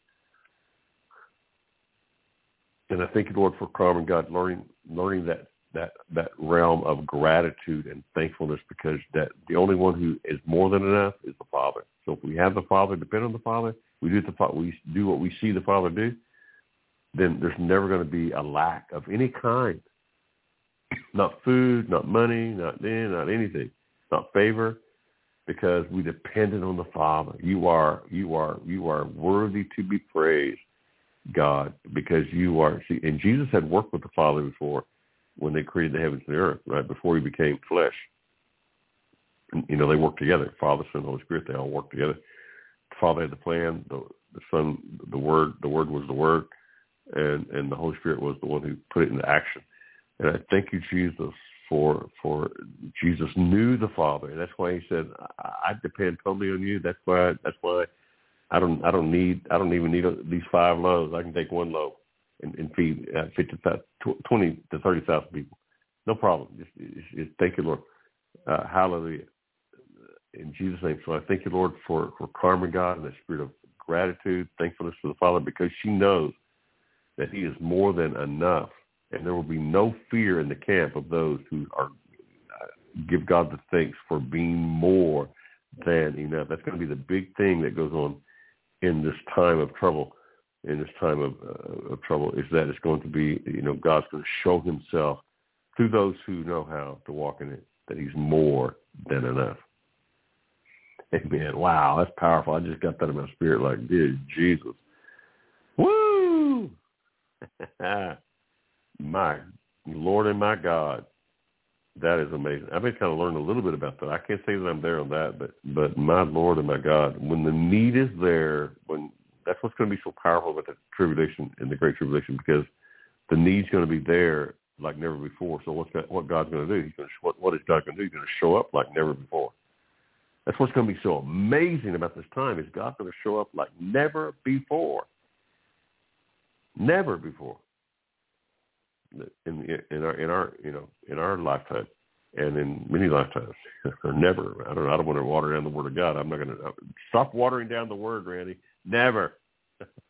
And I thank you, Lord, for Carmen, God, learning that realm of gratitude and thankfulness, because that the only one who is more than enough is the Father. So if we have the Father, depend on the Father, we do what we see the Father do, then there's never going to be a lack of any kind. Not food, not money, not anything, not favor, because we depended on the Father. You are worthy to be praised, God, because you are. See, and Jesus had worked with the Father before, when they created the heavens and the earth, right before he became flesh. They worked together. Father, Son, Holy Spirit, they all worked together. The Father had the plan. The Son, the Word was the Word, and the Holy Spirit was the one who put it into action. And I thank you, Jesus, for Jesus knew the Father, and that's why he said, "I depend totally on you." That's why I don't even need these 5 loaves. I can take 1 loaf and feed 20 to 30,000 people. No problem. Just thank you, Lord. Hallelujah. In Jesus' name. So I thank you, Lord, for Carmen, God, and the spirit of gratitude, thankfulness to the Father, because she knows that he is more than enough, and there will be no fear in the camp of those who are give God the thanks for being more than enough. That's going to be the big thing that goes on in this time of trouble. In this time of trouble, is that it's going to be, God's going to show himself to those who know how to walk in it, that he's more than enough. Amen. Wow, that's powerful. I just got that in my spirit, like, dear Jesus. Woo! My Lord and my God. That is amazing. I've been kind of learning a little bit about that. I can't say that I'm there on that, but my Lord and my God, when the need is there, that's what's going to be so powerful about the tribulation and the Great Tribulation, because the need's going to be there like never before. So what God's going to do? What is God going to do? He's going to show up like never before. That's what's going to be so amazing about this time, is God's going to show up like never before. Never before. In our lifetime, and in many lifetimes, or never. I don't want to water down the Word of God. I'm not going to stop watering down the Word, Randy. Never.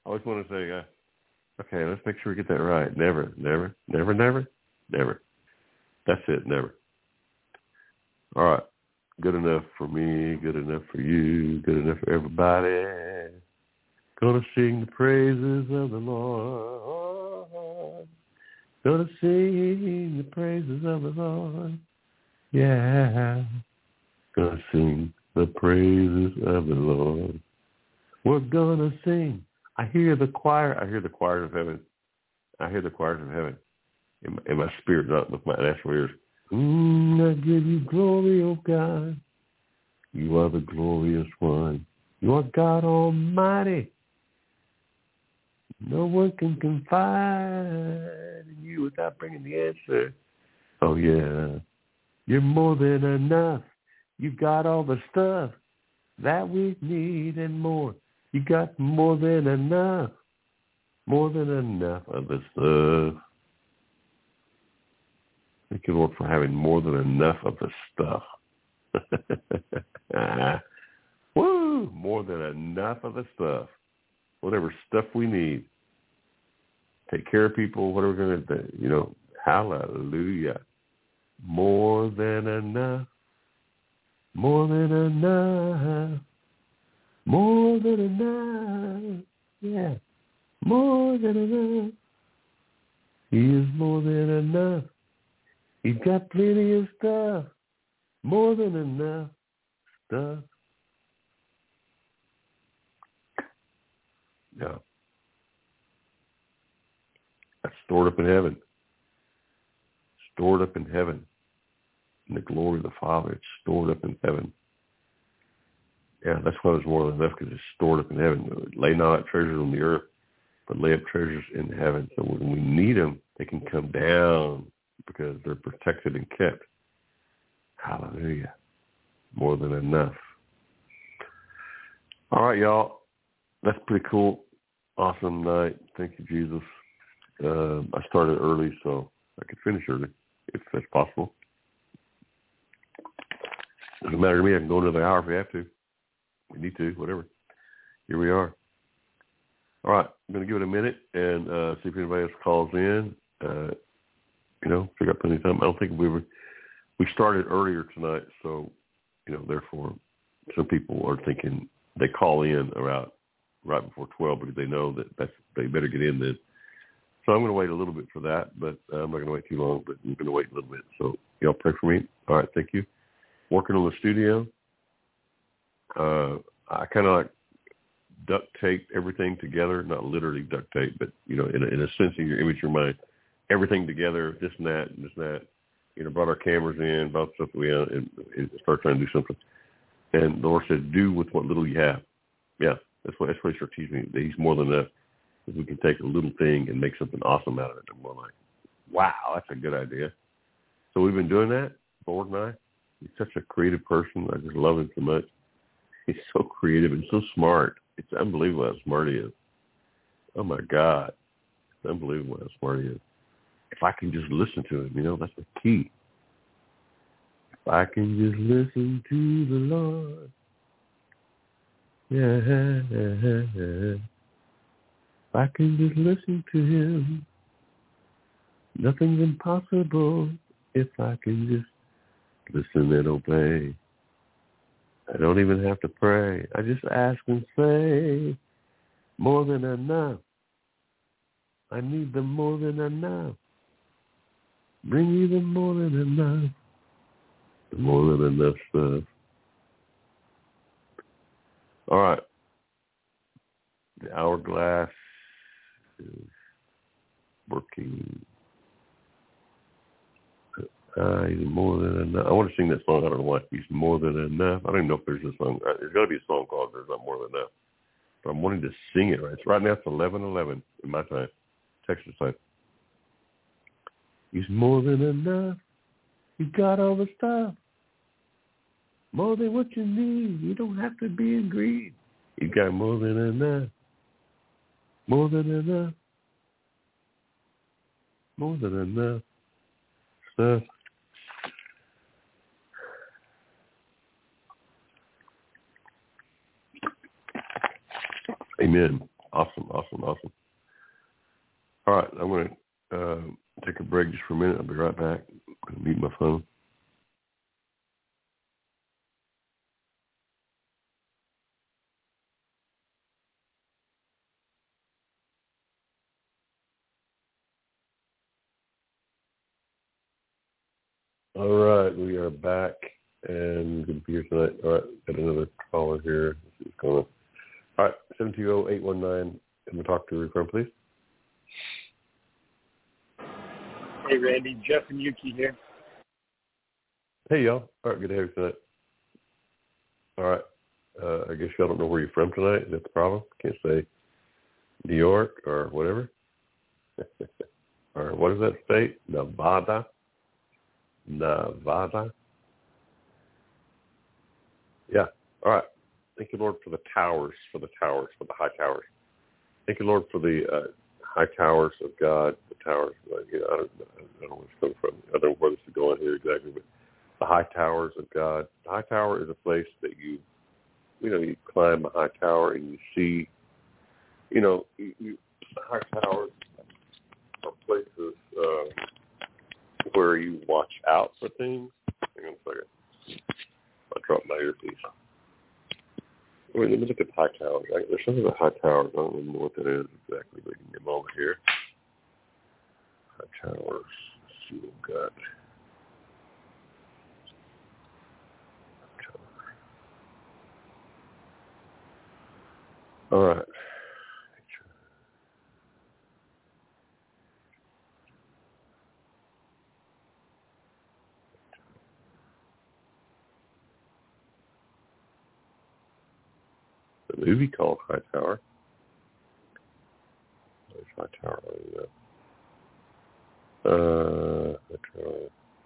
always want to say, okay, let's make sure we get that right. Never, never, never, never, never. That's it, never. All right. Good enough for me, good enough for you, good enough for everybody. Gonna sing the praises of the Lord. Gonna sing the praises of the Lord. Yeah. Gonna sing the praises of the Lord. We're gonna sing. I hear the choir. I hear the choirs of heaven. I hear the choirs of heaven in my spirit, not with my natural ears. I give you glory, O God. You are the glorious one. You are God Almighty. No one can confide in you without bringing the answer. Oh, yeah. You're more than enough. You've got all the stuff that we need and more. You got more than enough. More than enough of the stuff. Thank you, Lord, for having more than enough of the stuff. Woo! More than enough of the stuff. Whatever stuff we need. Take care of people, whatever we're going to do. Hallelujah. More than enough. More than enough. More than enough. Yeah. More than enough. He is more than enough. He's got plenty of stuff. More than enough stuff. Yeah. That's stored up in heaven. Stored up in heaven. In the glory of the Father, it's stored up in heaven. Yeah, that's why there's more than enough, because it's stored up in heaven. Lay not up treasures on the earth, but lay up treasures in heaven. So when we need them, they can come down because they're protected and kept. Hallelujah. More than enough. All right, y'all. That's pretty cool. Awesome night. Thank you, Jesus. I started early, so I could finish early, if that's possible. Doesn't matter to me. I can go another hour if we have to. We need to, whatever. Here we are. All right. I'm going to give it a minute and see if anybody else calls in. Figure out plenty of time. I don't think we started earlier tonight, so, therefore, some people are thinking they call in right before 12 because they know that they better get in then. So I'm going to wait a little bit for that, but I'm not going to wait too long, but I'm going to wait a little bit. So y'all pray for me. All right, thank you. Working on the studio. I kind of like duct tape everything together, not literally duct tape, but, in a sense in your image, your mind, everything together, this and that, and this and that. Brought our cameras in, brought stuff we and started trying to do something. And the Lord said, do with what little you have. Yeah, that's what He started teaching me. That He's more than enough. If we can take a little thing and make something awesome out of it. I'm more like, wow, that's a good idea. So we've been doing that, Lord and I. He's such a creative person. I just love him so much. He's so creative and so smart. It's unbelievable how smart he is. Oh, my God. It's unbelievable how smart he is. If I can just listen to him, that's the key. If I can just listen to the Lord. Yeah. If I can just listen to him. Nothing's impossible if I can just listen and obey. I don't even have to pray. I just ask and say, more than enough. I need the more than enough. Bring me the more than enough. The more than enough stuff. All right. The hourglass is working. He's more than enough. I want to sing that song. I don't know why. He's more than enough. I don't even know if there's a song. There's got to be a song called There's Not More Than Enough. But I'm wanting to sing it right. It's right now. It's 11:11 in my time, Texas time. He's more than enough. You got all the stuff. More than what you need. You don't have to be in greed. You got more than enough. More than enough. More than enough stuff. Amen. Awesome. All right, I'm going to take a break just for a minute. I'll be right back. I'm going to mute my phone. All right, we are back and good to be here tonight. All right, got another caller here. Let's see what's going on. All right, 720-819. Can we talk to your friend, please? Hey, Randy. Jeff and Yuki here. Hey, y'all. All right, good to have you tonight. All right. I guess y'all don't know where you're from tonight. Is that the problem? Can't say New York or whatever. Or what is that state? Nevada. Yeah. All right. Thank you, Lord, for the towers, for the high towers. Thank you, Lord, for the high towers of God, the towers. I don't know where it's coming from. I don't know where this is going here exactly, but the high towers of God. The high tower is a place that you climb a high tower and you see, the high towers are places where you watch out for things. Hang on a second. I dropped my earpiece. Wait, let me look at the high towers. There's something about high towers. I don't even know what that is exactly, but give me a moment here. High towers. Let's see what we've got. All right. The movie called High Tower. There's High Tower. High Tower.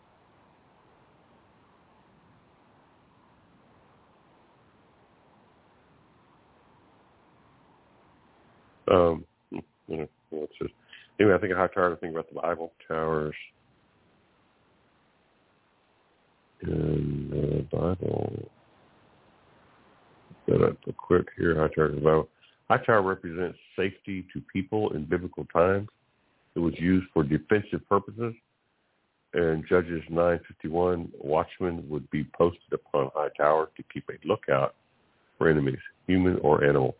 What's this? Anyway, I think of High Tower, I think about the Bible towers in the Bible. Set up a quick here. High Tower in the Bible. High Tower represents safety to people in biblical times. It was used for defensive purposes. In Judges 9:51, watchmen would be posted upon high towers to keep a lookout for enemies, human or animal.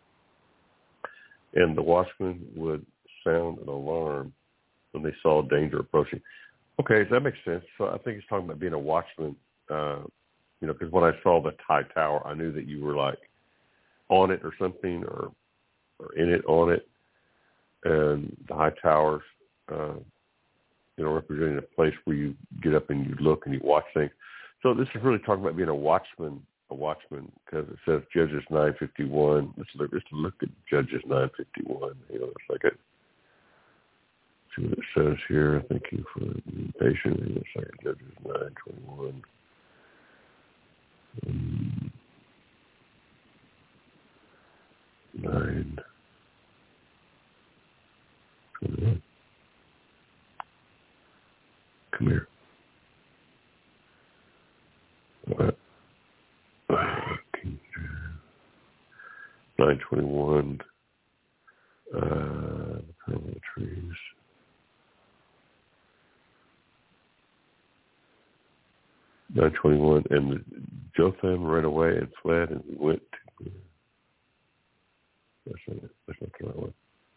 And the watchmen would sound an alarm when they saw danger approaching. Okay, so that makes sense. So I think he's talking about being a watchman, because when I saw the high tower, I knew that you were like on it or something or in it, on it. And the high towers, representing a place where you get up and you look and you watch things. So this is really talking about being a watchman, because it says Judges 9:51. Let's look at Judges 9:51. Let's look at see what it says here. Thank you for being patient. Let's look at Judges 9:21. 9:21. Come here. All right. 9:21. The permanent trees. 9:21. And Jotham ran away and fled, and we went to. That's not the right one.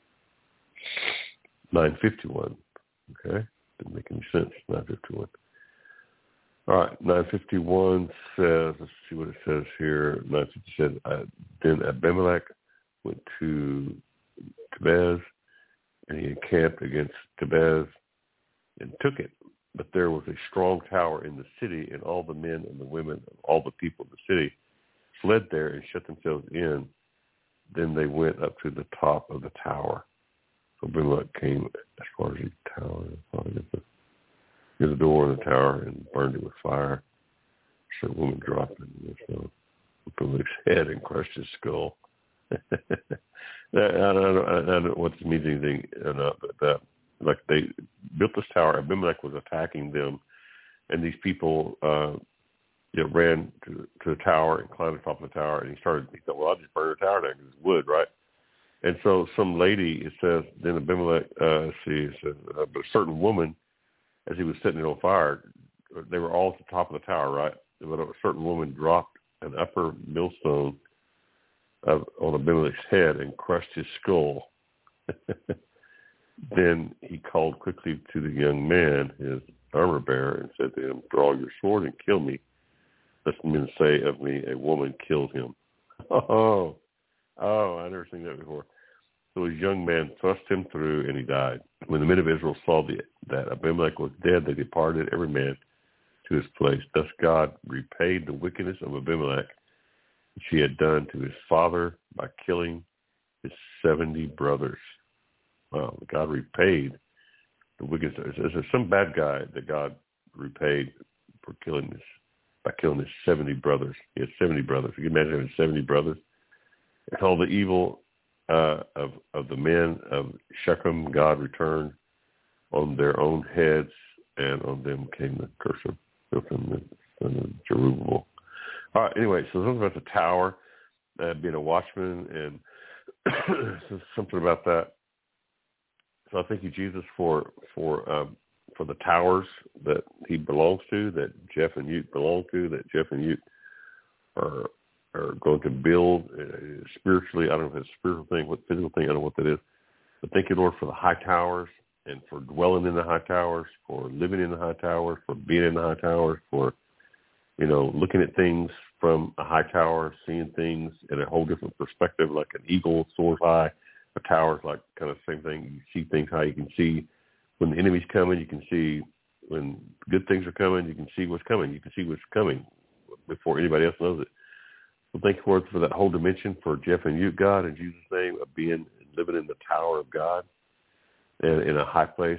9:51. Okay. Didn't make any sense. 9:51. All right. 9:51 says, let's see what it says here. 9:50 said, then Abimelech went to Tebez, and he encamped against Tebez and took it. But there was a strong tower in the city, and all the men and the women, all the people of the city, fled there and shut themselves in. Then they went up to the top of the tower. So Abimelech came as far as the tower, near the door in the tower, and burned it with fire. So the woman dropped it, Abimelech's head and crushed his skull. I don't know what this means anything or not, but like they built this tower. Abimelech was attacking them, and these people ran to the tower and climbed to the top of the tower, and he thought, well, I'll just burn the tower down because it's wood, right? And so some lady, it says, then Abimelech, but a certain woman, as he was setting it on fire, they were all at the top of the tower, right? But a certain woman dropped an upper millstone on Abimelech's head and crushed his skull. Then he called quickly to the young man, his armor bearer, and said to him, draw your sword and kill me, lest men say of me, a woman killed him. Oh, I've never seen that before. So his young man thrust him through, and he died. When the men of Israel saw that Abimelech was dead, they departed every man to his place. Thus God repaid the wickedness of Abimelech, which he had done to his father by killing his 70 brothers. Wow, God repaid the wickedness. Is there some bad guy that God repaid for by killing his 70 brothers? He had 70 brothers. You can imagine having 70 brothers. And all the evil of the men of Shechem, God returned on their own heads, and on them came the curse of Jotham and Jerubbaal. All right, anyway, so something about the tower, being a watchman, and something about that. So I thank you, Jesus, for the towers that he belongs to, that Jeff and Ute belong to, that Jeff and Ute are going to build spiritually. I don't know if it's a spiritual thing, what physical thing, I don't know what that is. But thank you, Lord, for the high towers and for dwelling in the high towers, for living in the high towers, for being in the high towers, for, looking at things from a high tower, seeing things in a whole different perspective, like an eagle soars high. A tower's like kind of the same thing. You see things how you can see when the enemy's coming. You can see when good things are coming. You can see what's coming. You can see what's coming before anybody else knows it. So thank you, Lord, for that whole dimension for Jeff and you, God, in Jesus' name, of living in the tower of God and in a high place,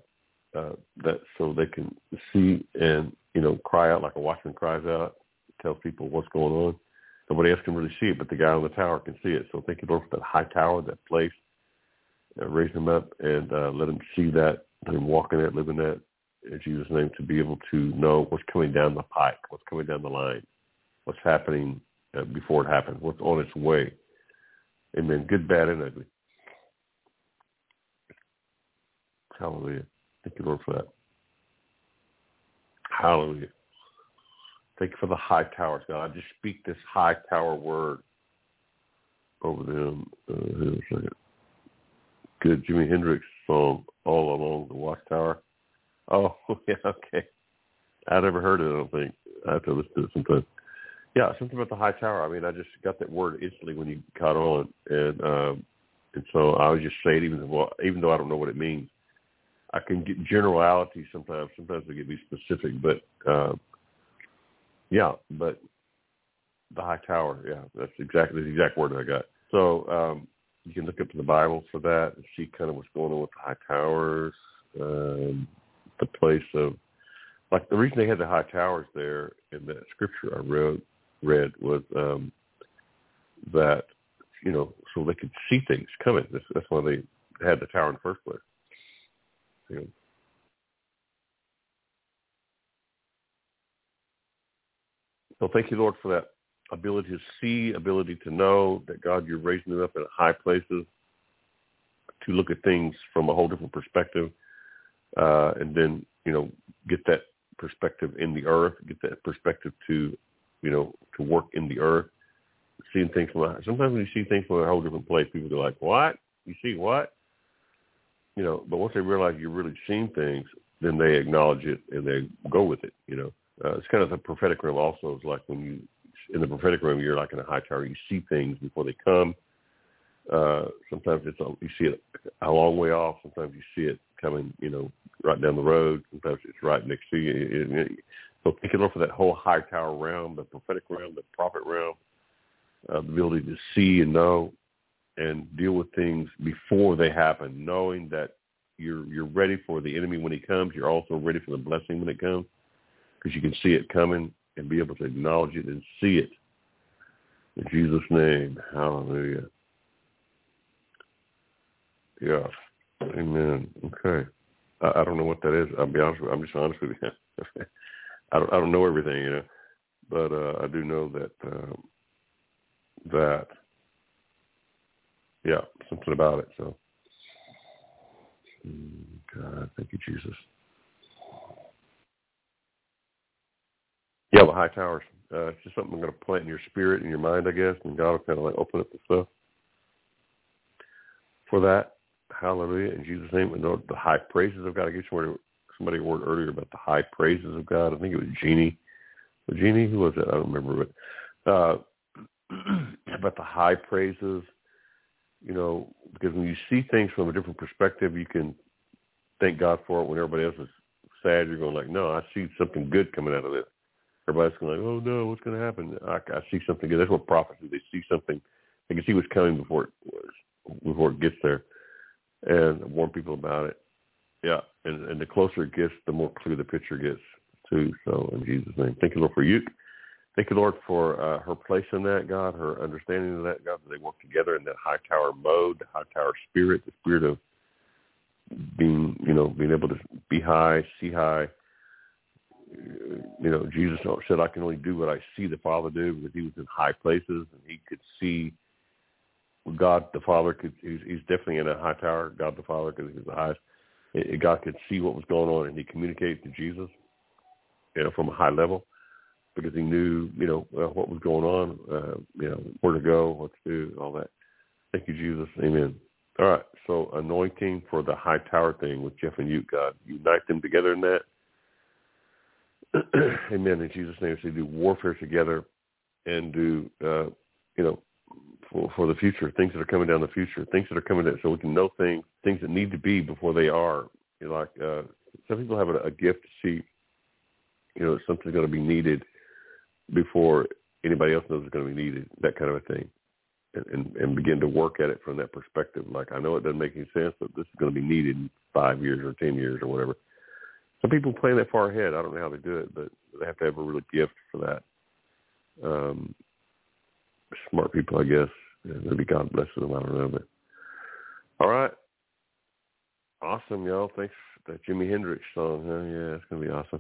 that so they can see and, cry out like a watchman cries out, tells people what's going on. Nobody else can really see it, but the guy on the tower can see it. So thank you, Lord, for that high tower, that place. Raise him up and let him see that, let him walk in that, live in that, in Jesus' name, to be able to know what's coming down the pike, what's coming down the line, what's happening before it happens, what's on its way. Amen. Good, bad, and ugly. Hallelujah. Thank you, Lord, for that. Hallelujah. Thank you for the high towers, God. I just speak this high tower word over them. Good Jimi Hendrix song, All Along the Watchtower. Oh, yeah, okay. I never heard it, I don't think. I have to listen to it sometime. Yeah, something about the high tower. I mean, I just got that word instantly when you caught on. And so I would just say it, even though I don't know what it means. I can get generalities sometimes. Sometimes I get be specific, but but the high tower, that's exactly the exact word I got. So you can look up in the Bible for that and see kind of what's going on with the high towers, the place of, like the reason they had the high towers there in that scripture I read was that, so they could see things coming. That's why they had the tower in the first place. So thank you, Lord, for that ability to see, ability to know that, God, you're raising them up in high places to look at things from a whole different perspective, and then, get that perspective in the earth, get that perspective to work in the earth, seeing things sometimes when you see things from a whole different place, people are like, what? You see what? But once they realize you're really seeing things, then they acknowledge it and they go with it, It's kind of the prophetic realm also. It's like when you, in the prophetic realm, you're like in a high tower. You see things before they come. Sometimes you see it a long way off. Sometimes you see it coming, right down the road. Sometimes it's right next to you. So thank you, Lord, for that whole high tower realm, the prophetic realm, the prophet realm, the ability to see and know and deal with things before they happen, knowing that you're ready for the enemy when he comes. You're also ready for the blessing when it comes, because you can see it coming and be able to acknowledge it and see it. In Jesus' name, hallelujah. Yeah, amen. Okay. I don't know what that is. I'll be honest with you. I'm just honest with you. I don't know everything, but I do know that yeah, something about it. So, God, thank you, Jesus. Yeah, the high towers. It's just something I'm going to plant in your spirit and your mind, I guess, and God will kind of like open up the stuff for that. Hallelujah. In Jesus' name. And the high praises of God. I guess somebody word earlier about the high praises of God. I think it was Jeannie. Jeannie? Who was it? I don't remember. But about the high praises, you know, because when you see things from a different perspective, you can thank God for it. When everybody else is sad, you're going like, no, I see something good coming out of this. Everybody's going like, oh, no, what's going to happen? I see something good. That's what prophets do. They see something. They can see what's coming before it gets there and warn people about it. Yeah, and the closer it gets, the more clear the picture gets, too. So in Jesus' name, thank you, Lord, for you. Thank you, Lord, for her place in that, God, her understanding of that, God, that they work together in that high tower mode, the high tower spirit, the spirit of being able to be high, see high. You know, Jesus said, I can only do what I see the Father do, because he was in high places and he could see God the Father. He's definitely in a high tower, God the Father, because he's the highest. God could see what was going on, and he communicated to Jesus, you know, from a high level, because he knew, you know, what was going on, you know, where to go, what to do, all that. Thank you, Jesus. Amen. All right, so anointing for the high tower thing with Jeff and you, God. Unite them together in that. Amen. In Jesus' name, so do warfare together and do, you know, for the future, things that are coming down the future, things that are coming down, so we can know things that need to be before they are. You know, like some people have a gift to see, you know, something's going to be needed before anybody else knows it's going to be needed, that kind of a thing, and begin to work at it from that perspective. Like, I know it doesn't make any sense, but this is going to be needed in 5 years or 10 years or whatever. Some people plan that far ahead. I don't know how they do it, but they have to have a real gift for that. Smart people, I guess. Maybe God blesses them. I don't know. But all right, awesome, y'all. Thanks for that Jimi Hendrix song. Huh? Yeah, it's gonna be awesome.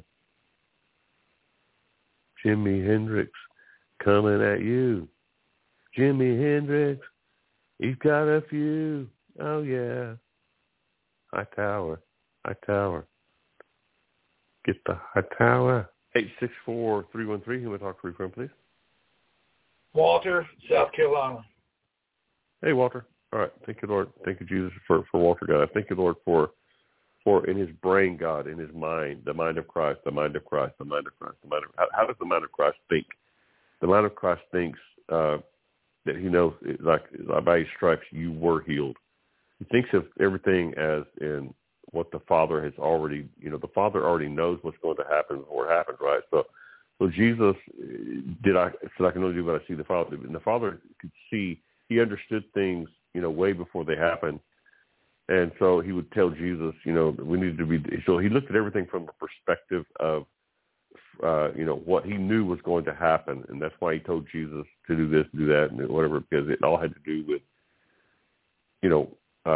Jimi Hendrix coming at you. Jimi Hendrix, he's got a few. Oh yeah. High tower, high tower. Get the high tower. 864-313. Who would talk to you from, please? Walter, South Carolina. Hey, Walter. All right. Thank you, Lord. Thank you, Jesus, for Walter, God. Thank you, Lord, for in his brain, God, in his mind, the mind of Christ, the mind of Christ, the mind of Christ, the mind of. How does the mind of Christ think? The mind of Christ thinks that he knows, like by his stripes, you were healed. He thinks of everything as in what the Father has already, you know, the Father already knows what's going to happen before it happens, right? So Jesus said, I can only do what I see the Father do. And the Father could see, he understood things, you know, way before they happened. And so he would tell Jesus, you know, we needed to be, so he looked at everything from the perspective of, you know, what he knew was going to happen. And that's why he told Jesus to do this, do that, and whatever, because it all had to do with, you know,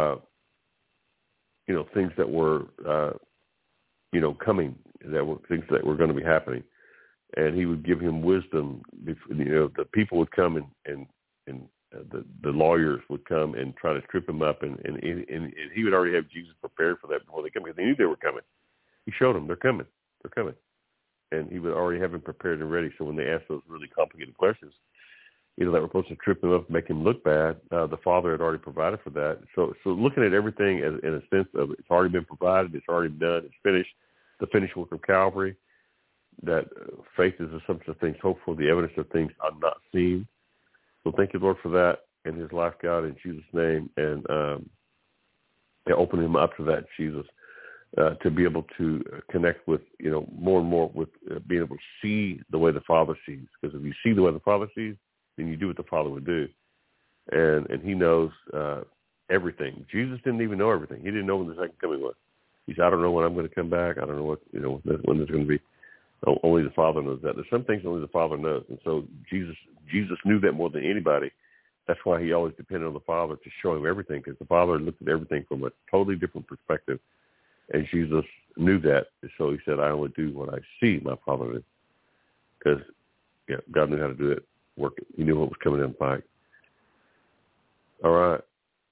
things that were, you know, coming, that were things that were going to be happening. And he would give him wisdom. You know, the people would come and the lawyers would come and try to trip him up, and he would already have Jesus prepared for that before they come, because they knew they were coming. He showed them they're coming, and he would already have them prepared and ready. So when they asked those really complicated questions, you know, that were supposed to trip him up, make him look bad, the Father had already provided for that. So looking at everything as in a sense of it's already been provided, it's already done, it's finished. The finished work of Calvary. That faith is the substance of things hoped for, the evidence of things not seen. So thank you, Lord, for that in his life, God, in Jesus' name, and open him up to that, Jesus, to be able to connect with, you know, more and more with being able to see the way the Father sees. Because if you see the way the Father sees, then you do what the Father would do. And he knows everything. Jesus didn't even know everything. He didn't know when the second coming was. He said, I don't know when I'm going to come back. I don't know what, you know, when there's going to be. Only the Father knows that. There's some things only the Father knows. And so Jesus knew that more than anybody. That's why he always depended on the Father to show him everything, because the Father looked at everything from a totally different perspective. And Jesus knew that. And so he said, I only do what I see my Father do. Because, yeah, God knew how to do it, work it. He knew what was coming down the pike. All right.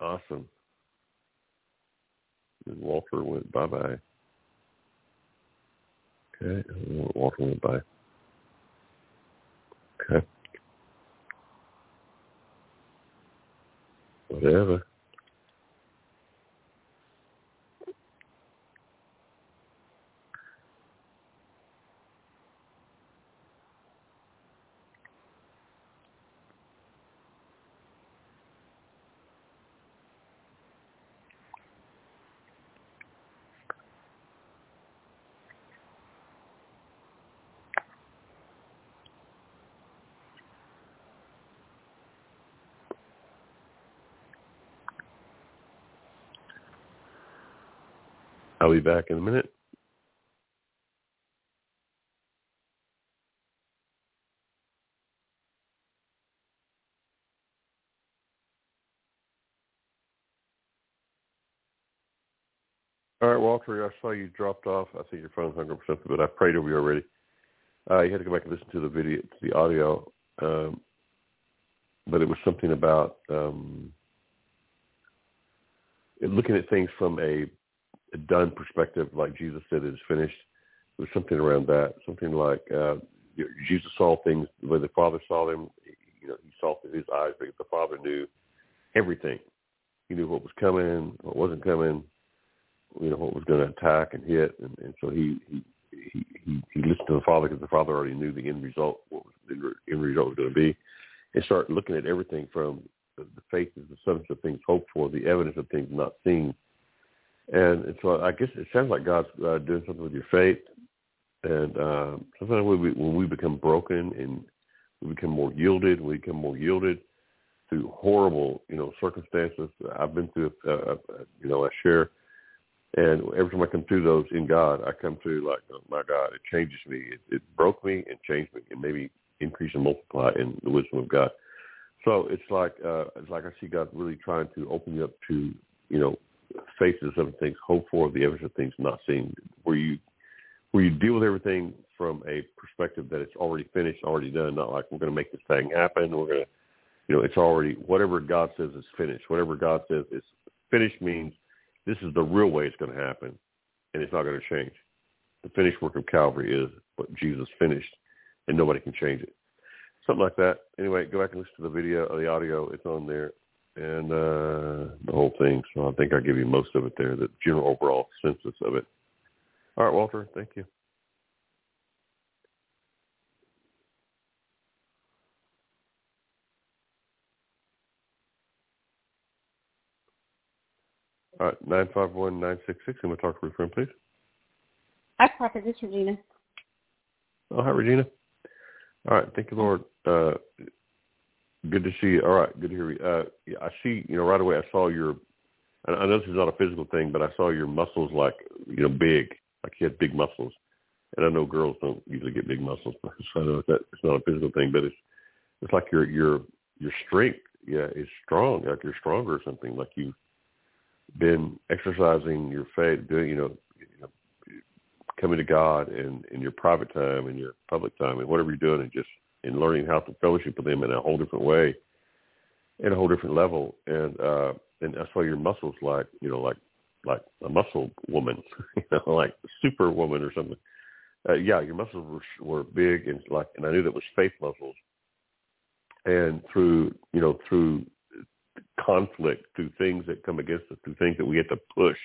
Awesome. And Walter went bye-bye. Okay, Walter went by. Okay. Whatever. I'll be back in a minute. All right, Walter, I saw you dropped off. I think your phone's hung up or something, but I prayed over you already. You had to go back and listen to the video, to the audio. But it was something about looking at things from a done perspective, like Jesus said, it is finished. It was something around that, something like Jesus saw things the way the Father saw them. He saw through his eyes, but the Father knew everything. He knew what was coming, what wasn't coming, what was going to attack and hit, and so he listened to the Father because the Father already knew the end result, what was the end result was going to be, and started looking at everything from the faith is the substance of things hoped for, the evidence of things not seen. And so I guess it sounds like God's doing something with your faith. And sometimes when we become broken and we become more yielded, through horrible, circumstances. I've been through, I share. And every time I come through those in God, I come through like, oh my God, it changes me. It broke me and changed me and maybe increase and multiply in the wisdom of God. So it's like I see God really trying to open you up to, faces of things hoped for, the evidence of things not seen, where you deal with everything from a perspective that it's already finished, already done, not like we're going to make this thing happen. We're going to, it's already, whatever God says is finished. Whatever God says is finished means this is the real way it's going to happen, and it's not going to change. The finished work of Calvary is what Jesus finished, and nobody can change it. Something like that. Anyway, go back and listen to the video or the audio. It's on there. And the whole thing. So I think I'll give you most of it there, the general overall census of it. All right, Walter, thank you. All right, 951-966. I'm going to talk to your friend, please. Hi, Prophet. This is Regina. Oh, hi, Regina. All right, thank you, Lord. Good to see you. All right, good to hear you. I see, right away I saw I know this is not a physical thing, but I saw your muscles like, big, like you had big muscles. And I know girls don't usually get big muscles, so I know that it's not a physical thing, but it's like your strength, is strong, like you're stronger or something, like you've been exercising your faith, doing, coming to God in your private time and your public time and whatever you're doing, and just in learning how to fellowship with him in a whole different way, in a whole different level. And I saw your muscles like a muscle woman, like a super woman or something. Your muscles were big and I knew that was faith muscles. And through conflict, through things that come against us, through things that we have to push,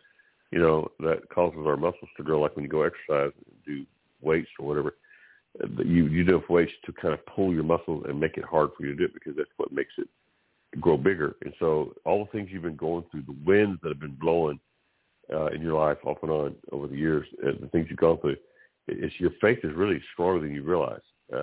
that causes our muscles to grow, like when you go exercise and do weights or whatever. You do weights to kind of pull your muscles and make it hard for you to do it, because that's what makes it grow bigger. And so all the things you've been going through, the winds that have been blowing in your life off and on over the years, the things you've gone through, your faith is really stronger than you realize.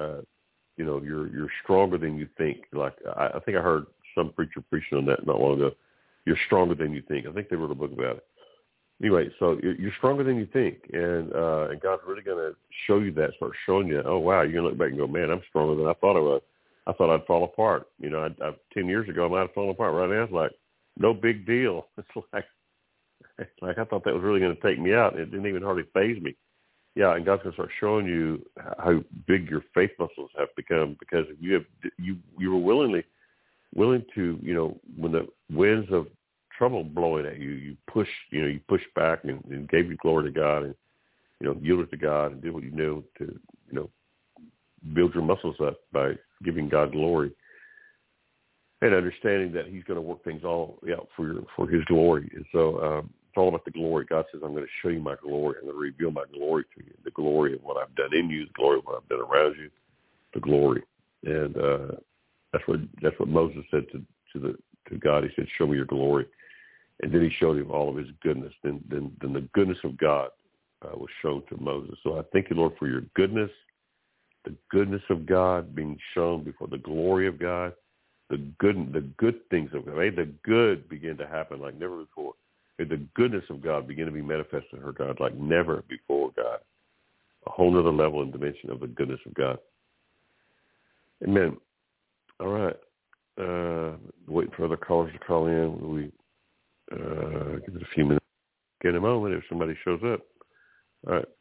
You're stronger than you think. Like I think I heard some preacher preaching on that not long ago. You're stronger than you think. I think they wrote a book about it. Anyway, so you're stronger than you think, and God's really going to show you that, start showing you, oh, wow, you're going to look back and go, man, I'm stronger than I thought I was. I thought I'd fall apart. 10 years ago, I might have fallen apart. Right now, it's like, no big deal. It's like I thought that was really going to take me out. It didn't even hardly faze me. Yeah, and God's going to start showing you how big your faith muscles have become, because you were willing to, when winds of trouble blowing at you, you push back and gave your glory to God and, yielded to God and did what you knew to, build your muscles up by giving God glory and understanding that he's going to work things all out for his glory. And so it's all about the glory. God says, I'm going to show you my glory. I'm going to reveal my glory to you, the glory of what I've done in you, the glory of what I've done around you, the glory. And that's what Moses said to God. He said, show me your glory. And then he showed him all of his goodness. Then the goodness of God was shown to Moses. So I thank you, Lord, for your goodness, the goodness of God being shown before the glory of God, the good things of God. May the good begin to happen like never before. May the goodness of God begin to be manifested in her, God, like never before, God. A whole other level and dimension of the goodness of God. Amen. All right. Waiting for other callers to call in. We give it a few minutes. Get a moment if somebody shows up. All right.